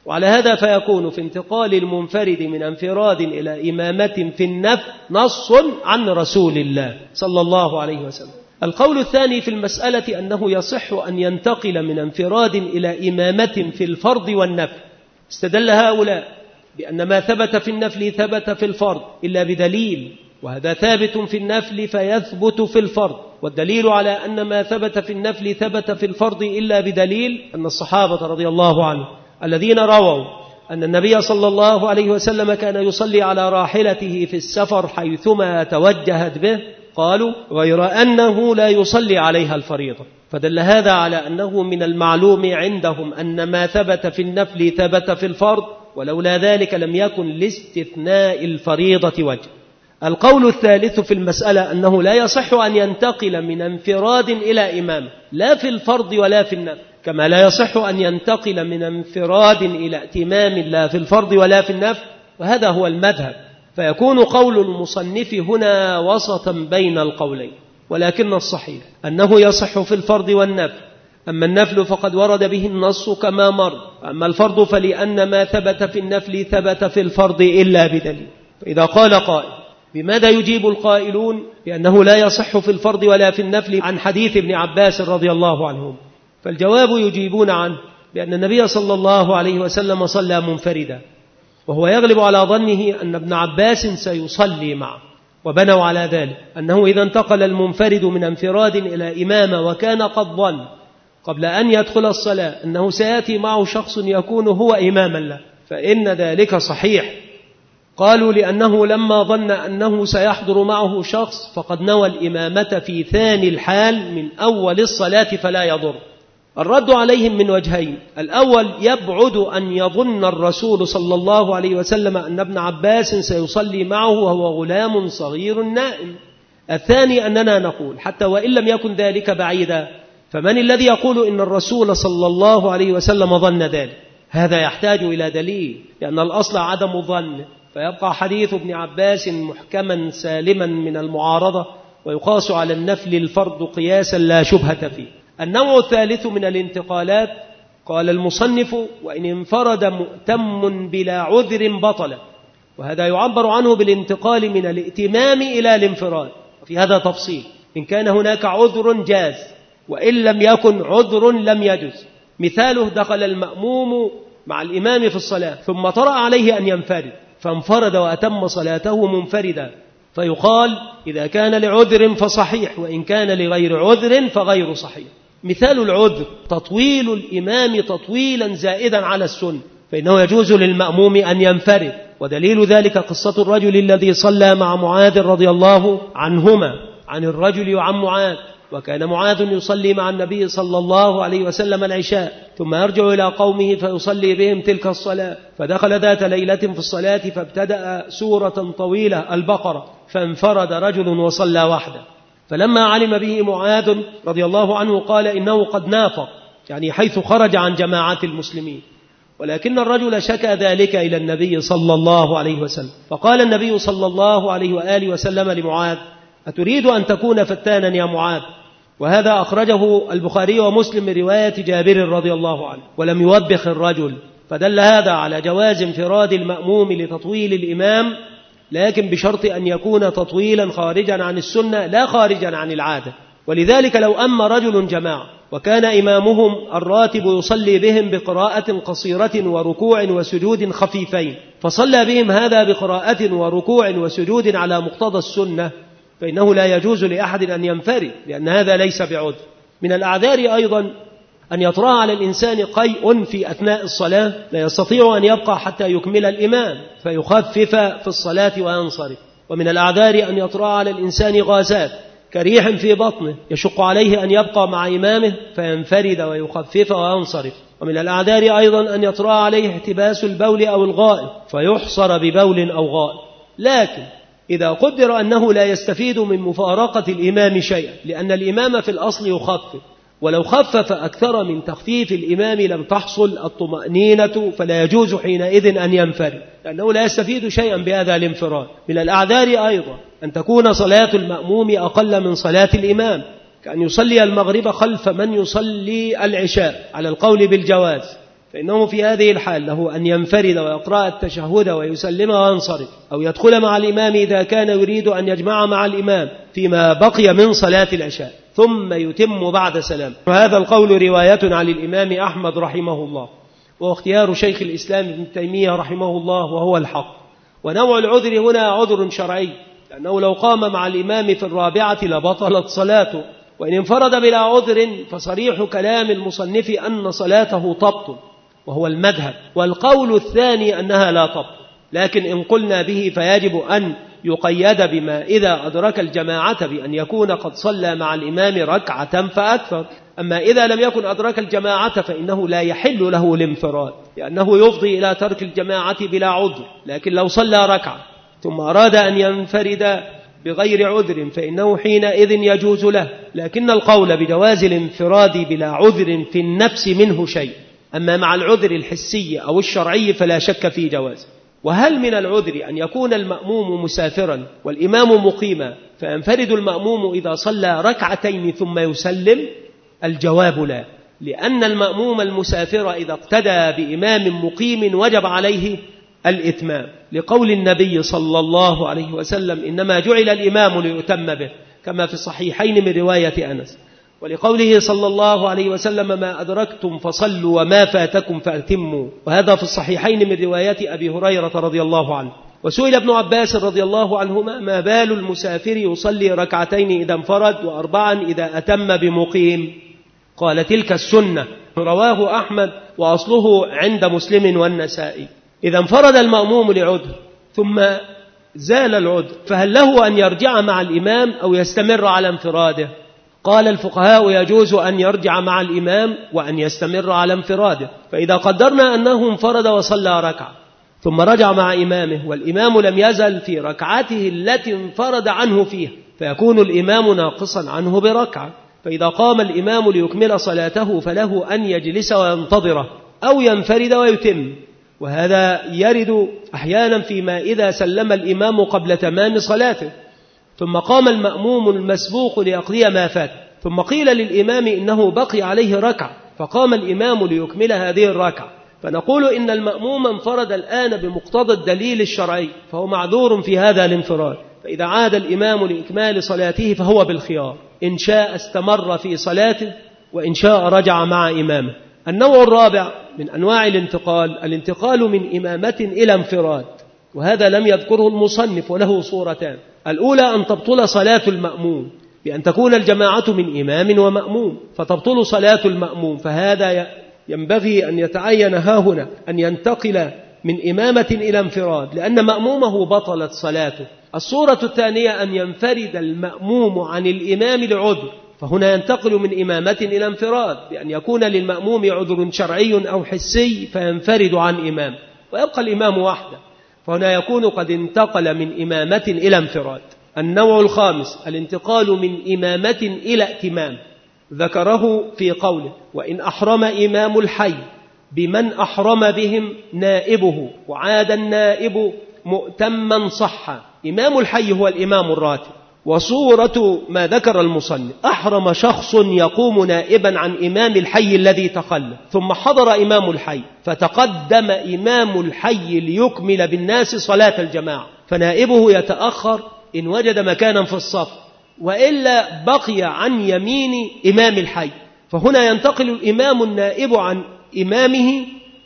وعلى هذا فيكون في انتقال المنفرد من انفراد إلى إمامة في النفل نص عن رسول الله صلى الله عليه وسلم. القول الثاني في المسألة أنه يصح أن ينتقل من انفراد إلى إمامة في الفرض والنفل. استدل هؤلاء بأن ما ثبت في النفل ثبت في الفرض إلا بدليل، وهذا ثابت في النفل فيثبت في الفرض. والدليل على أن ما ثبت في النفل ثبت في الفرض إلا بدليل أن الصحابة رضي الله عنهم الذين رووا أن النبي صلى الله عليه وسلم كان يصلي على راحلته في السفر حيثما توجهت به قالوا غير أنه لا يصلي عليها الفريضة. فدل هذا على أنه من المعلوم عندهم أن ما ثبت في النفل ثبت في الفرض، ولولا ذلك لم يكن لاستثناء الفريضة وجه. القول الثالث في المسألة أنه لا يصح أن ينتقل من انفراد إلى إمامة لا في الفرض ولا في النفل، كما لا يصح أن ينتقل من انفراد إلى ائتمام لا في الفرض ولا في النفل، وهذا هو المذهب. فيكون قول المصنف هنا وسطا بين القولين، ولكن الصحيح أنه يصح في الفرض والنفل. أما النفل فقد ورد به النص كما مر، أما الفرض فلأن ما ثبت في النفل ثبت في الفرض إلا بدليل. فإذا قال قائل بماذا يجيب القائلون بأنه لا يصح في الفرض ولا في النفل عن حديث ابن عباس رضي الله عنهم؟ فالجواب يجيبون عنه بأن النبي صلى الله عليه وسلم صلى منفردا، وهو يغلب على ظنه أن ابن عباس سيصلي معه، وبنوا على ذلك أنه إذا انتقل المنفرد من انفراد إلى إمامة وكان قد ظن قبل أن يدخل الصلاة أنه سيأتي معه شخص يكون هو إماما له فإن ذلك صحيح. قالوا لأنه لما ظن أنه سيحضر معه شخص فقد نوى الإمامة في ثاني الحال من أول الصلاة فلا يضر. الرد عليهم من وجهين: الأول يبعد أن يظن الرسول صلى الله عليه وسلم أن ابن عباس سيصلي معه وهو غلام صغير نائم. الثاني أننا نقول حتى وإن لم يكن ذلك بعيدا، فمن الذي يقول إن الرسول صلى الله عليه وسلم ظن ذلك؟ هذا يحتاج إلى دليل، لأن الأصل عدم الظن، فيبقى حديث ابن عباس محكما سالما من المعارضة، ويقاس على النفل الفرض قياسا لا شبهة فيه. النوع الثالث من الانتقالات قال المصنف: وإن انفرد مؤتم بلا عذر بطل، وهذا يعبر عنه بالانتقال من الائتمام إلى الانفراد، وفي هذا تفصيل: إن كان هناك عذر جاز، وإن لم يكن عذر لم يجز. مثاله: دخل المأموم مع الإمام في الصلاة ثم طرأ عليه أن ينفرد فانفرد وأتم صلاته منفردا، فيقال إذا كان لعذر فصحيح، وإن كان لغير عذر فغير صحيح. مثال العذر تطويل الإمام تطويلا زائدا على السنة، فإنه يجوز للمأموم أن ينفرد، ودليل ذلك قصة الرجل الذي صلى مع معاذ رضي الله عنهما، عن الرجل وعن معاذ. وكان معاذ يصلي مع النبي صلى الله عليه وسلم العشاء ثم يرجع إلى قومه فيصلي بهم تلك الصلاة، فدخل ذات ليلة في الصلاة فابتدأ سورة طويلة البقرة، فانفرد رجل وصلى وحده، فلما علم به معاذ رضي الله عنه قال إنه قد نافق، يعني حيث خرج عن جماعة المسلمين. ولكن الرجل شكى ذلك إلى النبي صلى الله عليه وسلم، فقال النبي صلى الله عليه وآله وسلم لمعاذ: أتريد أن تكون فتانا يا معاذ؟ وهذا أخرجه البخاري ومسلم من رواية جابر رضي الله عنه، ولم يوبخ الرجل، فدل هذا على جواز انفراد المأموم لتطويل الإمام، لكن بشرط أن يكون تطويلا خارجا عن السنة لا خارجا عن العادة. ولذلك لو أما رجل جماعة وكان إمامهم الراتب يصلي بهم بقراءة قصيرة وركوع وسجود خفيفين، فصلى بهم هذا بقراءة وركوع وسجود على مقتضى السنة، فإنه لا يجوز لأحد أن ينفرد، لأن هذا ليس بعذر. من الأعذار أيضا أن يطرأ على الإنسان قيء في أثناء الصلاة لا يستطيع أن يبقى حتى يكمل الإمام فيخفف في الصلاة وينصرف. ومن الأعذار أن يطرأ على الإنسان غازات كريح في بطنه يشق عليه أن يبقى مع إمامه فينفرد ويخفف وينصرف. ومن الأعذار أيضا أن يطرأ عليه احتباس البول أو الغائط فيحصر ببول أو غائط. لكن إذا قدر أنه لا يستفيد من مفارقة الإمام شيئا، لأن الإمام في الأصل يخفف، ولو خفف أكثر من تخفيف الإمام لم تحصل الطمأنينة، فلا يجوز حينئذ أن ينفرد، لأنه لا يستفيد شيئا بهذا الانفراد. من الأعذار أيضا أن تكون صلاة المأموم أقل من صلاة الإمام، كأن يصلي المغرب خلف من يصلي العشاء على القول بالجواز، فإنه في هذه الحال له أن ينفرد ويقرأ التشهد ويسلم وينصرف، أو يدخل مع الإمام إذا كان يريد أن يجمع مع الإمام فيما بقي من صلاة العشاء ثم يتم بعد سلام. وهذا القول رواية عن الإمام أحمد رحمه الله، واختيار شيخ الإسلام ابن تيمية رحمه الله وهو الحق. ونوع العذر هنا عذر شرعي، لأنه لو قام مع الإمام في الرابعة لبطلت صلاته، وإن انفرد بلا عذر فصريح كلام المصنف أن صلاته تبطل وهو المذهب، والقول الثاني أنها لا تبطل، لكن إن قلنا به فيجب أن يقيد بما إذا أدرك الجماعة بأن يكون قد صلى مع الإمام ركعة فأكثر. أما إذا لم يكن أدرك الجماعة فإنه لا يحل له الانفراد، لأنه يفضي إلى ترك الجماعة بلا عذر. لكن لو صلى ركعة ثم أراد أن ينفرد بغير عذر فإنه حينئذ يجوز له، لكن القول بجواز الانفراد بلا عذر في النفس منه شيء، أما مع العذر الحسي أو الشرعي فلا شك في جواز. وهل من العذر أن يكون المأموم مسافرا والإمام مقيما فينفرد المأموم إذا صلى ركعتين ثم يسلم؟ الجواب لا، لأن المأموم المسافر إذا اقتدى بإمام مقيم وجب عليه الإتمام، لقول النبي صلى الله عليه وسلم إنما جعل الإمام ليؤتم به، كما في الصحيحين من رواية أنس، ولقوله صلى الله عليه وسلم ما أدركتم فصلوا وما فاتكم فأتموا، وهذا في الصحيحين من رواية أبي هريرة رضي الله عنه. وسئل ابن عباس رضي الله عنهما ما بال المسافر يصلي ركعتين إذا انفرد وأربعا إذا أتم بمقيم؟ قال تلك السنة، رواه أحمد وأصله عند مسلم والنسائي. إذا انفرد المأموم لعذر ثم زال العذر فهل له أن يرجع مع الإمام أو يستمر على انفراده؟ قال الفقهاء يجوز أن يرجع مع الإمام وأن يستمر على انفراده. فإذا قدرنا أنه انفرد وصلى ركعة ثم رجع مع إمامه والإمام لم يزل في ركعته التي انفرد عنه فيها فيكون الإمام ناقصا عنه بركعة، فإذا قام الإمام ليكمل صلاته فله أن يجلس وينتظره أو ينفرد ويتم. وهذا يرد أحيانا فيما إذا سلم الإمام قبل تمام صلاته ثم قام المأموم المسبوق ليقضي ما فات، ثم قيل للإمام إنه بقي عليه ركعة فقام الإمام ليكمل هذه الركعة، فنقول إن المأموم انفرد الآن بمقتضى الدليل الشرعي فهو معذور في هذا الانفراد. فإذا عاد الإمام لإكمال صلاته فهو بالخيار، إن شاء استمر في صلاته وإن شاء رجع مع إمامه. النوع الرابع من أنواع الانتقال الانتقال من إمامة إلى انفراد، وهذا لم يذكره المصنف وله صورتان. الأولى أن تبطل صلاة المأموم بأن تكون الجماعة من إمام ومأموم فتبطل صلاة المأموم، فهذا ينبغي أن يتعين هاهنا أن ينتقل من إمامة إلى انفراد لأن مأمومه بطلت صلاته. الصورة الثانية أن ينفرد المأموم عن الإمام لعذر، فهنا ينتقل من إمامة إلى انفراد بأن يكون للمأموم عذر شرعي أو حسي فينفرد عن إمام ويبقى الإمام وحده، فهنا يكون قد انتقل من إمامة إلى انفراد. النوع الخامس الانتقال من إمامة إلى ائتمام، ذكره في قوله وإن أحرم إمام الحي بمن أحرم بهم نائبه وعاد النائب مؤتما صح. إمام الحي هو الإمام الراتب، وصورة ما ذكر المصنف أحرم شخص يقوم نائبا عن إمام الحي الذي تخلى ثم حضر إمام الحي فتقدم إمام الحي ليكمل بالناس صلاة الجماعة، فنائبه يتأخر إن وجد مكانا في الصف وإلا بقي عن يمين إمام الحي، فهنا ينتقل الإمام النائب عن إمامه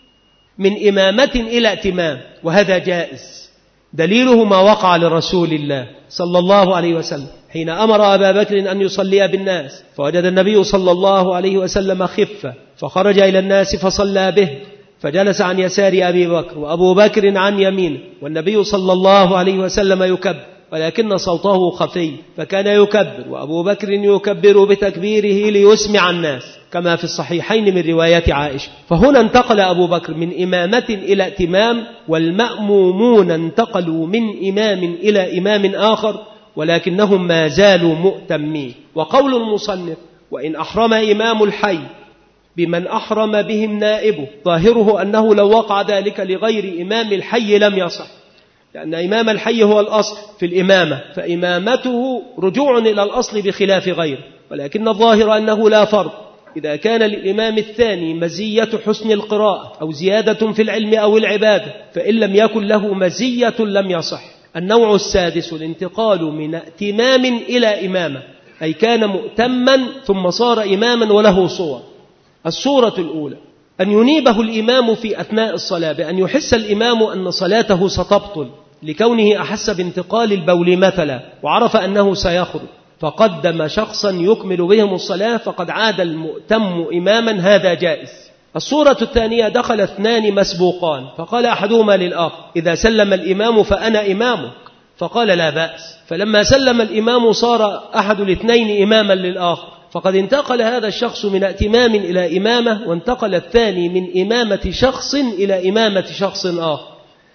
من إمامة إلى ائتمام، وهذا جائز. دليله ما وقع لرسول الله صلى الله عليه وسلم حين أمر أبا بكر أن يصلي بالناس فوجد النبي صلى الله عليه وسلم خفة فخرج إلى الناس فصلى به، فجلس عن يسار أبي بكر وأبو بكر عن يمينه والنبي صلى الله عليه وسلم يكبر ولكن صوته خفي فكان يكبر وأبو بكر يكبر بتكبيره ليسمع الناس كما في الصحيحين من رواية عائشة. فهنا انتقل أبو بكر من إمامة إلى ائتمام، والمأمومون انتقلوا من إمام إلى إمام آخر ولكنهم ما زالوا مؤتمين. وقول المصنف وإن أحرم إمام الحي بمن أحرم بهم نائبه ظاهره أنه لو وقع ذلك لغير إمام الحي لم يصح، لأن إمام الحي هو الأصل في الإمامة، فإمامته رجوع إلى الأصل بخلاف غيره، ولكن الظاهر أنه لا فرق إذا كان للإمام الثاني مزية حسن القراءة أو زيادة في العلم أو العبادة، فإن لم يكن له مزية لم يصح. النوع السادس الانتقال من ائتمام إلى إمامة، أي كان مؤتما ثم صار إماما وله صور. الصورة الأولى أن ينيبه الإمام في أثناء الصلاة بأن يحس الإمام أن صلاته ستبطل لكونه أحس بانتقال البول مثلا وعرف أنه سيخرج فقدم شخصا يكمل بهم الصلاة فقد عاد المؤتم إماما، هذا جائز. الصورة الثانية دخل اثنان مسبوقان فقال أحدهما للآخر إذا سلم الإمام فأنا إمامك، فقال لا بأس، فلما سلم الإمام صار أحد الاثنين إماما للآخر، فقد انتقل هذا الشخص من ائتمام إلى إمامة، وانتقل الثاني من إمامة شخص إلى إمامة شخص آخر.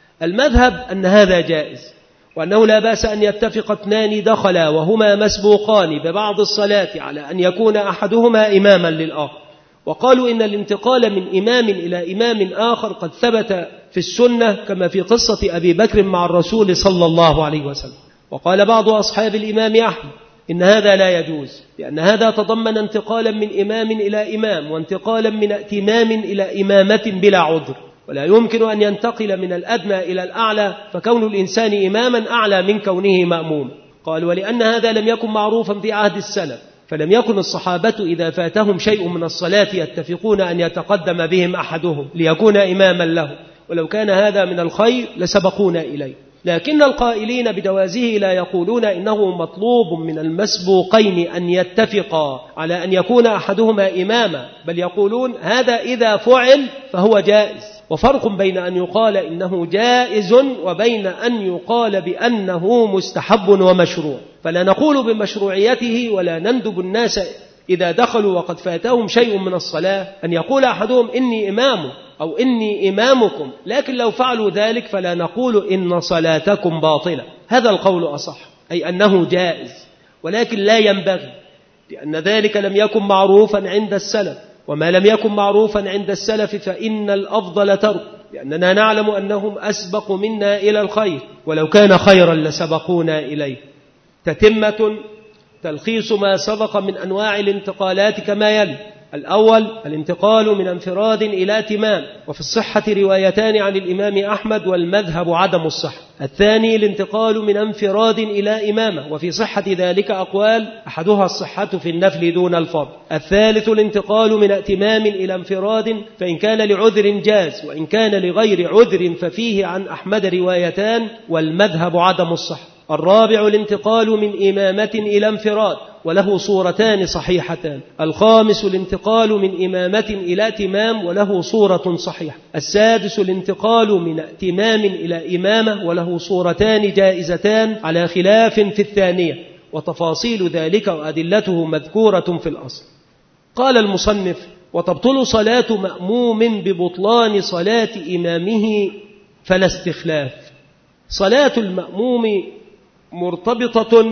المذهب أن هذا جائز، وأنه لا بأس أن يتفق اثنان دخلا وهما مسبوقان ببعض الصلاة على أن يكون أحدهما إماما للآخر. وقالوا إن الانتقال من إمام إلى إمام آخر قد ثبت في السنة كما في قصة أبي بكر مع الرسول صلى الله عليه وسلم. وقال بعض أصحاب الإمام أحمد إن هذا لا يجوز، لأن هذا تضمن انتقالا من إمام إلى إمام وانتقالا من ائتمام إلى إمامة بلا عذر، ولا يمكن أن ينتقل من الأدنى إلى الأعلى، فكون الإنسان إماما أعلى من كونه مأموما. قال ولأن هذا لم يكن معروفا في عهد السلف، فلم يكن الصحابة إذا فاتهم شيء من الصلاة يتفقون أن يتقدم بهم أحدهم ليكون إماما له، ولو كان هذا من الخير لسبقونا إليه. لكن القائلين بدوازه لا يقولون إنه مطلوب من المسبوقين أن يتفقا على أن يكون أحدهما إماما، بل يقولون هذا إذا فعل فهو جائز. وفرق بين أن يقال إنه جائز وبين أن يقال بأنه مستحب ومشروع، فلا نقول بمشروعيته ولا نندب الناس إذا دخلوا وقد فاتهم شيء من الصلاة أن يقول أحدهم إني إمام أو إني إمامكم، لكن لو فعلوا ذلك فلا نقول إن صلاتكم باطلة. هذا القول أصح، أي أنه جائز، ولكن لا ينبغي، لأن ذلك لم يكن معروفا عند السلف، وما لم يكن معروفا عند السلف فإن الأفضل ترك، لأننا نعلم أنهم أسبق منا إلى الخير، ولو كان خيرا لسبقونا إليه. تتمة تلخيص ما سبق من أنواع الانتقالات كما يلي: الأول الانتقال من انفراد إلى اتمام، وفي الصحة روايتان عن الإمام أحمد والمذهب عدم الصحة. الثاني الانتقال من انفراد إلى إمامة، وفي صحة ذلك أقوال أحدها الصحة في النفل دون الفرض. الثالث الانتقال من ائتمام إلى انفراد، فإن كان لعذر جاز، وإن كان لغير عذر ففيه عن أحمد روايتان والمذهب عدم الصحة. الرابع الانتقال من إمامة إلى انفراد، وله صورتان صحيحتان. الخامس الانتقال من إمامة إلى اتمام، وله صورة صحيحة. السادس الانتقال من ائتمام إلى إمامة، وله صورتان جائزتان على خلاف في الثانية، وتفاصيل ذلك وأدلته مذكورة في الأصل. قال المصنف: وتبطل صلاة مأموم ببطلان صلاة إمامه فلا استخلاف. صلاة المأموم مرتبطة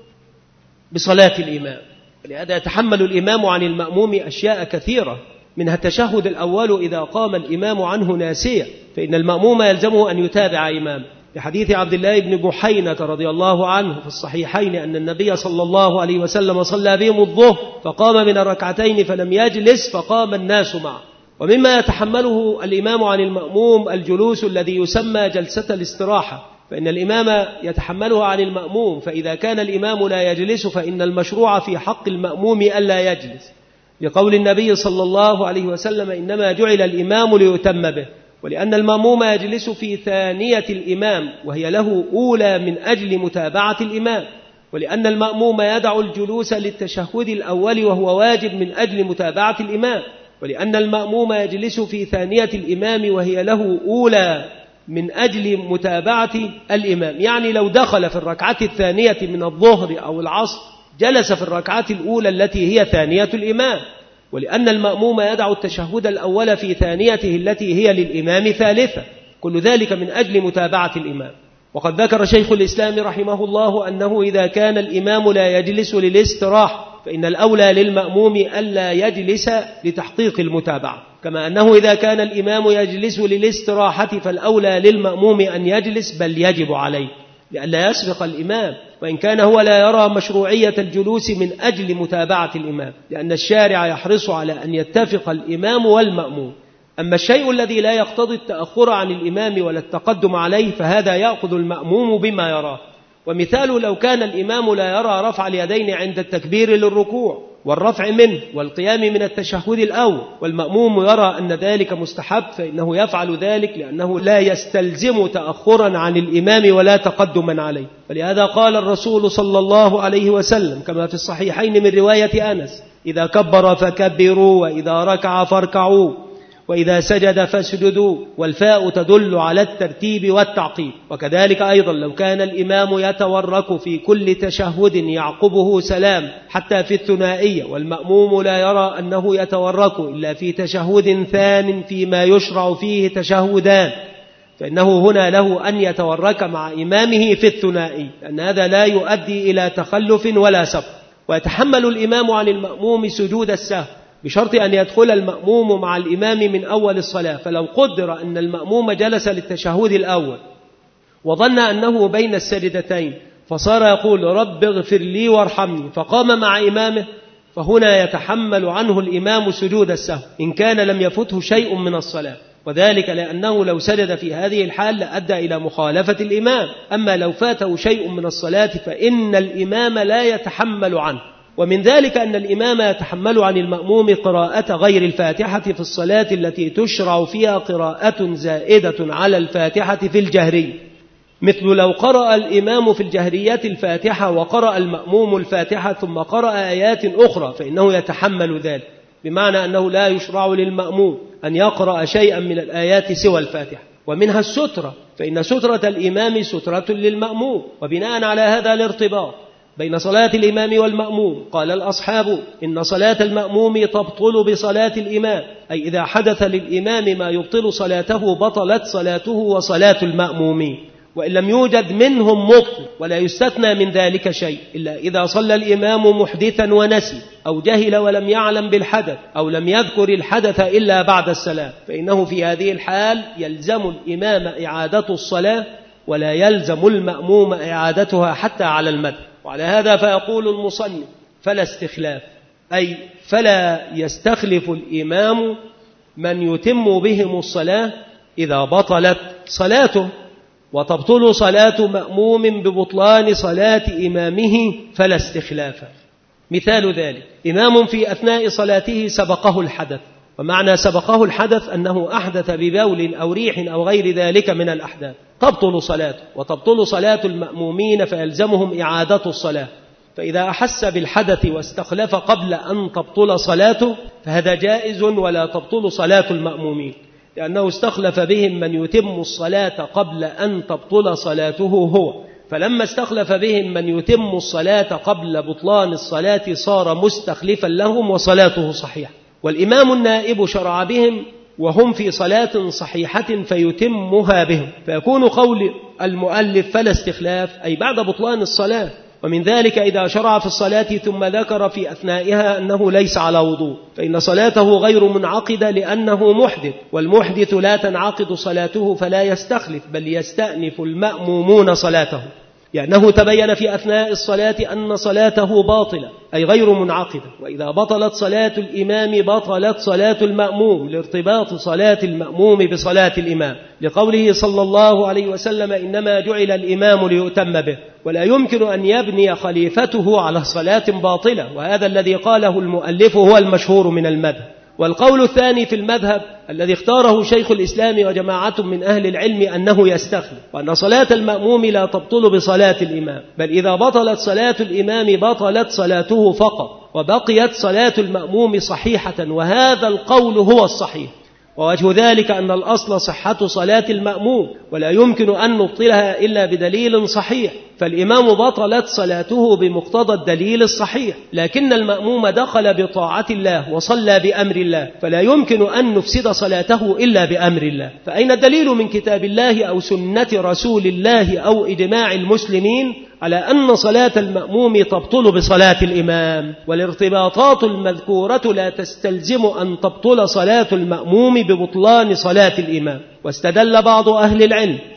بصلاة الإمام، لهذا يتحمل الإمام عن المأموم أشياء كثيرة، منها التشهد الأول إذا قام الإمام عنه ناسيا، فإن المأموم يلزمه أن يتابع إمامه، لحديث عبد الله بن بحينة رضي الله عنه في الصحيحين أن النبي صلى الله عليه وسلم صلى بهم الظهر فقام من الركعتين فلم يجلس فقام الناس معه. ومما يتحمله الإمام عن المأموم الجلوس الذي يسمى جلسة الاستراحة، فإن الإمام يتحمله عن المأموم، فإذا كان الإمام لا يجلس فإن المشروع في حق المأموم ألا يجلس، لقول النبي صلى الله عليه وسلم: إنما جعل الإمام ليتم به. ولأن المأموم يجلس في ثانية الإمام وهي له أولى من أجل متابعة الإمام، ولأن المأموم يدع الجلوس للتشهد الأول وهو واجب من أجل متابعة الإمام، ولأن المأموم يجلس في ثانية الإمام وهي له أولى من أجل متابعة الإمام. يعني لو دخل في الركعة الثانية من الظهر أو العصر جلس في الركعة الأولى التي هي ثانية الإمام، ولأن المأموم يدع التشهد الأول في ثانيته التي هي للإمام ثالثة، كل ذلك من أجل متابعة الإمام. وقد ذكر شيخ الإسلام رحمه الله أنه إذا كان الإمام لا يجلس للاستراحة فإن الأولى للمأموم ألا يجلس لتحقيق المتابعة، كما أنه إذا كان الإمام يجلس للاستراحة فالأولى للمأموم أن يجلس، بل يجب عليه، لئلا يسبق الإمام، وإن كان هو لا يرى مشروعية الجلوس من أجل متابعة الإمام، لأن الشارع يحرص على أن يتفق الإمام والمأموم. أما الشيء الذي لا يقتضي التأخر عن الإمام ولا التقدم عليه فهذا يأخذ المأموم بما يراه. ومثاله لو كان الإمام لا يرى رفع اليدين عند التكبير للركوع والرفع منه والقيام من التشهد الأول، والمأموم يرى أن ذلك مستحب، فإنه يفعل ذلك لأنه لا يستلزم تأخرا عن الإمام ولا تقدما عليه. ولهذا قال الرسول صلى الله عليه وسلم كما في الصحيحين من رواية أنس: إذا كبر فكبروا، وإذا ركع فاركعوا، وإذا سجد فاسجدوا. والفاء تدل على الترتيب والتعقيب. وكذلك أيضا لو كان الإمام يتورك في كل تشهد يعقبه سلام حتى في الثنائية، والمأموم لا يرى أنه يتورك إلا في تشهد ثان فيما يشرع فيه تشهدان، فإنه هنا له أن يتورك مع إمامه في الثنائي، لأن هذا لا يؤدي إلى تخلف ولا سبق. ويتحمل الإمام عن المأموم سجود السهو بشرط أن يدخل المأموم مع الإمام من أول الصلاة. فلو قدر أن المأموم جلس للتشهد الأول وظن أنه بين السجدتين فصار يقول رب اغفر لي وارحمني فقام مع إمامه، فهنا يتحمل عنه الإمام سجود السهو إن كان لم يفته شيء من الصلاة، وذلك لأنه لو سجد في هذه الحال لأدى إلى مخالفة الإمام. أما لو فاته شيء من الصلاة فإن الإمام لا يتحمل عنه. ومن ذلك أن الإمام يتحمل عن المأموم قراءة غير الفاتحة في الصلاة التي تشرع فيها قراءة زائدة على الفاتحة في الجهري، مثل لو قرأ الإمام في الجهريات الفاتحة وقرأ المأموم الفاتحة ثم قرأ آيات أخرى فإنه يتحمل ذلك، بمعنى أنه لا يشرع للمأموم أن يقرأ شيئا من الآيات سوى الفاتحة. ومنها السترة، فإن سترة الإمام سترة للمأموم. وبناء على هذا الارتباط بين صلاة الإمام والمأموم قال الأصحاب إن صلاة المأموم تبطل بصلاة الإمام، أي إذا حدث للإمام ما يبطل صلاته بطلت صلاته وصلاة المأمومين، وإن لم يوجد منهم مبطل، ولا يستثنى من ذلك شيء إلا إذا صلى الإمام محدثا ونسي أو جهل ولم يعلم بالحدث أو لم يذكر الحدث إلا بعد السلام، فإنه في هذه الحال يلزم الإمام إعادة الصلاة ولا يلزم المأموم إعادتها حتى على المد. وعلى هذا فيقول المصنف فلا استخلاف، أي فلا يستخلف الإمام من يتم بهم الصلاة إذا بطلت صلاته، وتبطل صلاة مأموم ببطلان صلاة إمامه فلا استخلاف. مثال ذلك إمام في أثناء صلاته سبقه الحدث، ومعنى سبقه الحدث أنه أحدث ببول أو ريح أو غير ذلك من الأحداث، تبطل صلاته وتبطل صلاة المأمومين فيلزمهم إعادة الصلاة. فإذا أحس بالحدث واستخلف قبل أن تبطل صلاته فهذا جائز ولا تبطل صلاة المأمومين، لأنه استخلف بهم من يتم الصلاة قبل أن تبطل صلاته هو، فلما استخلف بهم من يتم الصلاة قبل بطلان الصلاة صار مستخلفا لهم وصلاته صحيحة. والإمام النائب شرع بهم وهم في صلاة صحيحة فيتمها بهم، فيكون قول المؤلف فلا استخلاف أي بعد بطلان الصلاة. ومن ذلك إذا شرع في الصلاة ثم ذكر في أثنائها أنه ليس على وضوء فإن صلاته غير منعقدة لأنه محدث، والمحدث لا تنعقد صلاته فلا يستخلف بل يستأنف المأمومون صلاته، لأنه تبين في أثناء الصلاة أن صلاته باطلة أي غير منعقدة. وإذا بطلت صلاة الإمام بطلت صلاة المأموم لارتباط صلاة المأموم بصلاة الإمام، لقوله صلى الله عليه وسلم إنما جعل الإمام ليؤتم به، ولا يمكن أن يبني خليفته على صلاة باطلة، وهذا الذي قاله المؤلف هو المشهور من المذهب. والقول الثاني في المذهب الذي اختاره شيخ الإسلام وجماعة من أهل العلم أنه يستخلف، وأن صلاة المأموم لا تبطل بصلاة الإمام، بل إذا بطلت صلاة الإمام بطلت صلاته فقط وبقيت صلاة المأموم صحيحة، وهذا القول هو الصحيح. ووجه ذلك أن الأصل صحة صلاة المأموم ولا يمكن أن نبطلها إلا بدليل صحيح، فالإمام بطلت صلاته بمقتضى الدليل الصحيح، لكن المأموم دخل بطاعة الله وصلى بأمر الله فلا يمكن أن نفسد صلاته إلا بأمر الله. فأين الدليل من كتاب الله أو سنة رسول الله أو إجماع المسلمين على أن صلاة المأموم تبطل بصلاة الإمام؟ والارتباطات المذكورة لا تستلزم أن تبطل صلاة المأموم ببطلان صلاة الإمام. واستدل بعض أهل العلم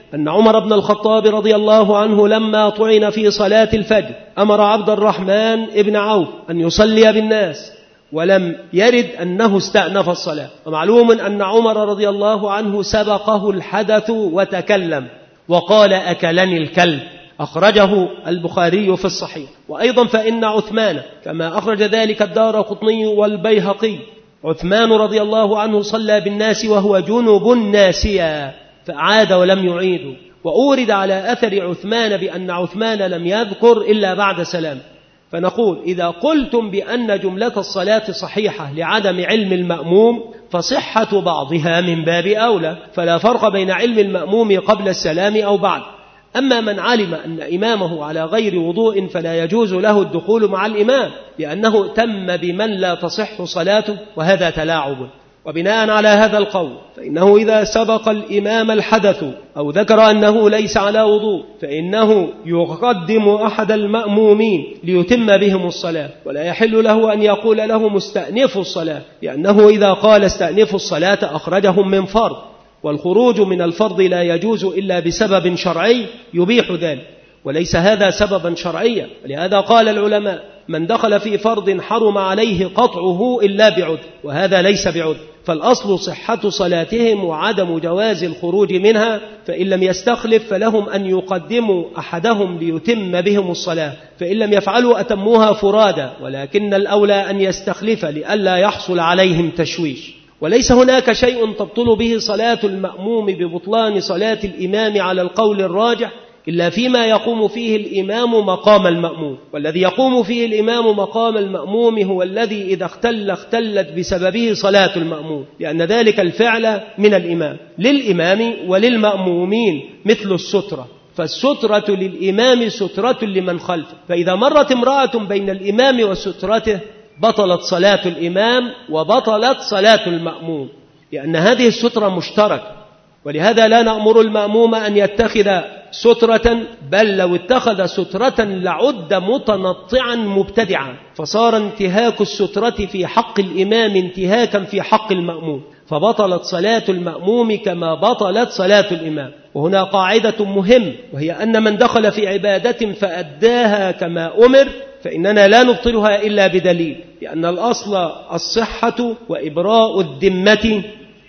أن عمر بن الخطاب رضي الله عنه لما طعن في صلاة الفجر أمر عبد الرحمن بن عوف أن يصلي بالناس، ولم يرد أنه استأنف الصلاة. ومعلوم أن عمر رضي الله عنه سبقه الحدث وتكلم وقال أكلني الكلب، أخرجه البخاري في الصحيح. وأيضا فإن عثمان كما أخرج ذلك الدارقطني والبيهقي، عثمان رضي الله عنه صلى بالناس وهو جنب ناسيا فأعاد ولم يعيد. وأورد على أثر عثمان بأن عثمان لم يذكر إلا بعد سلام. فنقول إذا قلتم بأن جملة الصلاة صحيحة لعدم علم المأموم فصحة بعضها من باب أولى، فلا فرق بين علم المأموم قبل السلام أو بعد. أما من علم أن إمامه على غير وضوء فلا يجوز له الدخول مع الإمام لأنه تم بمن لا تصح صلاته، وهذا تلاعب. وبناء على هذا القول فإنه إذا سبق الإمام الحدث أو ذكر أنه ليس على وضوء فإنه يقدم أحد المأمومين ليتم بهم الصلاة، ولا يحل له أن يقول له مستأنف الصلاة، لأنه إذا قال استأنف الصلاة أخرجهم من فرض، والخروج من الفرض لا يجوز إلا بسبب شرعي يبيح ذلك، وليس هذا سببا شرعيا. ولهذا قال العلماء من دخل في فرض حرم عليه قطعه إلا بعذر، وهذا ليس بعذر، فالأصل صحة صلاتهم وعدم جواز الخروج منها. فإن لم يستخلف فلهم أن يقدموا أحدهم ليتم بهم الصلاة، فإن لم يفعلوا أتموها فرادا، ولكن الأولى أن يستخلف لئلا يحصل عليهم تشويش. وليس هناك شيء تبطل به صلاة المأموم ببطلان صلاة الإمام على القول الراجح إلا فيما يقوم فيه الإمام مقام المأموم، والذي يقوم فيه الإمام مقام المأموم هو الذي إذا اختل اختلت بسببه صلاة المأموم، لأن ذلك الفعل من الإمام للإمام وللمأمومين مثل السترة، فالسترة للإمام سترة لمن خلفه، فإذا مرت امرأة بين الإمام وسترته بطلت صلاة الإمام وبطلت صلاة المأموم، لأن هذه السترة مشتركة. ولهذا لا نأمر المأموم أن يتخذ سترة، بل لو اتخذ سترة لعد متنطعا مبتدعا، فصار انتهاك السترة في حق الإمام انتهاكا في حق المأموم، فبطلت صلاة المأموم كما بطلت صلاة الإمام. وهنا قاعدة مهمة، وهي أن من دخل في عبادة فأداها كما أمر فإننا لا نبطلها إلا بدليل، لأن الأصل الصحة وإبراء الذمة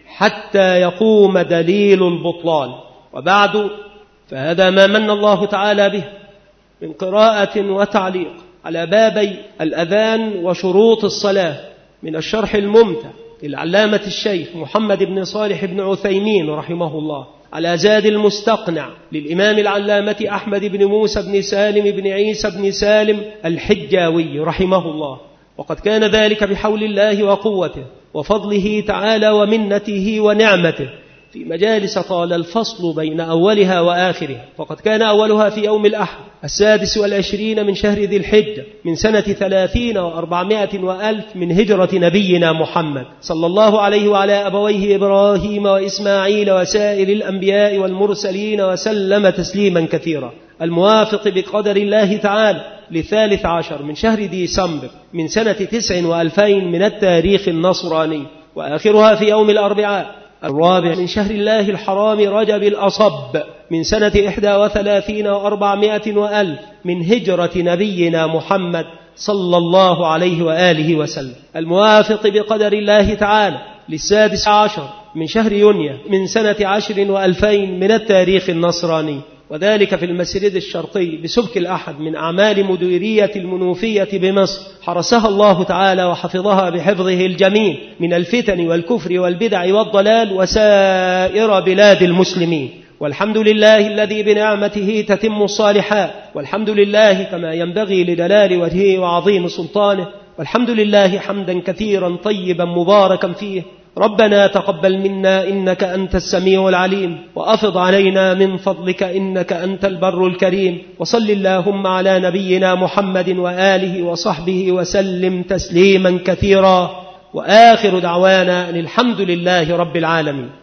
حتى يقوم دليل البطلان. وبعد فهذا ما من الله تعالى به من قراءة وتعليق على بابي الأذان وشروط الصلاة من الشرح الممتع للعلامة الشيخ محمد بن صالح بن عثيمين رحمه الله، على زاد المستقنع للإمام العلامة أحمد بن موسى بن سالم بن عيسى بن سالم الحجاوي رحمه الله. وقد كان ذلك بحول الله وقوته وفضله تعالى ومنته ونعمته في مجالس طال الفصل بين أولها وآخرها. فقد كان أولها في يوم الأحد السادس والعشرين من شهر ذي الحجة من سنة ثلاثين وأربعمائة وألف من هجرة نبينا محمد صلى الله عليه وعلى أبويه إبراهيم وإسماعيل وسائر الأنبياء والمرسلين وسلم تسليما كثيرا، الموافق بقدر الله تعالى لثالث عشر من شهر ديسمبر من سنة تسع وألفين من التاريخ النصراني، وآخرها في يوم الأربعاء الرابع من شهر الله الحرام رجب الأصب من سنة إحدى وثلاثين وأربعمائة وألف من هجرة نبينا محمد صلى الله عليه وآله وسلم، الموافق بقدر الله تعالى للسادس عشر من شهر يونيو من سنة عشر وألفين من التاريخ النصراني، وذلك في المسجد الشرقي بسبك الأحد من أعمال مديرية المنوفية بمصر، حرسها الله تعالى وحفظها بحفظه الجميل من الفتن والكفر والبدع والضلال وسائر بلاد المسلمين. والحمد لله الذي بنعمته تتم الصالحات، والحمد لله كما ينبغي لجلال وجهه وعظيم سلطانه، والحمد لله حمدا كثيرا طيبا مباركا فيه. ربنا تقبل منا إنك أنت السميع العليم، وأفض علينا من فضلك إنك أنت البر الكريم. وصل اللهم على نبينا محمد وآله وصحبه وسلم تسليما كثيرا، وآخر دعوانا أن الحمد لله رب العالمين.